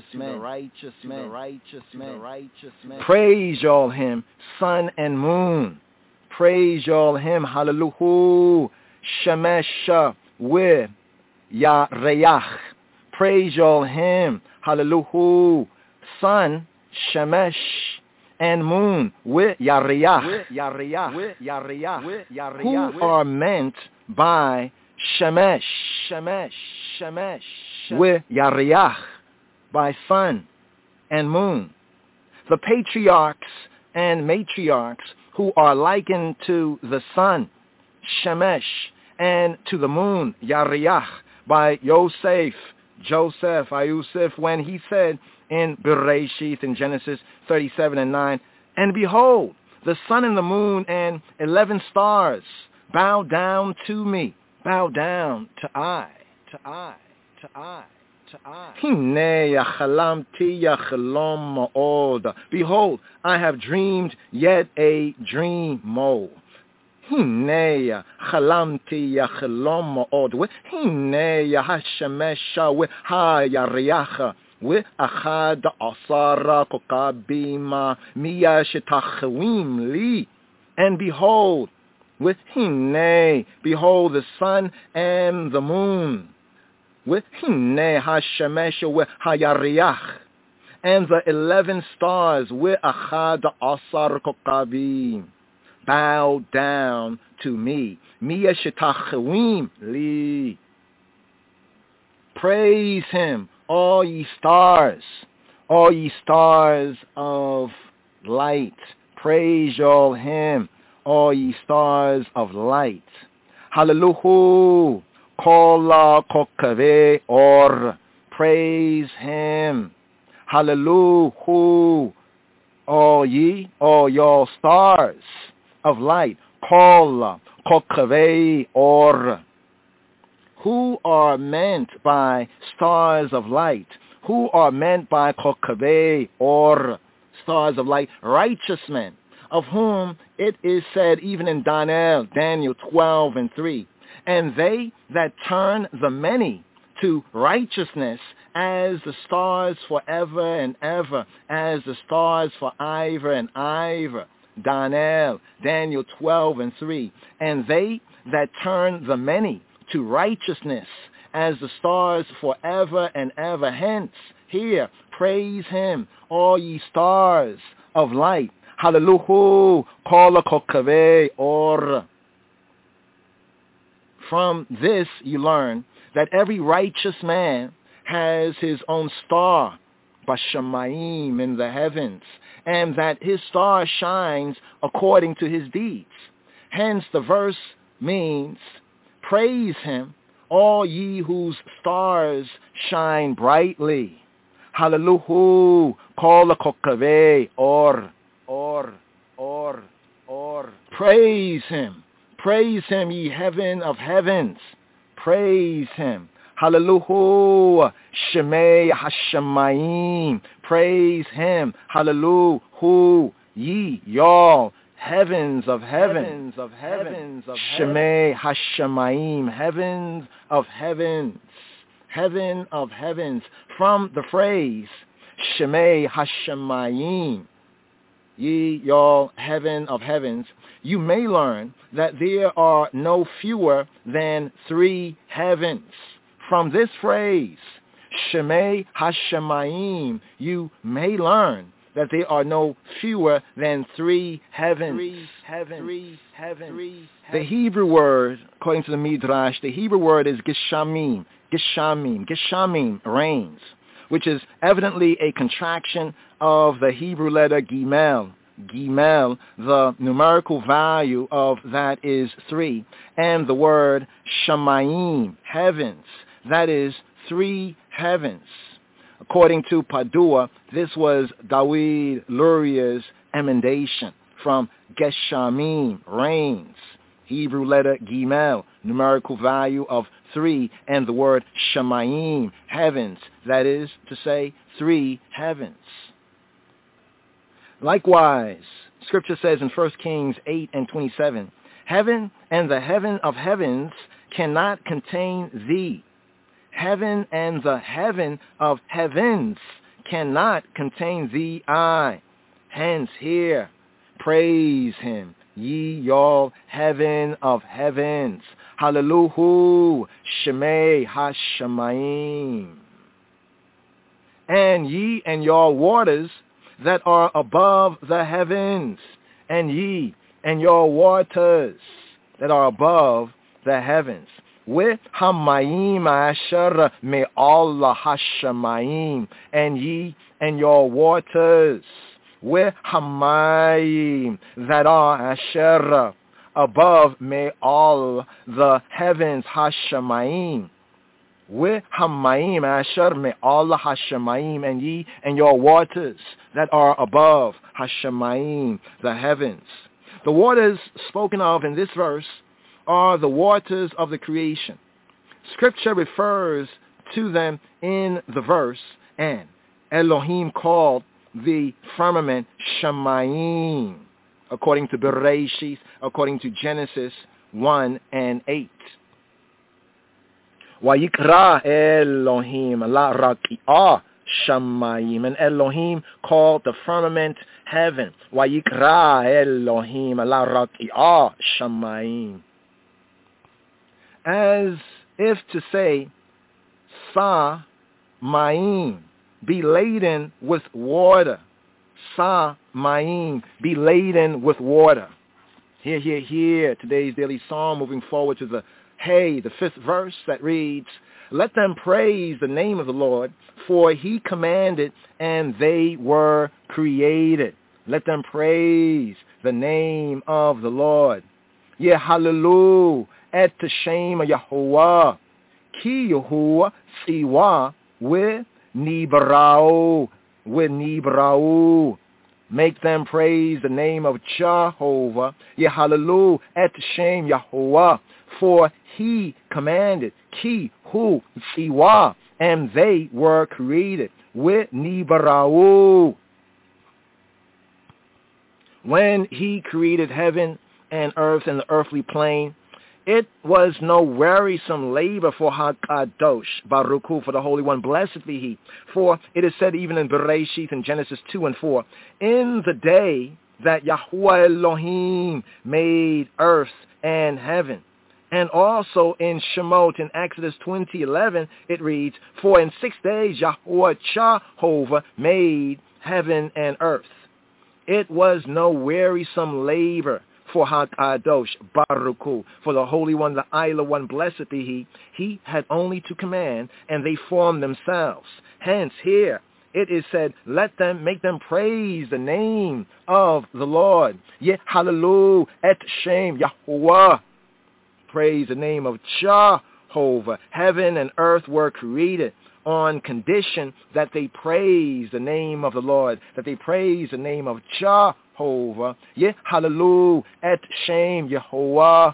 Praise y'all him, sun and moon. Praise y'all him, hallelujah. Shemesha with Yareyach. Praise y'all him, hallelujah. Sun, Shemesh, and moon with Yareyach. Who are meant by Shemesh, with Yareyach, by sun and moon. The patriarchs and matriarchs who are likened to the sun, Shemesh, and to the moon, Yareyach, by Joseph, when he said in Bereshith, in Genesis 37:9, and behold, the sun and the moon and 11 stars bow down to me. Bow down to I. Behold, I have dreamed yet a dream more. With Achad Asara Kokabima Mia Shetachwim Li, and behold, with Hine, behold the sun and the moon, with Hine Hashemesh with Hayariach, and the 11 stars with Achad Asar Kokabim, bow down to me. Mia Shetachwim Li. Praise him, all ye stars of light. Praise y'all him, all ye stars of light. Hallelujah. Kola kokave or. Praise him. Hallelujah. All y'all stars of light. Kola kokave or. Who are meant by stars of light? Who are meant by kokave or stars of light? Righteous men, of whom it is said even in Daniel 12:3, and they that turn the many to righteousness as the stars forever and ever, as the stars for ever and ever. Daniel 12:3, and they that turn the many to righteousness as the stars forever and ever. Hence, here, praise him, all ye stars of light. Hallelujah. Kola kokave or. From this you learn that every righteous man has his own star, Bashamayim, in the heavens, and that his star shines according to his deeds. Hence the verse means, praise him, all ye whose stars shine brightly. Hallelujah. Kola kokave or. Praise him, ye heaven of heavens. Praise him. Hallelujah. Shemei Hashemayim. Praise him. Hallelujah. Ye, y'all, heavens of heavens. Shemei Hashemayim. Heavens of heavens. Heaven of heavens. From the phrase Shemei Hashemayim, ye, y'all, heaven of heavens, you may learn that there are no fewer than 3 heavens. From this phrase, Shemei Hashemayim, you may learn that there are no fewer than 3 heavens. The Hebrew word, according to the Midrash, the Hebrew word is Geshamim. Geshamim, rains, which is evidently a contraction of the Hebrew letter Gimel. Gimel, the numerical value of that is 3, and the word Shamayim, heavens, that is 3 heavens. According to Padua, this was Dawid Luria's emendation from Geshamim, rains, Hebrew letter Gimel, numerical value of 3, and the word Shamayim, heavens, that is to say, 3 heavens. Likewise, Scripture says in 1 Kings 8:27, heaven and the heaven of heavens cannot contain thee. Heaven and the heaven of heavens cannot contain thee, I. Hence here, praise him, ye y'all heaven of heavens. Hallelujah, Shemay Hashemayim. And ye and y'all waters that are above the heavens, and ye and your waters that are above the heavens. With Hamayim Asher me Allah Hashemayim, and ye and your waters, with Hamayim that are Asher above me all the heavens Hashemayim. With Hamayim Asher me Allah Hashemayim, and ye and your waters that are above Hashemayim, the heavens. The waters spoken of in this verse are the waters of the creation. Scripture refers to them in the verse, and Elohim called the firmament Shamayim, according to Bereshith, according to Genesis 1:8. Vayikra Elohim la raki'ah Shamayim, and Elohim called the firmament heaven. Vayikra Elohim la raki'ah Shamayim. As if to say, Sa Ma'im, be laden with water. Sa Ma'im, be laden with water. Here, today's daily psalm, moving forward to the 5th verse that reads, let them praise the name of the Lord, for he commanded and they were created. Let them praise the name of the Lord. Hallelujah. Et Shem Yahuwah, Ki Yahuwah Siwa with Nibrau. Make them praise the name of Jehovah. Hallelujah. Et Shem Yahuwah, for he commanded. Ki Hu Siwa, and they were created. With Nibrau. When he created heaven and earth and the earthly plane, it was no wearisome labor for HaKadosh, Baruch Hu, for the Holy One, blessed be he. For it is said even in Bereshith in Genesis 2:4, in the day that Yahuwah Elohim made earth and heaven. And also in Shemot in Exodus 20:11, it reads, for in 6 days Yahuwah Jehovah made heaven and earth. It was no wearisome labor for HaKadosh, Baruch Hu, for the Holy One, the Isla One, blessed be he. He had only to command, and they formed themselves. Hence, here it is said, let them, make them praise the name of the Lord. Hallelujah, et Shem Yahuwah. Praise the name of Jehovah. Heaven and earth were created on condition that they praise the name of the Lord, that they praise the name of Jehovah. Hallelujah, et Shem Yehovah.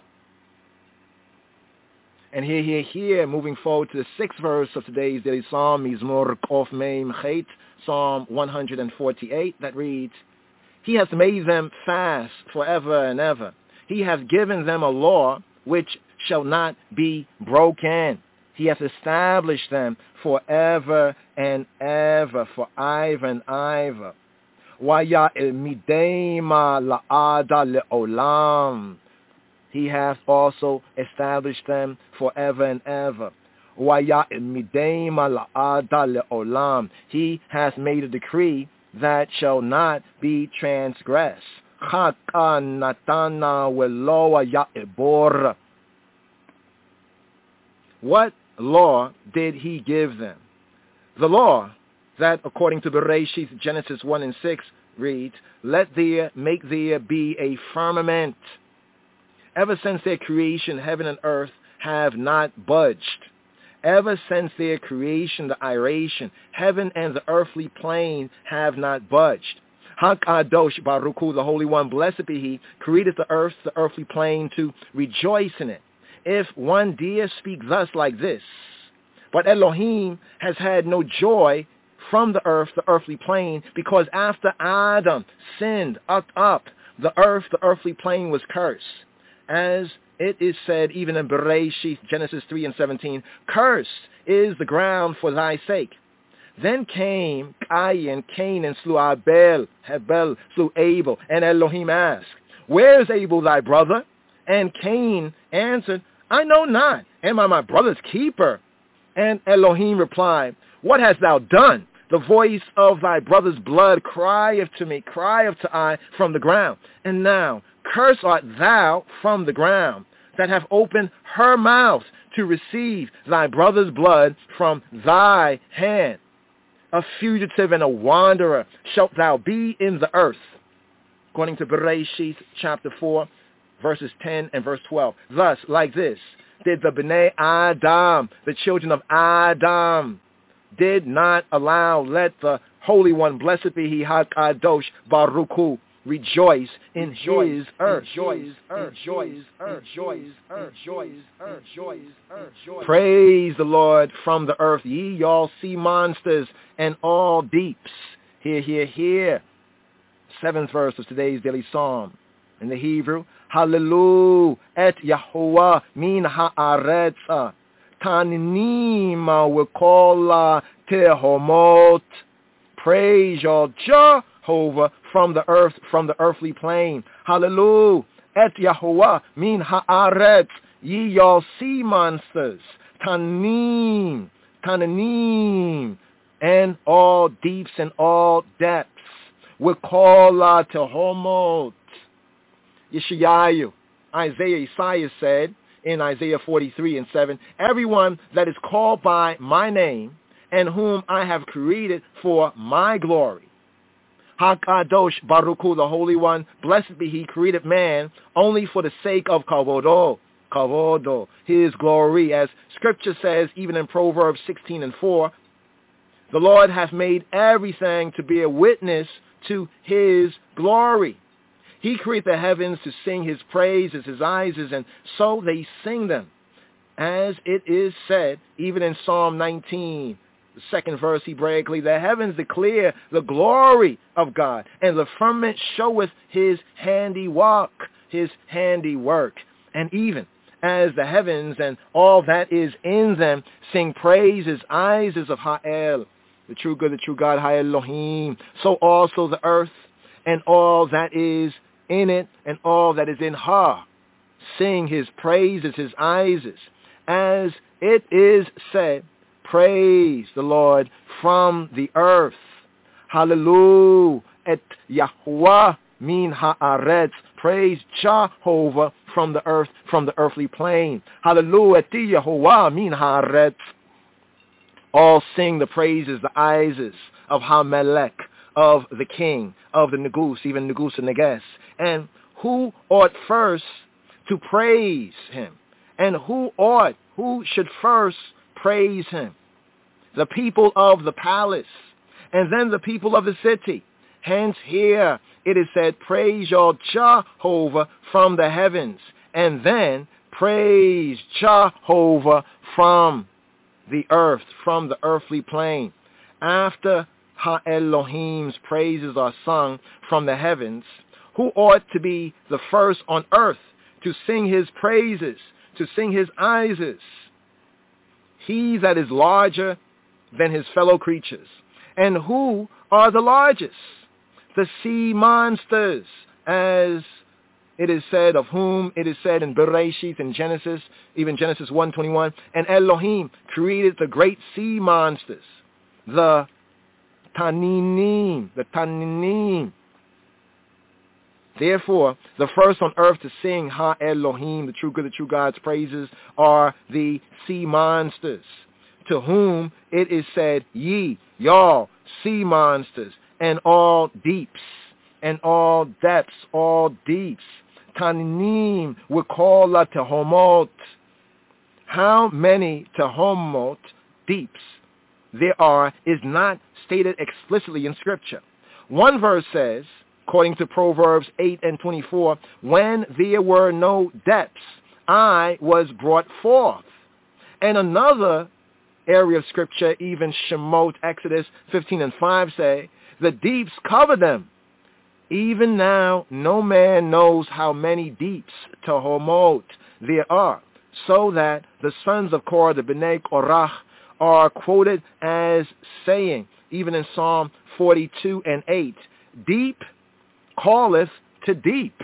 And here, moving forward to the 6th verse of today's daily psalm, Mizmor Kof Mem Chet, Psalm 148, that reads, he hath made them fast forever and ever. He hath given them a law which shall not be broken. He hath established them forever and ever, for ever and ever. He hath also established them forever and ever. He hath made a decree that shall not be transgressed. What law did he give them? The law that, according to Bereshith, Genesis 1:6, reads, let there make there be a firmament. Ever since their creation, heaven and earth have not budged. Ever since their creation, the iration, heaven and the earthly plane have not budged. HaKadosh Baruch Hu, the Holy One, blessed be He, created the earth, the earthly plane, to rejoice in it. If one dare speak thus like this, but Elohim has had no joy from the earth, the earthly plane, because after Adam sinned up, the earth, the earthly plane was cursed. As it is said even in Bereshith, Genesis 3:17, cursed is the ground for thy sake. Then came Cain and slew Abel, Hebel slew Abel, and Elohim asked, where is Abel thy brother? And Cain answered, I know not, am I my brother's keeper? And Elohim replied, what hast thou done? The voice of thy brother's blood crieth to me, crieth to I from the ground. And now, cursed art thou from the ground, that have opened her mouth to receive thy brother's blood from thy hand. A fugitive and a wanderer shalt thou be in the earth. According to Bereshith chapter 4, verses 10 and verse 12. Thus, like this, did the Bnei Adam, the children of Adam, did not allow, let the Holy One, blessed be He, HaKadosh Baruch Hu, rejoice in His earth. Praise the Lord from the earth, ye all sea monsters and all deeps. Hear, hear, hear. 7th verse of today's daily psalm. In the Hebrew, Hallelujah et Yahuwah min haaretz tanima wikola tehomot. Praise your Jehovah from the earth, from the earthly plane. Hallelujah et Yahuwah min haaretz, ye your sea monsters, tanim, and all deeps and all depths. Wikola tehomot. Yeshayahu, Isaiah said in Isaiah 43:7, everyone that is called by my name and whom I have created for my glory. HaKadosh Baruch Hu, the Holy One, blessed be He, created man only for the sake of kavodo, His glory. As Scripture says, even in Proverbs 16:4, the Lord hath made everything to bear witness to His glory. He created the heavens to sing His praises, His eyes, and so they sing them. As it is said, even in Psalm 19, the 2nd verse Hebraically, the heavens declare the glory of God, and the firmament showeth His handiwork, His handiwork. And even as the heavens and all that is in them sing praises, eyes of Ha'el, the true good, the true God, Ha'elohim, so also the earth and all that is in it and all that is in her sing His praises, His eyes. As it is said, praise the Lord from the earth. Hallelujah et Yahuwah min haaretz. Praise Jehovah from the earth, from the earthly plane. Hallelujah et Yahuwah min haaretz. All sing the praises, the eyes of Hamelech, of the king, of the Negus, even Negus and Neges. And who ought first to praise Him? And who should first praise Him? The people of the palace, and then the people of the city. Hence here it is said, praise your Jehovah from the heavens, and then praise Jehovah from the earth, from the earthly plane. After Ha-Elohim's praises are sung from the heavens, who ought to be the first on earth to sing His praises, to sing His eyes? He that is larger than his fellow creatures. And who are the largest? The sea monsters, as it is said, of whom it is said in Bereshith, in Genesis, even Genesis 1:21, and Elohim created the great sea monsters, the Taninim. Therefore, the first on earth to sing Ha-Elohim, the true good, the true God's praises, are the sea monsters, to whom it is said, ye, y'all, sea monsters, and all deeps, and all depths, all deeps. Taninim, Wikola Tehomot. how many Tehomot, deeps, there are is not stated explicitly in Scripture. One verse says, according to Proverbs 8:24, when there were no depths, I was brought forth. And another area of Scripture, even Shemot, Exodus 15:5 say, the deeps cover them. Even now, no man knows how many deeps, Tehomot, there are, so that the sons of Korah, the B'nai Korach, are quoted as saying, even in Psalm 42:8, deep calleth to deep.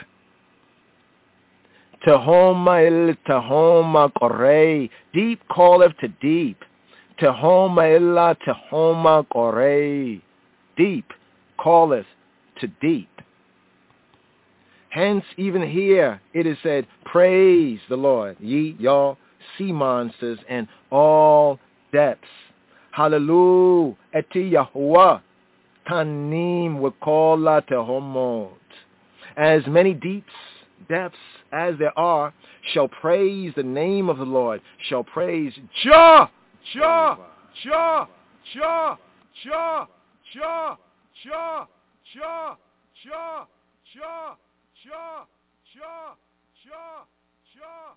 Tehoma el Tehoma Korei, deep calleth to deep. Tehoma ella Tehoma Korei, deep calleth to deep. Hence, even here, it is said, praise the Lord, ye, y'all, sea monsters, and all depths. Hallelujah, eti Yahuwah, tanim w'kola tehomot. As many deeps, depths as there are, shall praise the name of the Lord, shall praise Jah, Jah, Jah, Jah, Jah, Jah, Jah, Jah, Jah, Jah, Jah, Jah, Jah, Jah,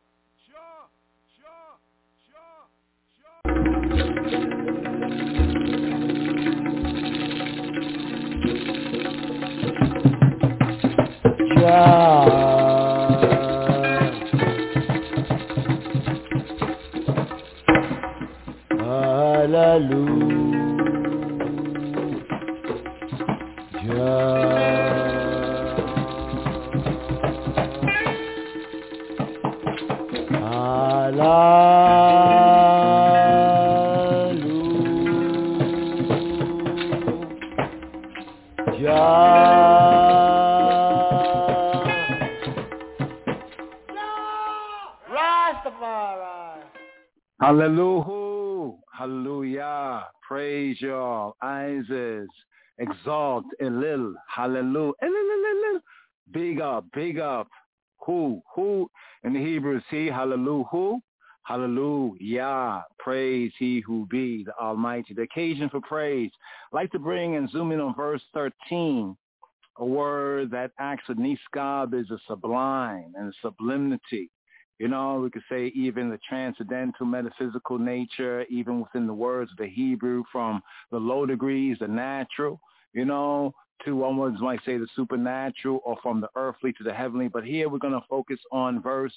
Hallelujah, hallelujah, praise y'all, Isis, exalt, Elil, hallelujah, Elil, big up, who, in the Hebrew is he, hallelujah, hallelujah, praise he who be, the Almighty. The occasion for praise, I'd like to bring and zoom in on verse 13, a word that acts with niskab is a sublime and a sublimity. You know, we could say even the transcendental metaphysical nature, even within the words of the Hebrew, from the low degrees, the natural, you know, to one might say the supernatural, or from the earthly to the heavenly. But here we're going to focus on verse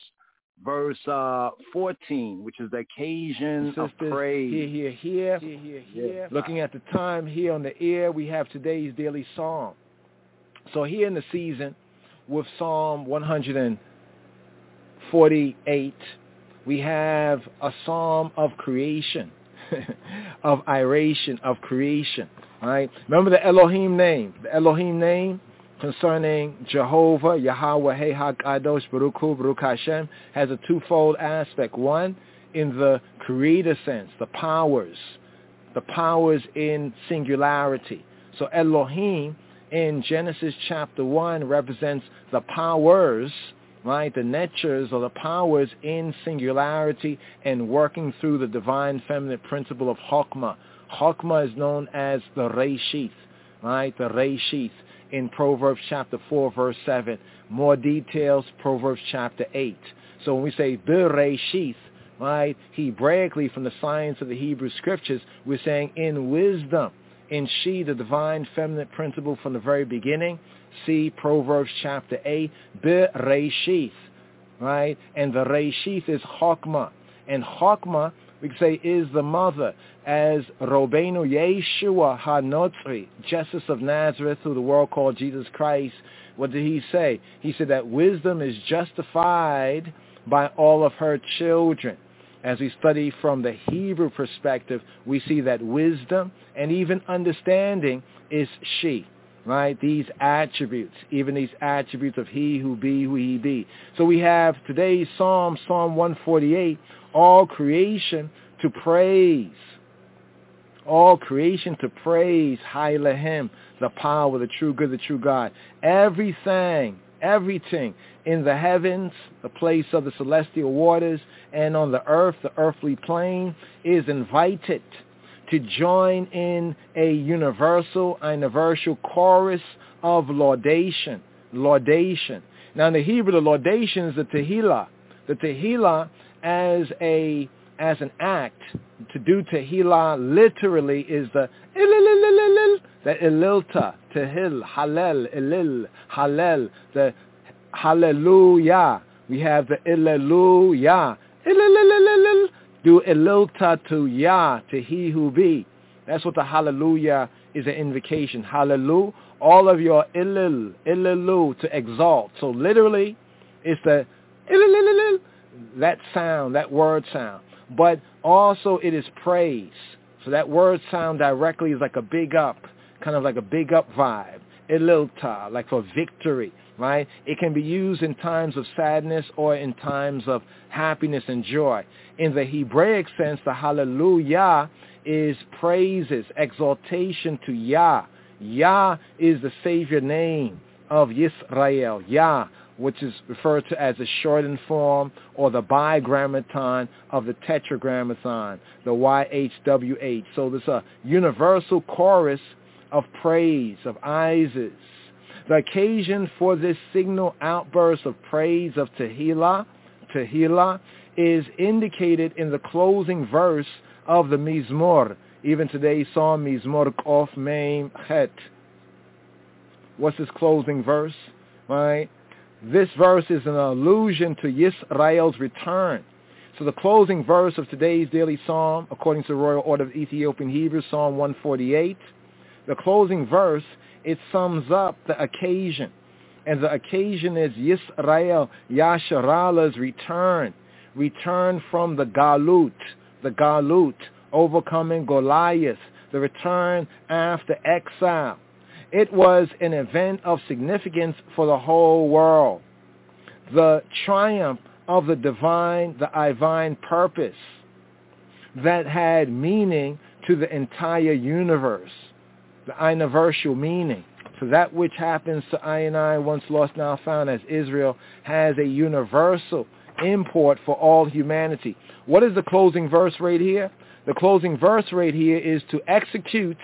14, which is the occasion of praise. Here. Looking at the time here on the air, we have today's daily psalm. So here in the season with Psalm 148, we have a psalm of creation, of iration, of creation. All right. Remember the Elohim name. The Elohim name concerning Jehovah, Yahweh, Hey HaKadosh, Baruch Hu, Baruch Hashem, has a twofold aspect. One, in the creator sense, the powers in singularity. So Elohim in Genesis chapter 1 represents the powers, right, the natures or the powers in singularity and working through the divine feminine principle of Chokmah. Chokmah is known as the Reshith, right, the Reshith in Proverbs chapter 4, verse 7. More details, Proverbs chapter 8. So when we say Bereshith, right, Hebraically from the science of the Hebrew scriptures, we're saying in wisdom, in she, the divine feminine principle from the very beginning. See Proverbs chapter 8, Bereshith, right? And the Reshith is Chokmah. And Chokmah, we could say, is the mother, as Robenu Yeshua HaNotzri, Jesus of Nazareth, who the world called Jesus Christ. What did he say? He said that wisdom is justified by all of her children. As we study from the Hebrew perspective, we see that wisdom and even understanding is she, right? These attributes, even these attributes of he who be, who he be. So we have today's Psalm 148, all creation to praise. All creation to praise, Hai Lehem, the power, the true good, the true God. Everything everything in the heavens, the place of the celestial waters, and on the earth, the earthly plane, is invited to join in a universal chorus of laudation. Laudation. Now in the Hebrew, the laudation is the tehillah. The tehillah as an act, to do tehillah literally is the ilil, the ililta, tehil, halel, ilil, halel, the hallelujah. We have the ililujah, ilil, do ililta to Yah, to he who be. That's what the hallelujah is, an invocation. Hallelujah, all of your ililu, to exalt. So literally, it's the ilil, that sound, that word sound. But also it is praise. So that word sound directly is like a big up, kind of like a big up vibe. Ililta, like for victory, right? It can be used in times of sadness or in times of happiness and joy. In the Hebraic sense, the hallelujah is praises, exaltation to Yah. Yah is the Savior name of Yisrael. Yah, which is referred to as the shortened form or the bigrammaton of the tetragrammaton, the YHWH. So there's a universal chorus of praise, of Isis. The occasion for this signal outburst of praise of Tehillah is indicated in the closing verse of the Mizmor. Even today's psalm, Mizmor Kof Mem Het. What's this closing verse? Right? This verse is an allusion to Yisrael's return. So the closing verse of today's daily psalm, according to the Royal Order of Ethiopian Hebrews, Psalm 148, the closing verse, it sums up the occasion. And the occasion is Yisrael, Yasharalah's return from the Galut, overcoming Goliath, the return after exile. It was an event of significance for the whole world. The triumph of the divine purpose that had meaning to the entire universe, the universal meaning. So that which happens to I and I, once lost, now found as Israel, has a universal import for all humanity. What is the closing verse right here? The closing verse right here is to execute,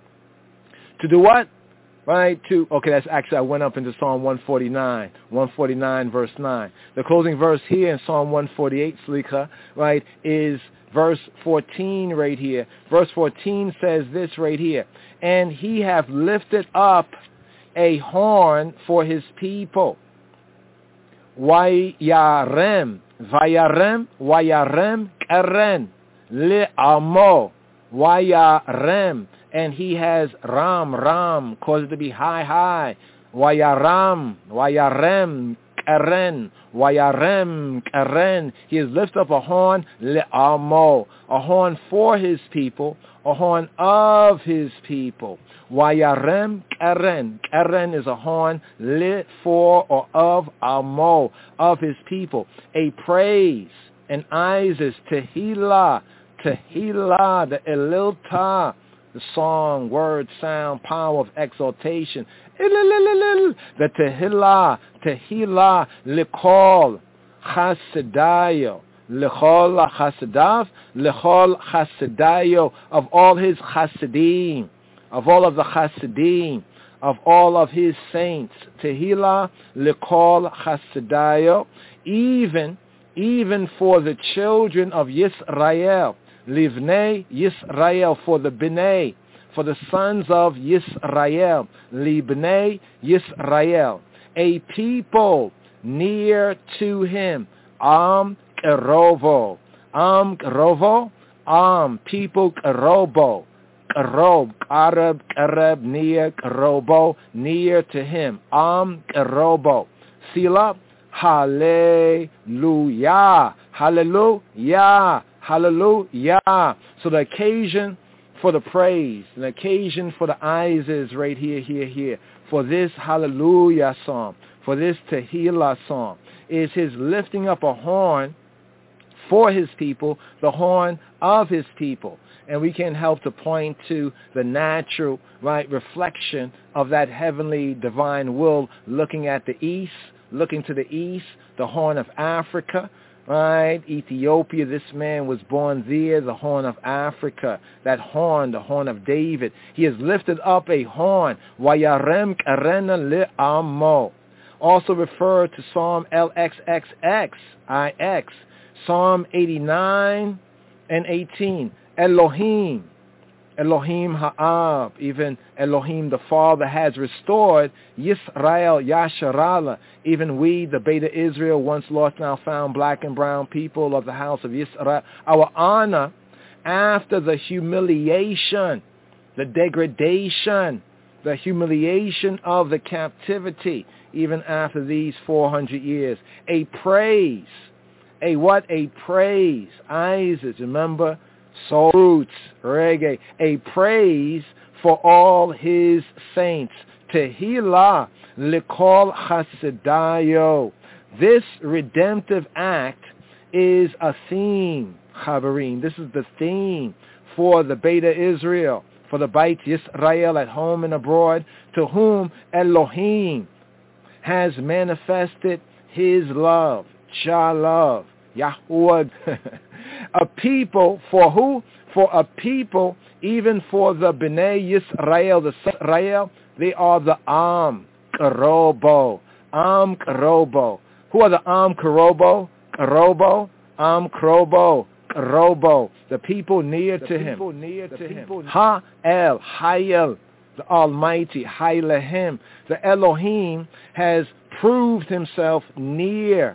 to do what? Right, that's actually, I went up into Psalm 149 verse 9. The closing verse here in Psalm 148, Slikha, right, is verse 14 right here. Verse 14 says this right here, and he hath lifted up a horn for his people. Vayarem, keren, le'amo, Vayarem. And he has Ram, caused it to be high. Vayarem, keren. He has lifted up a horn, le'amo, a horn for his people, a horn of his people. Vayarem, keren. Keren is a horn, lit for or of amo, of his people. A praise, an Isis, tehillah, the elilta, the song, word, sound, power of exaltation. The tehillah, likol chasidayo, likol chasidav, likol chasidayo, of all his chasidim, of all of the chasidim, of all of his saints. Tehillah, likol chasidayo, even for the children of Yisrael. Livnei Yisrael, for the Bnei, for the sons of Yisrael. Libnei Yisrael, a people near to him. Am Kerovo, people Kerobo. Kerob, Arab, Kereb, near, Kerobo, near to him. Am Kerobo. Sila, Hallelujah, Hallelujah. Hallelujah. So the occasion for the praise, the occasion for the Isis right here, for this hallelujah song, for this Tehillah song, is his lifting up a horn for his people, the horn of his people. And we can't help to point to the natural, right, reflection of that heavenly divine will looking at the east, looking to the east, the horn of Africa, right? Ethiopia, this man was born there, the horn of Africa. That horn, the horn of David. He has lifted up a horn. Wayarem karena le'amo. Also referred to Psalm LXXX, IX, Psalm 89 and 18. Elohim, Elohim Ha'ab, even Elohim the Father has restored Yisrael Yasharala, even we, the Beta Israel, once lost now found, black and brown people of the house of Yisrael, our honor after the humiliation, the degradation, the humiliation of the captivity, even after these 400 years. A praise, a what? A praise. Isis, remember? Soul roots, reggae, a praise for all his saints. Tehillah likol chasidayo. This redemptive act is a theme, Chaverim. This is the theme for the Beta Israel, for the Beit Yisrael at home and abroad, to whom Elohim has manifested his love, Jah love, Yahuwah. A people for who? For a people, even for the Bnei Yisrael, the Israel, they are the Am Karobo. Am Karobo. Who are the Am Karobo? Karobo? Am Karobo. Karobo. The people near to him. Ha-El, Hayel, the Almighty, Hailehim. The Elohim has proved himself near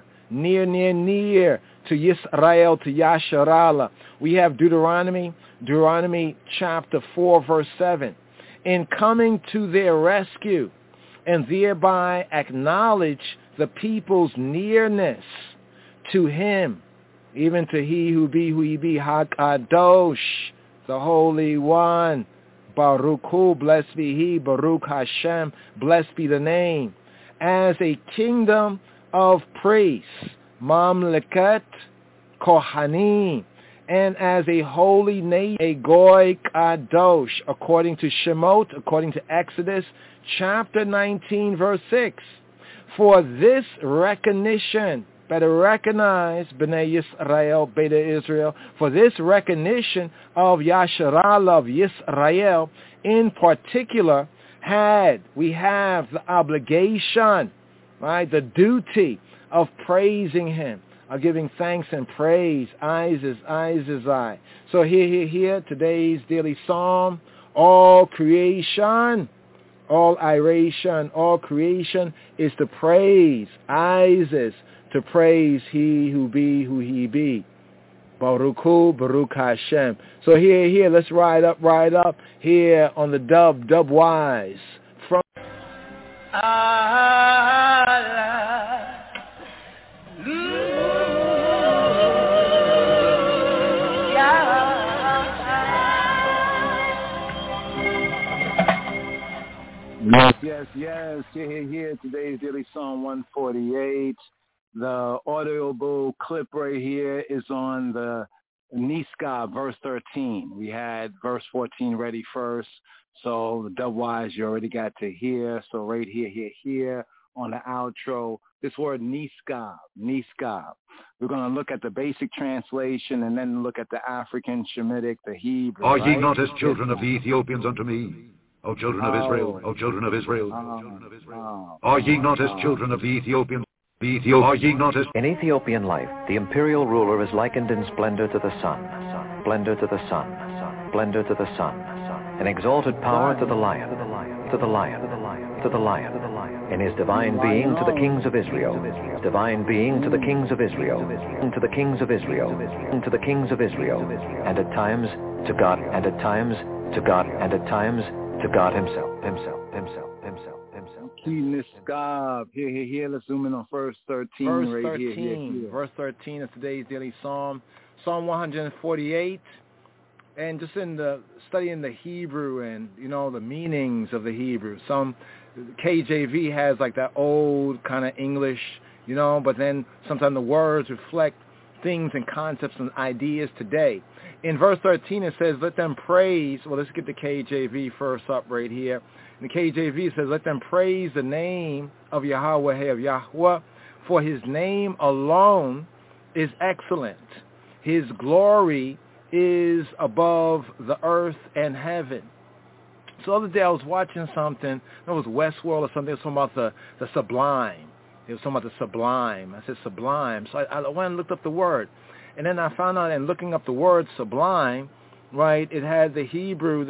to Yisrael, to Yasharala. We have Deuteronomy chapter 4, verse 7. In coming to their rescue and thereby acknowledge the people's nearness to him, even to he who he be, HaKadosh, the Holy One. Baruch Hu, blessed be he, Baruch Hashem, blessed be the name. As a kingdom of priests, Mamleket Kohanim, and as a holy nation, a Goy Kadosh, according to Shemot, according to Exodus, chapter 19, verse 6. For this recognition, better recognize Bnei Yisrael, Beta Israel, for this recognition of Yasharala, of Yisrael, in particular, we have the obligation, right, the duty of praising him, of giving thanks and praise. Isis. So here, today's daily psalm, all creation, all iration, all creation is to praise Isis, to praise he who be, who he be. Baruch Hu, Baruch Hashem. So here, let's ride up here on the dub wise. From Yes. Here. Today's daily Psalm 148. The audible clip right here is on the Niska, verse 13. We had verse 14 ready first. So the dub-wise you already got to hear. So right here on the outro, this word Niska. We're going to look at the basic translation and then look at the African, Shemitic, the Hebrew. Are ye not as children of the Ethiopians unto me? O children of Israel, O children of Israel. Are ye not as children of the Ethiopians? Are ye not as... In Ethiopian life, the imperial ruler is likened in splendor to the sun, splendor to the sun, splendor to the sun, in exalted power to the lion, to the lion, to the lion, in his divine being to the kings of Israel, divine being to the kings of Israel, to the kings of Israel, to the kings of Israel, and at times to God, and at times to God, and at times to God himself. Here, let's zoom in on verse 13. Verse 13 of today's daily psalm, Psalm 148. And just studying the Hebrew and, the meanings of the Hebrew. Some KJV has like that old kind of English, but then sometimes the words reflect things and concepts and ideas today. In verse 13 it says, let them praise, well let's get the KJV first up right here. In the KJV it says, let them praise the name of Yahweh, of Yahweh, for his name alone is excellent. His glory is above the earth and heaven. So the other day I was watching something, it was Westworld or something, it was talking about the sublime. It was talking about the sublime. I said sublime. So I went and looked up the word. And then I found out in looking up the word sublime, right, it had the Hebrew,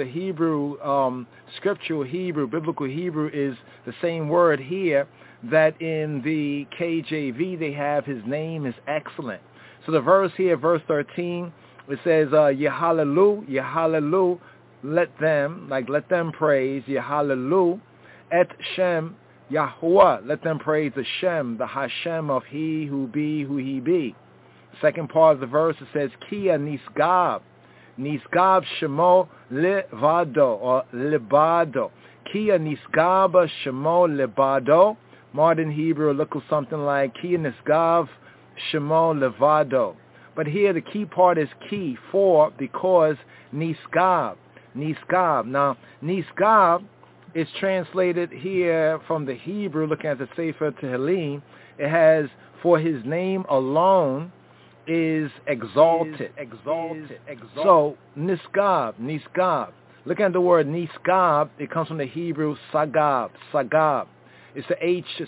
scriptural Hebrew, biblical Hebrew is the same word here that in the KJV they have his name is excellent. So the verse here, verse 13, it says, Yahallelu, Yahallelu, let them praise, Yahallelu, et Shem, Yahuwah, let them praise the Shem, the Hashem of he who be, who he be. Second part of the verse, it says, Kia Nisgab, Nisgab Shemo Levado, or Lebado. Kia Nisgab Shemo Lebado. Modern Hebrew look at something like Kia Nisgab Shemo Levado. But here the key part is key, for, because Nisgab. Nisgab. Now, Nisgab is translated here from the Hebrew, looking at the Sefer Tehillim. It has, for his name alone is exalted. So, Nisgab. Looking at the word Nisgab, it comes from the Hebrew Sagab. It's the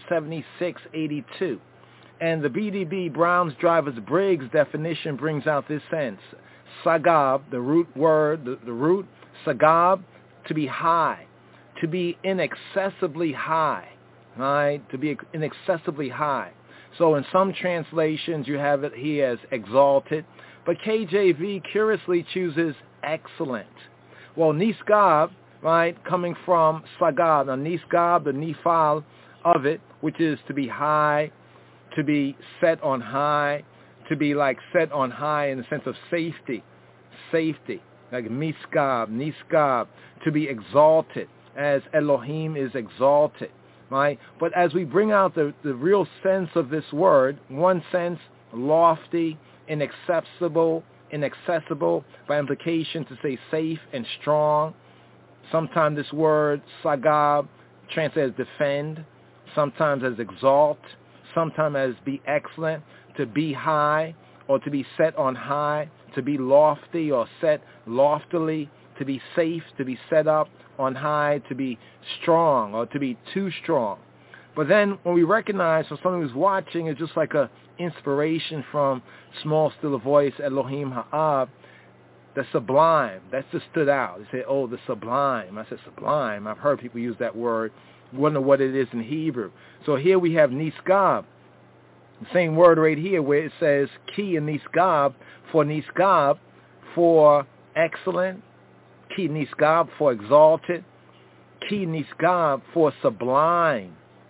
H7682. And the BDB, Brown's Drivers Briggs definition brings out this sense. Sagab, the root word, the root, Sagab, to be high, to be inaccessibly high, right? To be inaccessibly high. So in some translations you have it here as exalted, but KJV curiously chooses excellent. Well, Nisgab, right, coming from Sagab. Now Nisgab, the Nifal of it, which is to be high, to be set on high, to be like set on high in the sense of safety, like Nisgab, to be exalted, as Elohim is exalted. Right? But as we bring out the real sense of this word, one sense, lofty, inaccessible, by implication to say safe and strong. Sometimes this word, sagab, translated as defend, sometimes as exalt, sometimes as be excellent, to be high, or to be set on high, to be lofty or set loftily, to be safe, to be set up on high, to be strong or to be too strong. But then when we recognize for someone who's watching, it's just like a inspiration from small still voice, Elohim Ha'ab, the sublime. That's just stood out. They say, oh, the sublime. I said, sublime. I've heard people use that word. Wonder what it is in Hebrew. So here we have Nisgab. The same word right here where it says ki and Nisgab, for excellent, ki Nisgab for exalted, ki Nisgab for sublime,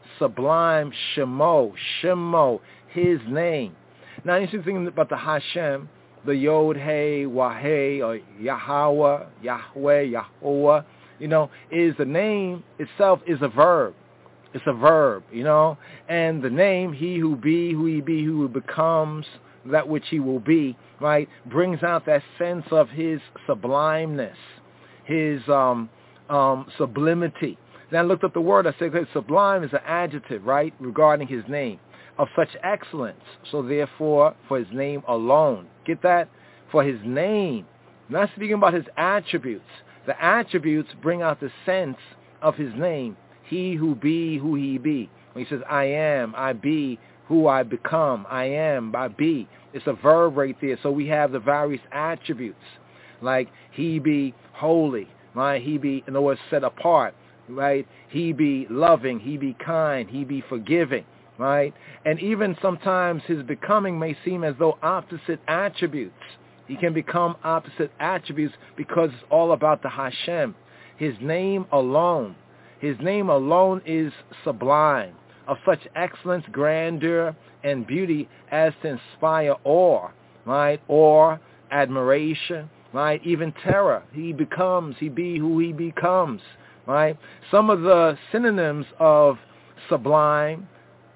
Shemo, his name. Now you see thinking about the Hashem, the Yod, Hey, Wahey, or Yahweh, Yahuwah, is the name itself is a verb. It's a verb, and the name, he who be, who he be, who becomes that which he will be, right, brings out that sense of his sublimeness, his sublimity. Then I looked up the word, I said, sublime is an adjective, right, regarding his name, of such excellence. So therefore, for his name alone. Get that? For his name. Not speaking about his attributes. The attributes bring out the sense of his name. He who be, who he be. When he says, I am, I be, who I become, I am, I be. It's a verb right there. So we have the various attributes. Like he be holy, right? He be, in other words, set apart, right? He be loving, he be kind, he be forgiving, right? And even sometimes his becoming may seem as though opposite attributes. He can become opposite attributes because it's all about the Hashem. His name alone. His name alone is sublime, of such excellence, grandeur, and beauty as to inspire awe, right? Awe, admiration, right? Even terror. He be who he becomes, right? Some of the synonyms of sublime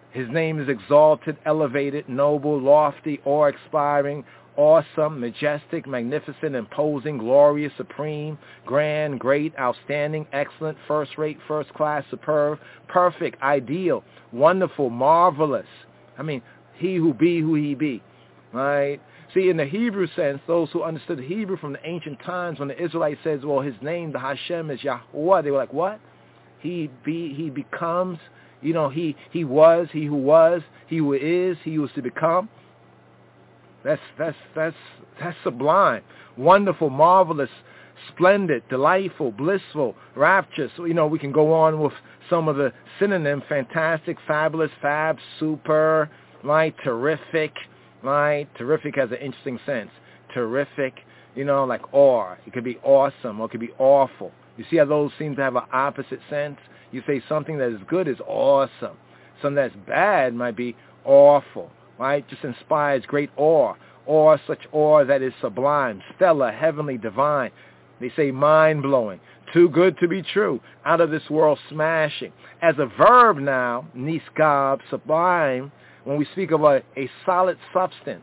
His name is exalted, elevated, noble, lofty, awe-inspiring, awesome, majestic, magnificent, imposing, glorious, supreme, grand, great, outstanding, excellent, first-rate, first-class, superb, perfect, ideal, wonderful, marvelous. I mean, he who be, right? See, in the Hebrew sense, those who understood Hebrew from the ancient times, when the Israelite says, well, his name, the Hashem, is Yahuwah, they were like, what? He becomes, he was, he who was, he who is, he who is to become. That's sublime, wonderful, marvelous, splendid, delightful, blissful, rapturous. We can go on with some of the synonyms: fantastic, fabulous, fab, super, right, terrific, right? Terrific has an interesting sense. Terrific, like awe. It could be awesome or it could be awful. You see how those seem to have an opposite sense? You say something that is good is awesome. Something that's bad might be awful, right? Just inspires great awe. Awe, such awe that is sublime, stellar, heavenly, divine. They say mind-blowing, too good to be true, out of this world, smashing. As a verb now, niskab, sublime, when we speak of a solid substance,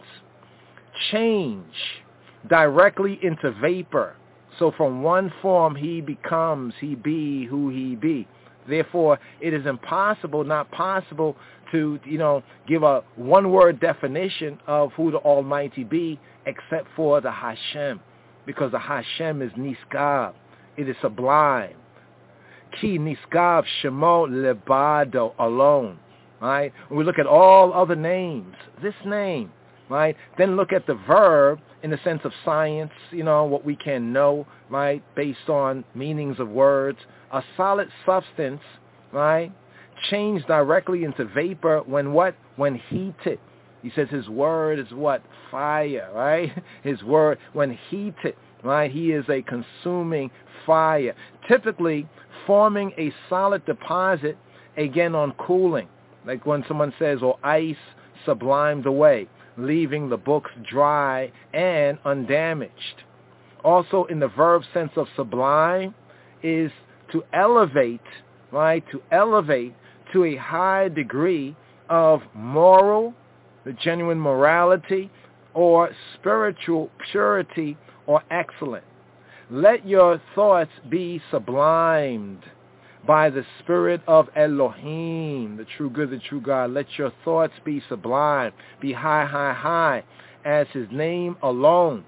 change directly into vapor. So from one form he becomes, he be who he be. Therefore, it is impossible, not possible, to, give a one-word definition of who the Almighty be, except for the Hashem, because the Hashem is niskab. It is sublime. Ki niskab shemo lebado, alone. Right? When we look at all other names, this name, right? Then look at the verb in the sense of science, what we can know, right, based on meanings of words. A solid substance, right, changed directly into vapor when what? When heated. He says his word is what? Fire, right? His word, when heated, right? He is a consuming fire. Typically forming a solid deposit, again, on cooling. Like when someone says, ice sublimed away, leaving the books dry and undamaged. Also in the verb sense of sublime is to elevate, right? To elevate to a high degree of moral, the genuine morality, or spiritual purity or excellence. Let your thoughts be sublimed by the Spirit of Elohim, the true good, the true God. Let your thoughts be sublime, be high, as his name alone.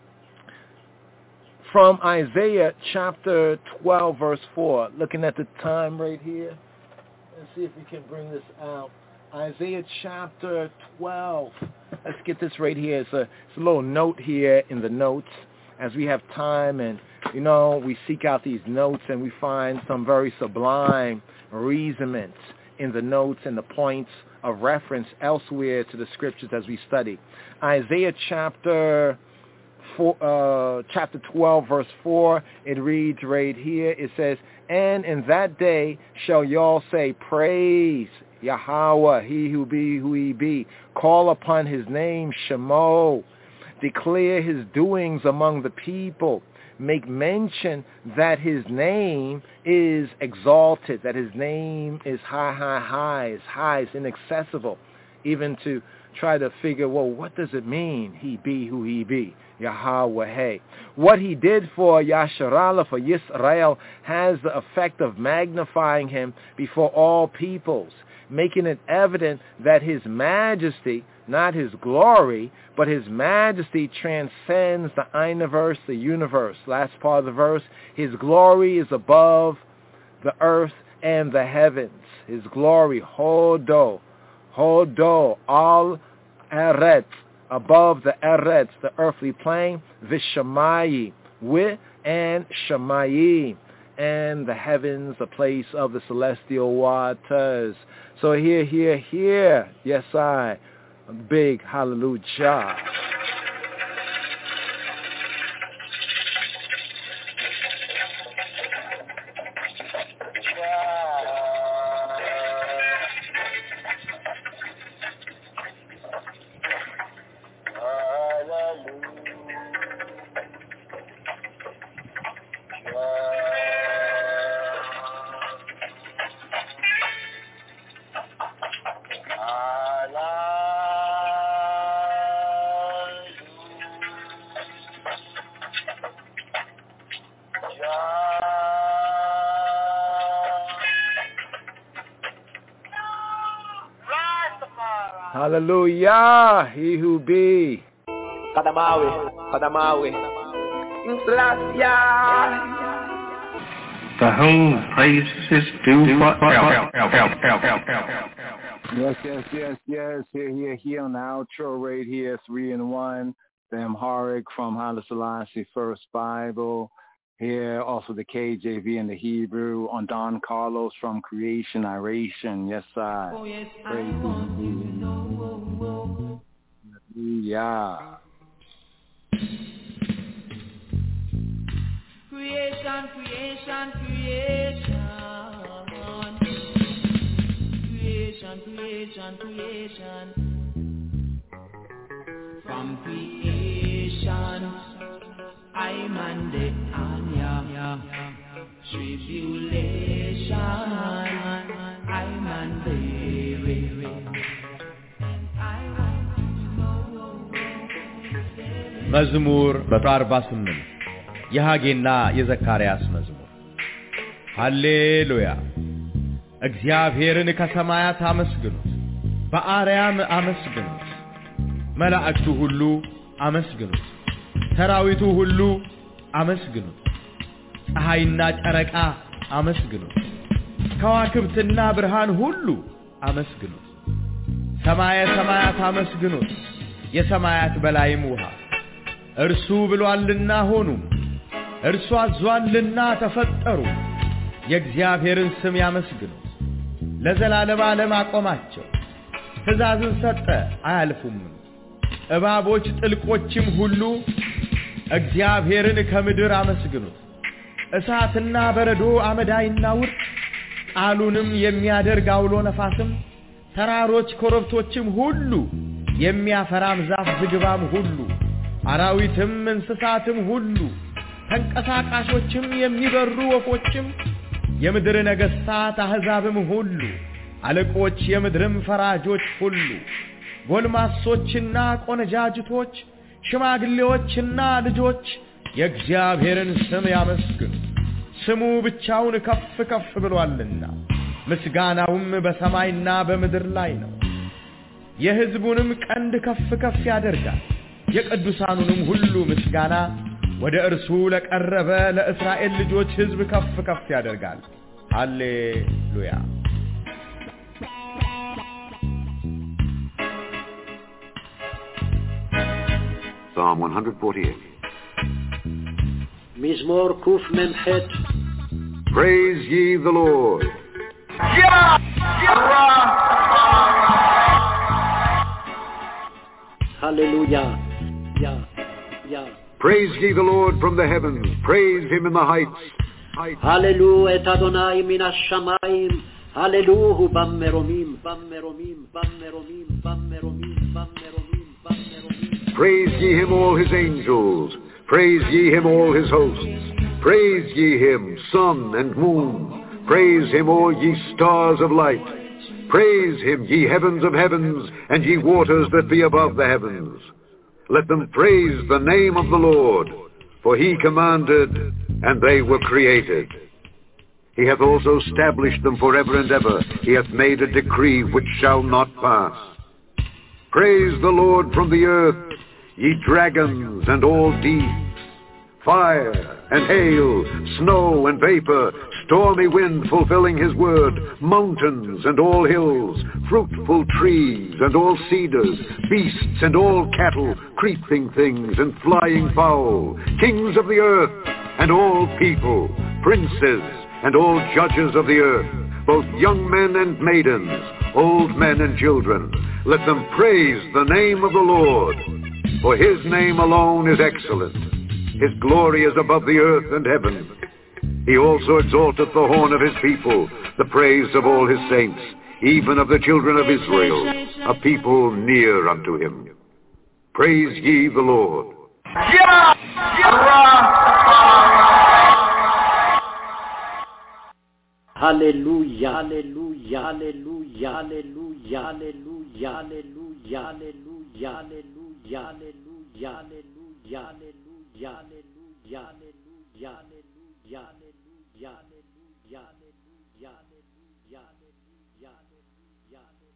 From Isaiah chapter 12, verse 4, looking at the time right here. Let's see if we can bring this out. Isaiah chapter 12. Let's get this right here. It's a little note here in the notes as we have time, and we seek out these notes and we find some very sublime reasonments in the notes and the points of reference elsewhere to the scriptures as we study. Isaiah chapter 12, verse 4, it reads right here, it says, and in that day shall y'all say, praise Yahweh, he who be who he be. Call upon his name, Shemo. Declare his doings among the people. Make mention that his name is exalted, that his name is high, is inaccessible. Even to try to figure, what does it mean? He be who he be. Yahweh. What he did for Yasharallah, for Yisrael, has the effect of magnifying him before all peoples, making it evident that his majesty, not his glory, but his majesty transcends the universe, the universe. Last part of the verse, his glory is above the earth and the heavens. His glory, Hodo, al Eretz, above the Eretz, the earthly plane, Vishamayi, with and Shamayim, and the heavens, the place of the celestial waters. So here, yes I, big hallelujah. Hallelujah. He who be. Kadamawi. The whole praise is due forever. Yes. Here on the outro right here, 3-in-1. The Amharic from Haile Selassie First Bible. Here also the KJV and the Hebrew on Don Carlos from Creation Iration. Yes, I. Oh, yes, praise I want you to know. Hallelujah. Creation. From creation, I'm and the Anya. Tribulation, I'm and the መዝሙር 148 የሐጌና የዘካርያስ መዝሙር። ሃሌሉያ! እግዚአብሔርን ከሰማያት አመስግኑት፣ በአርያም አመስግኑት። መላእክቱ ሁሉ አመስግኑት፣ ሰራዊቱ ሁሉ አመስግኑት። ፀሐይና ጨረቃ አመስግኑት፣ ከዋክብትና ብርሃን ሁሉ አመስግኑት። ሰማየ ሰማያት አመስግኑት፣ የሰማያት በላይም ውሃ። እርሱ ብሏልና ሆኑም፣ እርሱ አዟልና ተፈጠሩ። የእግዚአብሔርን ስም ያመስግኑት፣ ለዘላለም ዓለም አቆማቸው። ትእዛዝን ሰጠ አያልፉም። እባቦች ጥልቆችም ሁሉ እግዚአብሔርን ከምድር አመስግኑት። እሳትና በረዶ አመዳይና ውርጭ፣ ቃሉንም የሚያደርግ አውሎ ነፋስም፣ ተራሮች ኮረብቶችም ሁሉ፣ የሚያፈራም ዛፍ ዝግባም ሁሉ፣ አራዊትም እንስሳትም ሁሉ፣ ተንቀሳቃሾችም የሚበሩ ወፎችም፣ የምድር ነገሥታት አሕዛብም ሁሉ፣ አለቆች የምድርም ፈራጆች ሁሉ፣ ጎልማሶችና ቆነጃጅቶች፣ ሽማግሌዎችና ልጆች የእግዚአብሔርን ስም ያመስግኑ። ስሙ ብቻውን ከፍ ከፍ ብሏልና፣ ምስጋናውም በሰማይና በምድር ላይ ነው። የሕዝቡንም ቀንድ ከፍ ከፍ ያደርጋል። የቅዱሳኑንም ሁሉ ምስጋና ወደ እርሱ ለቀረበ ለእስራኤል ልጆች ሕዝብ ከፍ ከፍ ያደርጋል። ሃሌሉያ! Psalm 148. מזמור קמ"ח. Praise ye the Lord. Hallelujah. Praise ye the Lord from the heavens. Praise him in the heights. Hallelujah et Adonai min hashamayim. Hallelujah bammeromin. Praise ye him all his angels. Praise ye him all his hosts. Praise ye him, sun and moon. Praise him all ye stars of light. Praise him, ye heavens of heavens, and ye waters that be above the heavens. Let them praise the name of the Lord, for he commanded, and they were created. He hath also established them forever and ever. He hath made a decree which shall not pass. Praise the Lord from the earth, ye dragons and all deeps, fire and hail, snow and vapor, stormy wind fulfilling his word, mountains and all hills, fruitful trees and all cedars, beasts and all cattle, creeping things and flying fowl, kings of the earth and all people, princes and all judges of the earth, both young men and maidens, old men and children. Let them praise the name of the Lord, for his name alone is excellent. His glory is above the earth and heaven. He also exalteth the horn of his people, the praise of all his saints, even of the children of Israel, a people near unto him. Praise ye the Lord. Hallelujah, hallelujah, hallelujah, hallelujah, hallelujah, hallelujah, hallelujah, hallelujah, hallelujah, hallelujah, hallelujah, hallelujah.